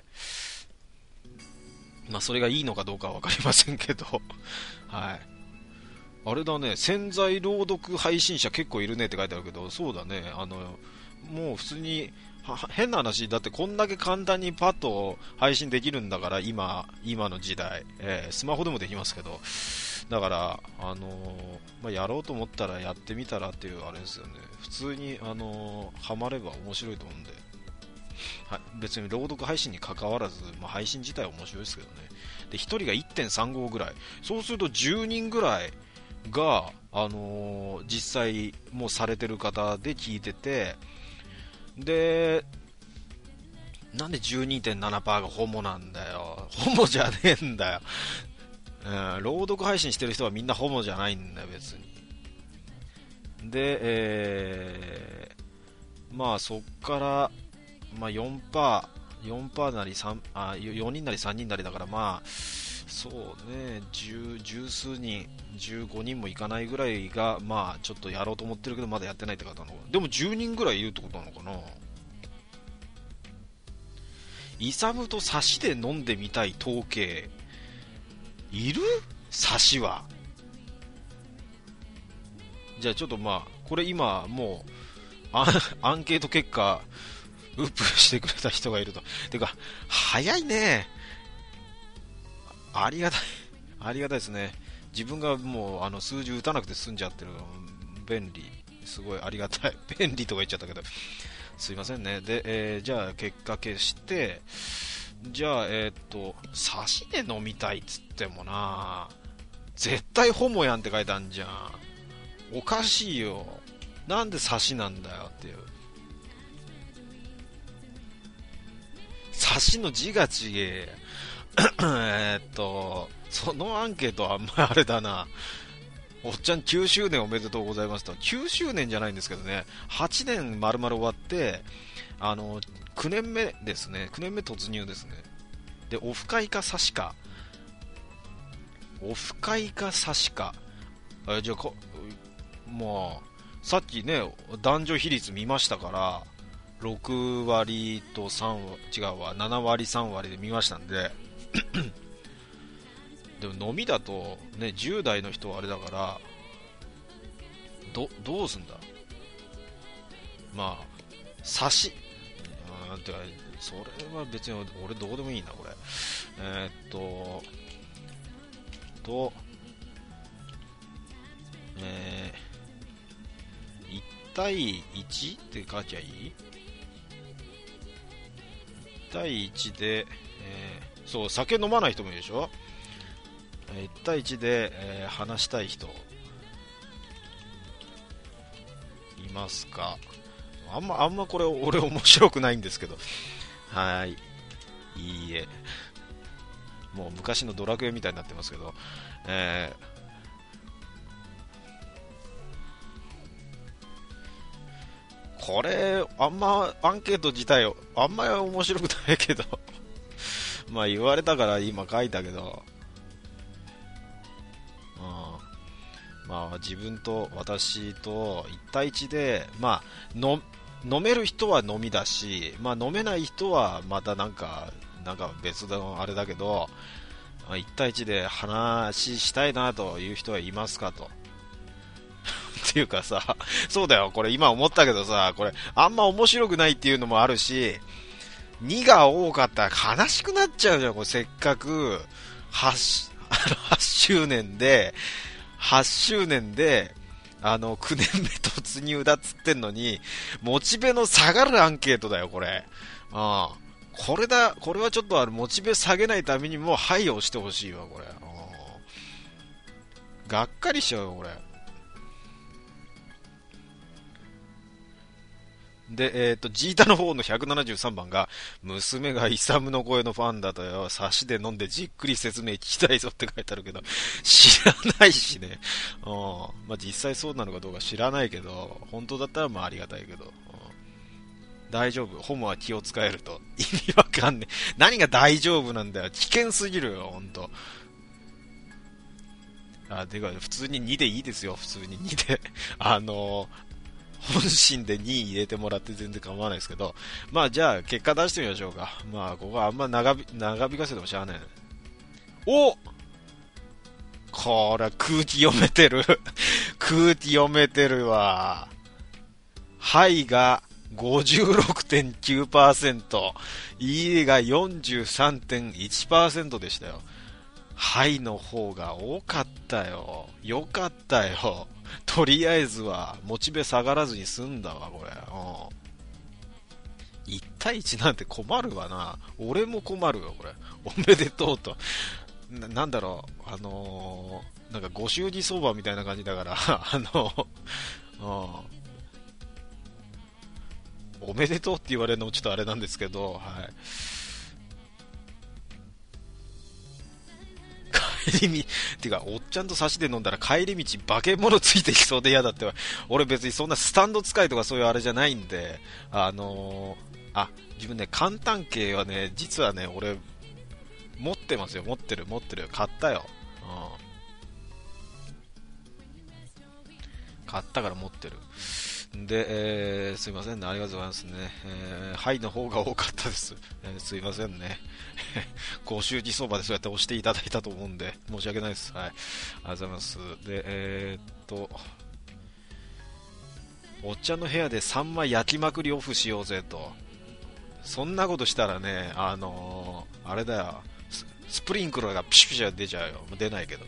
ー、まあ、それがいいのかどうかは分かりませんけどはい、あれだね、潜在朗読配信者結構いるねって書いてあるけど、そうだね、あのもう普通に変な話だって、こんだけ簡単にパッと配信できるんだから、今今の時代、えー、スマホでもできますけど、だから、あのーまあ、やろうと思ったらやってみたらっていうあれですよね。普通に、あのーハマれば面白いと思うんで、はい、別に朗読配信に関わらず、まあ、配信自体は面白いですけどね。でひとりが いってんさんご ぐらい、そうするとじゅうにんぐらいが、あのー実際もうされてる方で聞いてて、でなんで じゅうにてんななパーセント がホモなんだよ。ホモじゃねえんだよ、うん、朗読配信してる人はみんなホモじゃないんだよ別に。で、えー、まあそっから、まあ、よんパーセント、よんパーセントなりさんあよにんなりさんにんなりだから、まあそうね、十, 十数人、じゅうごにんもいかないぐらいが、まあちょっとやろうと思ってるけどまだやってないって方の、でもじゅうにんぐらいいるってことなのかな。イサムとサシで飲んでみたい統計いる？サシは。じゃあちょっとまあこれ今もうアンアンケート結果ウップしてくれた人がいると。てか早いね、ありがたい、ありがたいですね。自分がもうあの数字打たなくて済んじゃってる、便利、すごいありがたい、便利とか言っちゃったけどすいませんね。で、えー、じゃあ結果消して、じゃあえー、っとサシで飲みたいっつってもな、絶対ホモやんって書いてあるじゃん。おかしいよ、なんでサシなんだよっていう。サシの字がちげええっとそのアンケートはあんまりあれだな。おっちゃんきゅうしゅうねんおめでとうございますと。きゅうしゅうねんじゃないんですけどね、はちねん丸々終わって、あのきゅうねんめですね、きゅうねんめ突入ですね。でオフ会かサシか、オフ会かサシか、えじゃあこもうさっきね男女比率見ましたから、ろくわりとさんわり違うわななわりさんわりで見ましたんででも飲みだとねじゅう代の人はあれだから、どどうすんだ。まあ差し、うん、てかそれは別に俺どうでもいいなこれ。えー、っととえー、いち対いちって書きゃいい？ 対いちで、えー、そう酒飲まない人もいるでしょ。いち対いちで、えー、話したい人いますか。あんまあんまこれ俺面白くないんですけど、はい、いいえ、もう昔のドラクエみたいになってますけど、えー、これあんまアンケート自体あんまり面白くないけどまあ言われたから今書いたけど、うん、まあ自分と私といち対いちで、まあの飲める人は飲みだし、まあ飲めない人はまたなんかなんか別のあれだけど、いち対いちで話したいなという人はいますかとっていうかさ、そうだよ、これ今思ったけどさ、これあんま面白くないっていうのもあるし、にが多かったら悲しくなっちゃうじゃん。これせっかく 8, はち周年ではち周年であのきゅうねんめ突入だっつってんのに、モチベの下がるアンケートだよこれ。ああ、これだ、これはちょっとあのモチベ下げないためにもはいをしてほしいわこれ。がっかりしちゃうよこれ。で、えっ、ー、と、ジータの方のひゃくななじゅうさんばんが、娘がイサムの声のファンだとよ、差しで飲んでじっくり説明聞きたいぞって書いてあるけど、知らないしね。うん。まあ、実際そうなのかどうか知らないけど、本当だったらまあありがたいけど。うん、大丈夫。ホモは気を使えると。意味わかんねえ。何が大丈夫なんだよ。危険すぎるよ、ほんと。あ、てか、普通ににでいいですよ、普通ににで。あのー、本心でにい入れてもらって全然構わないですけど、まあじゃあ結果出してみましょうか。まあここはあんま長び長引かせてもしゃあない。お、これ空気読めてる空気読めてるわ。はいが ごじゅうろくてんきゅうパーセント、 いいが よんじゅうさんてんいちパーセント でしたよ。はいの方が多かったよ。よかったよ。とりあえずはモチベ下がらずに済んだわこれ。うん、いち対いちなんて困るわな。俺も困るよこれ。おめでとうと な, なんだろう、あのー、なんかご祝儀相場みたいな感じだからあの、うん、おめでとうって言われるのもちょっとあれなんですけど、はい、帰り道てか、おっちゃんと差しで飲んだら帰り道化け物ついてきそうで嫌だって。俺別にそんなスタンド使いとかそういうあれじゃないんで、あのー、あ、自分ね、簡単系はね、実はね、俺持ってますよ。持ってる持ってる、買ったよ。うん、買ったから持ってる。で、えー、すいませんね、ありがとうございますね。えー、はいの方が多かったです。えー、すいませんね。ご祝儀相場でそうやって押していただいたと思うんで、申し訳ないです。はい。ありがとうございます。で、えー、っと、おっちゃんの部屋でさんまい焼きまくりオフしようぜと。そんなことしたらね、あのー、あれだよ、ス、スプリンクラーがピシュピシュ出ちゃうよ。出ないけど。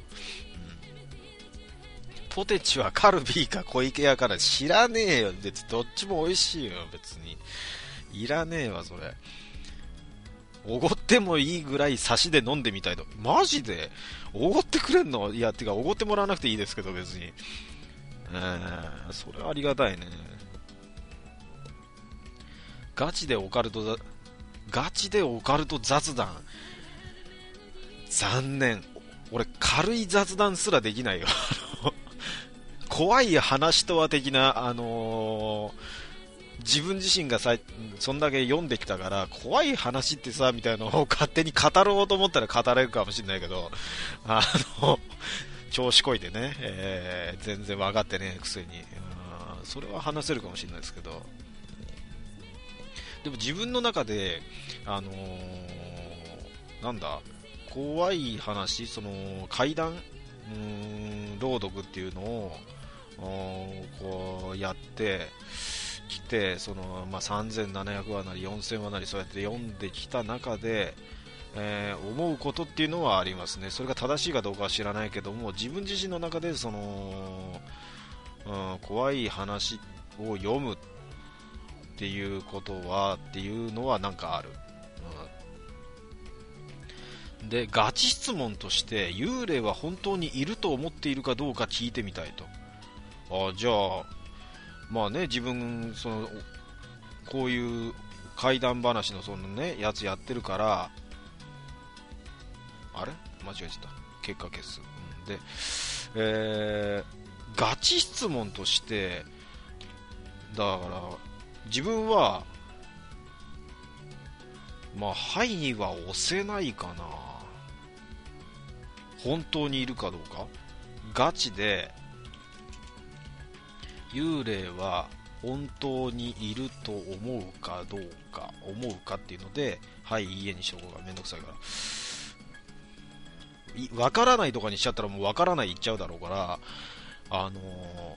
ポテチはカルビーか小池屋から知らねえよ。別にどっちも美味しいよ。別にいらねえわそれ。おごってもいいぐらい差しで飲んでみたいと。マジでおごってくれんの？いや、てかおごってもらわなくていいですけど別に。えー、それはありがたいね。ガチでオカルトだ、ガチでオカルト雑談。残念。俺軽い雑談すらできないよ。怖い話とは的な、あのー、自分自身がさそんだけ読んできたから怖い話ってさみたいなのを勝手に語ろうと思ったら語れるかもしれないけど、あの調子こいてね、えー、全然分かってねえくせに、それは話せるかもしれないですけど、でも自分の中であのー、なんだ怖い話、その怪談うーん朗読っていうのをこうやってきて、その、まあ、さんぜんななひゃくわなりよんせんわなりそうやって読んできた中で、えー、思うことっていうのはありますね。それが正しいかどうかは知らないけども、自分自身の中でその、うん、怖い話を読むっていうことはっていうのはなんかある、 でガチ質問として幽霊は本当にいると思っているかどうか聞いてみたいと。あ、じゃあまあね、自分そのこういう怪談話のそのねやつやってるから、あれ間違えちゃった、結果消す、うん、で、えー、ガチ質問としてだから自分はまあはいには押せないかな。本当にいるかどうか、ガチで幽霊は本当にいると思うかどうか、思うかっていうので、はい、いいえにしとこうがめんどくさいから、わからないとかにしちゃったらもうわからない言っちゃうだろうから、あのー、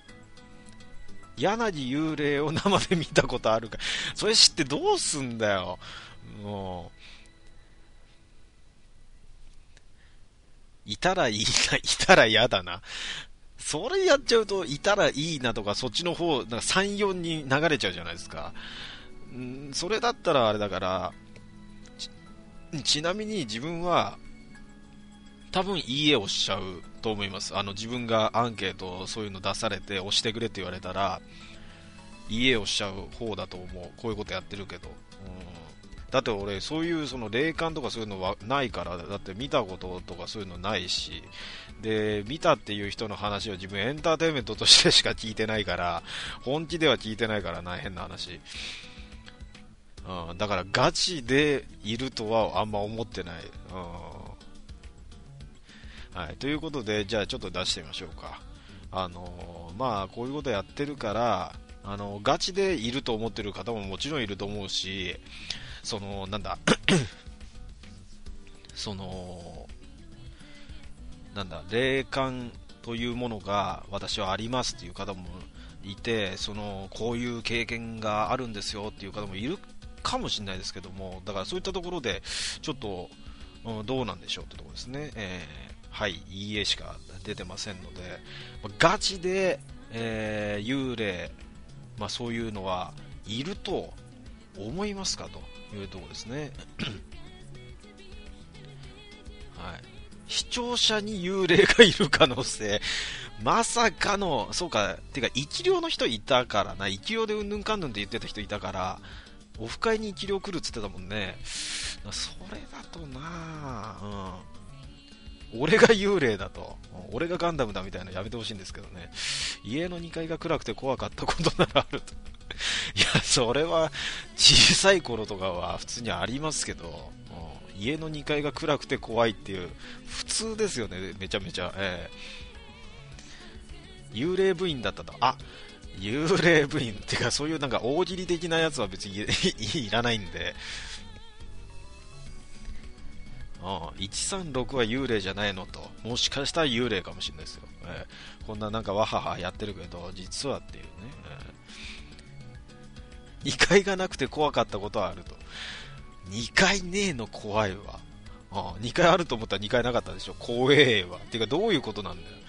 柳幽霊を生で見たことあるか、それ知ってどうすんだよ。もういたらいいな、いたら嫌だな。それやっちゃうと、いたらいいなとか、そっちの方、なんかさん、よんに流れちゃうじゃないですか。んそれだったらあれだから、ち、ちなみに自分は、多分いいえをしちゃうと思います。あの、自分がアンケート、そういうの出されて、押してくれって言われたら、いいえをしちゃう方だと思う。こういうことやってるけど。うんだって俺、そういうその霊感とかそういうのはないから、だって見たこととかそういうのないし、で、見たっていう人の話を自分エンターテインメントとしてしか聞いてないから、本気では聞いてないからな、変な話。うん、だからガチでいるとはあんま思ってない。うん、はい、ということで、じゃあちょっと出してみましょうか。あのー、まあ、こういうことやってるから、あのガチでいると思ってる方ももちろんいると思うし、そのなんだそのなんだ霊感というものが私はありますっていう方もいて、そのこういう経験があるんですよっていう方もいるかもしれないですけども、だからそういったところでちょっと、うん、どうなんでしょうってところですね。えー、はい、いいえしか出てませんので、ガチで、えー、幽霊、まあ、そういうのはいると思いますかというところですね。はい、視聴者に幽霊がいる可能性、まさかの、そうか、てか、生き量の人いたからな、生き量でうんぬんかんぬんって言ってた人いたから、オフ会に生き量来るっつってたもんね。それだとな、うん、俺が幽霊だと、俺がガンダムだみたいなのやめてほしいんですけどね。家のにかいが暗くて怖かったことならあると。いや、それは小さい頃とかは普通にありますけど、うん、家のにかいが暗くて怖いっていう普通ですよね、めちゃめちゃ、えー、幽霊部員だったと。あ、幽霊部員ってか、そういうなんか大喜利的なやつは別に い, いらないんで、うん、いちさんろくは幽霊じゃないのと、もしかしたら幽霊かもしれないですよ、えー、こんななんかわははやってるけど実はっていうね、えー、にかいがなくて怖かったことはあると。にかいねえの怖いわ。ああ、にかいあると思ったらにかいなかったでしょ、怖えわ。てかどういうことなんだよ。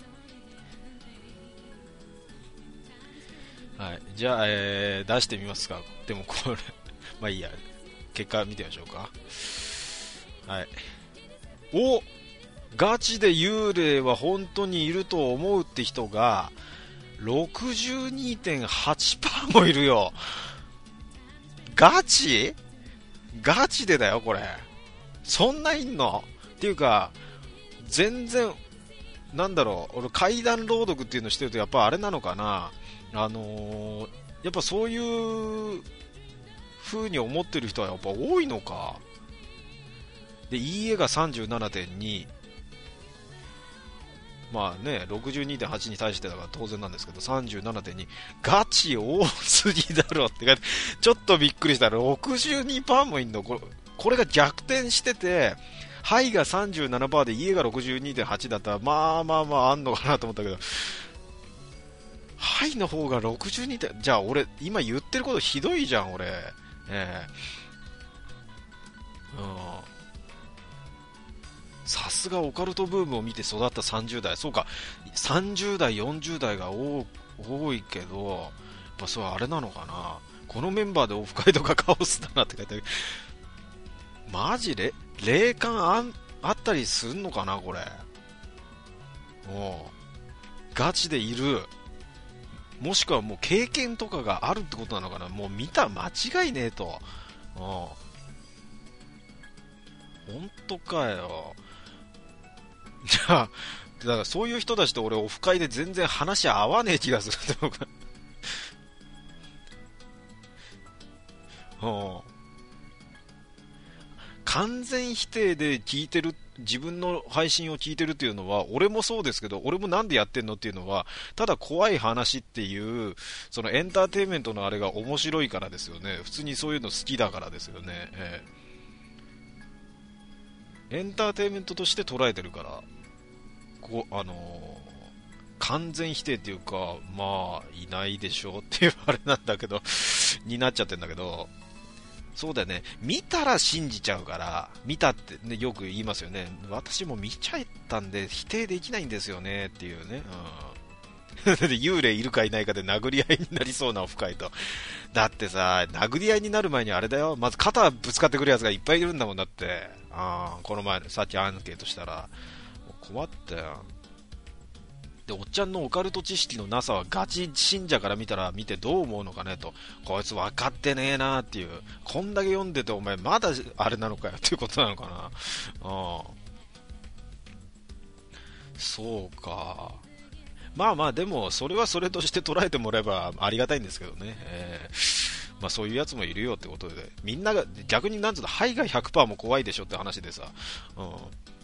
はい、じゃあ、えー、出してみますか。でもこれまあいいや、結果見てみましょうか。はい、お、ガチで幽霊は本当にいると思うって人が ろくじゅうにてんはちパーセント もいるよ。ガチガチでだよこれ。そんないんのっていうか、全然なんだろう、俺怪談朗読っていうのしてるとやっぱあれなのかな、あのー、やっぱそういう風に思ってる人はやっぱ多いのか。で、いいえが さんじゅうななてんに、まあね、ろくじゅうにてんはちに対してだから当然なんですけど、さんじゅうななてんに、ガチ多すぎだろってか、ちょっとびっくりした。ろくじゅうにパーセントもいんのこれ、これが逆転してて、はいが さんじゅうななパーセント で、いえが ろくじゅうにてんはち だったら、まあまあまああんのかなと思ったけど、はいの方がろくじゅうにてん、じゃあ俺、今言ってることひどいじゃん、俺。ええー。うん。さすがオカルトブームを見て育ったさんじゅう代、そうか、さんじゅう代、よんじゅう代が 多, 多いけど、やっぱそれはあれなのかな、このメンバーでオフ会とかカオスだなって書いてある。マジで霊感あんあったりすんのかなこれ。おガチでいる、もしくはもう経験とかがあるってことなのかな。もう見た間違いねえと。本当かよ。じゃあだからそういう人たちと俺オフ会で全然話合わねえ気がする完全否定で聞いてる、自分の配信を聞いてるっていうのは、俺もそうですけど、俺もなんでやってんのっていうのは、ただ怖い話っていうそのエンターテインメントのあれが面白いからですよね。普通にそういうの好きだからですよね、えー、エンターテインメントとして捉えてるから、こあのー完全否定っていうか、まあいないでしょうっていうあれなんだけどになっちゃってんだけど、そうだよね、見たら信じちゃうから、見たって、ね、よく言いますよね。私も見ちゃったんで否定できないんですよねっていうね、うん、幽霊いるかいないかで殴り合いになりそうなオフ会と。だってさ、殴り合いになる前にあれだよ、まず肩ぶつかってくるやつがいっぱいいるんだもん。だってあこの前さっきアンケートしたら困ったよ。でおっちゃんのオカルト知識のなさはガチ信者から見たら見てどう思うのかねと、こいつ分かってねえなっていう、こんだけ読んでてお前まだあれなのかよっていうことなのかな。ああそうか、まあまあでもそれはそれとして捉えてもらえばありがたいんですけどね、えー、まあそういうやつもいるよってことで、みんなが逆になんつうの、肺が ひゃくパーセント も怖いでしょって話でさ、うん、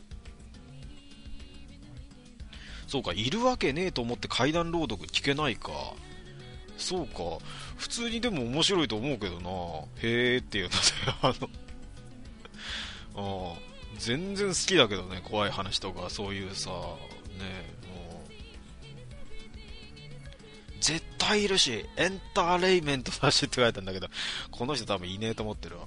そうか、いるわけねえと思って怪談朗読聞けないか。そうか、普通にでも面白いと思うけどな。へーっていうのであのあ全然好きだけどね、怖い話とかそういうさね、もう絶対いるしエンターレイメントだしって書いてあるんだけど、この人多分いねえと思ってるわ。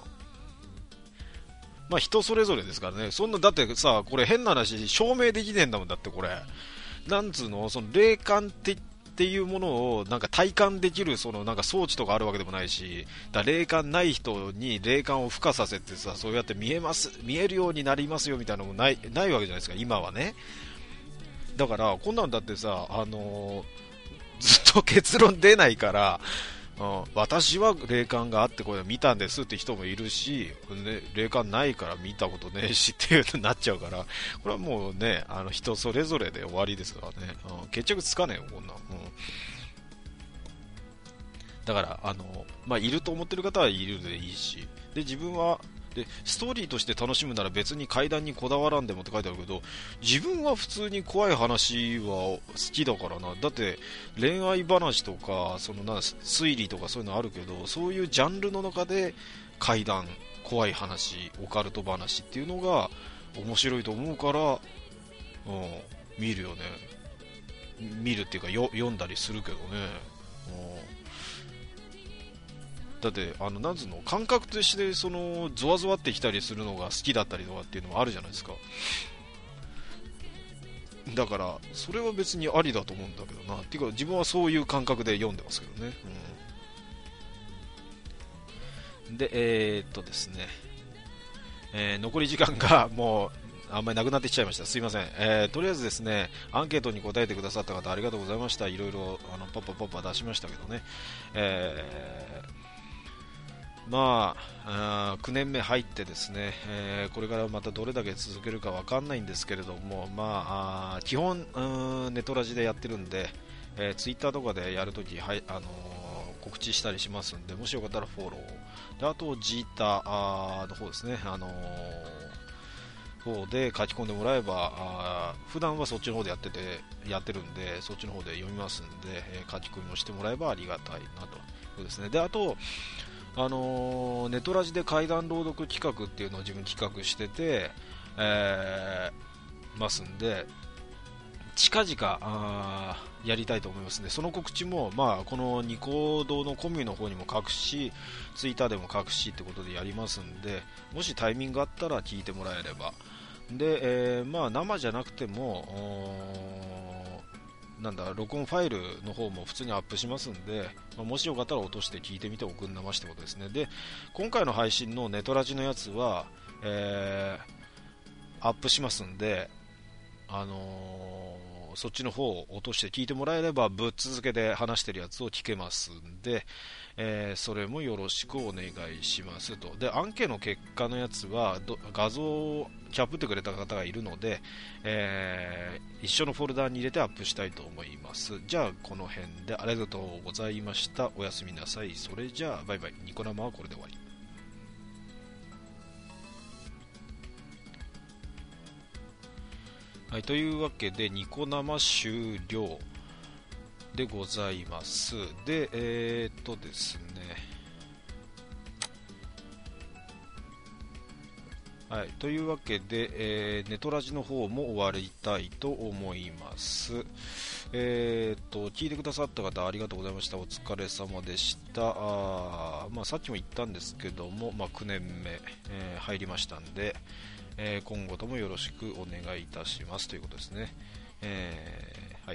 まあ人それぞれですからね。そんなだってさ、これ変な話証明できねえんだもん。だってこれなんつうの、その霊感ってっていうものをなんか体感できるそのなんか装置とかあるわけでもないし、だ霊感ない人に霊感を付加させてさ、そうやって見えます見えるようになりますよみたいなのもないないわけじゃないですか今はね。だからこんなんだってさ、あのーずっと結論出ないから、うん、私は霊感があってこれ見たんですって人もいるし、ね、霊感ないから見たことねえしっていうのになっちゃうから、これはもうね、あの人それぞれで終わりですからね、うん、決着つかねえよこんなん、うん、だからあの、まあ、いると思ってる方はいるでいいし、で自分はでストーリーとして楽しむなら別に階段にこだわらんでもって書いてあるけど、自分は普通に怖い話は好きだからな。だって恋愛話とかそのな推理とかそういうのあるけど、そういうジャンルの中で怪談、怖い話、オカルト話っていうのが面白いと思うから、うん、見るよね。見るっていうかよ読んだりするけどね、うん、だってあのなんつうの、感覚としてそのゾワゾワってきたりするのが好きだったりとかっていうのもあるじゃないですか。だからそれは別にありだと思うんだけどな。っていうか自分はそういう感覚で読んでますけどね、うん、でえー、っとですね、えー、残り時間がもうあんまりなくなってきちゃいました。すいません、えー、とりあえずですね、アンケートに答えてくださった方ありがとうございました。いろいろあのパッパパッパ出しましたけどね、えーまあ、あきゅうねんめ入ってですね、えーこれからまたどれだけ続けるかわかんないんですけれども、まあ、あ基本うんネトラジでやってるんで、えー、ツイッターとかでやるとき、はいあのー告知したりしますんで、もしよかったらフォローで、あとジータあの方ですね、あのー方で書き込んでもらえば、あ普段はそっちの方でやっててやってるんで、そっちの方で読みますんで、えー書き込みをしてもらえばありがたいなと。そうですね。であとあのーネトラジで怪談朗読企画っていうのを自分企画してて、えー、ますんで、近々あやりたいと思いますので、その告知も、まあ、このニコ動のコミュの方にも書くし、ツイッターでも書くしってことでやりますんで、もしタイミングがあったら聞いてもらえれば。で、えーまあ、生じゃなくてもなんだ録音ファイルの方も普通にアップしますんで、まあ、もしよかったら落として聞いてみておくんなましってことですね。で今回の配信のネトラジのやつは、えアップしますんで、あのーそっちの方を落として聞いてもらえればぶっ続けで話してるやつを聞けますんで、えーそれもよろしくお願いしますと。で、アンケートの結果のやつはど画像をキャプってくれた方がいるので、えー一緒のフォルダに入れてアップしたいと思います。じゃあこの辺でありがとうございました。おやすみなさい。それじゃあバイバイ。ニコ生はこれで終わり。はい、というわけでニコ生終了でございます。で、えー、っとですね、はい、というわけで、えーネトラジの方も終わりたいと思います。えー、っと聞いてくださった方ありがとうございました。お疲れ様でした。あ、まあ、さっきも言ったんですけども、まあ、きゅうねんめ、えー入りましたんで、えー今後ともよろしくお願いいたしますということですね。えーはい、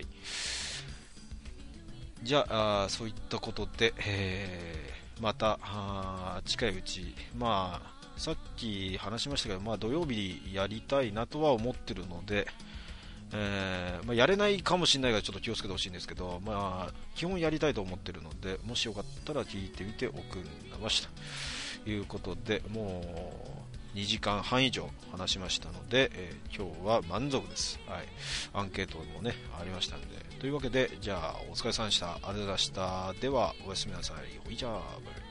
じゃあ、あそういったことで、えーまたあ近いうち、まあ、さっき話しましたけど、まあ、土曜日やりたいなとは思ってるので、えーまあ、やれないかもしれないからちょっと気をつけてほしいんですけど、まあ、基本やりたいと思ってるので、もしよかったら聞いてみておくんなましたということで、もうにじかんはん以上話しましたので、えー今日は満足です、はい、アンケートもねありましたんで、というわけで、じゃあお疲れ様でした。ありがとうございました。ではおやすみなさい。ほいじゃあバイバイ。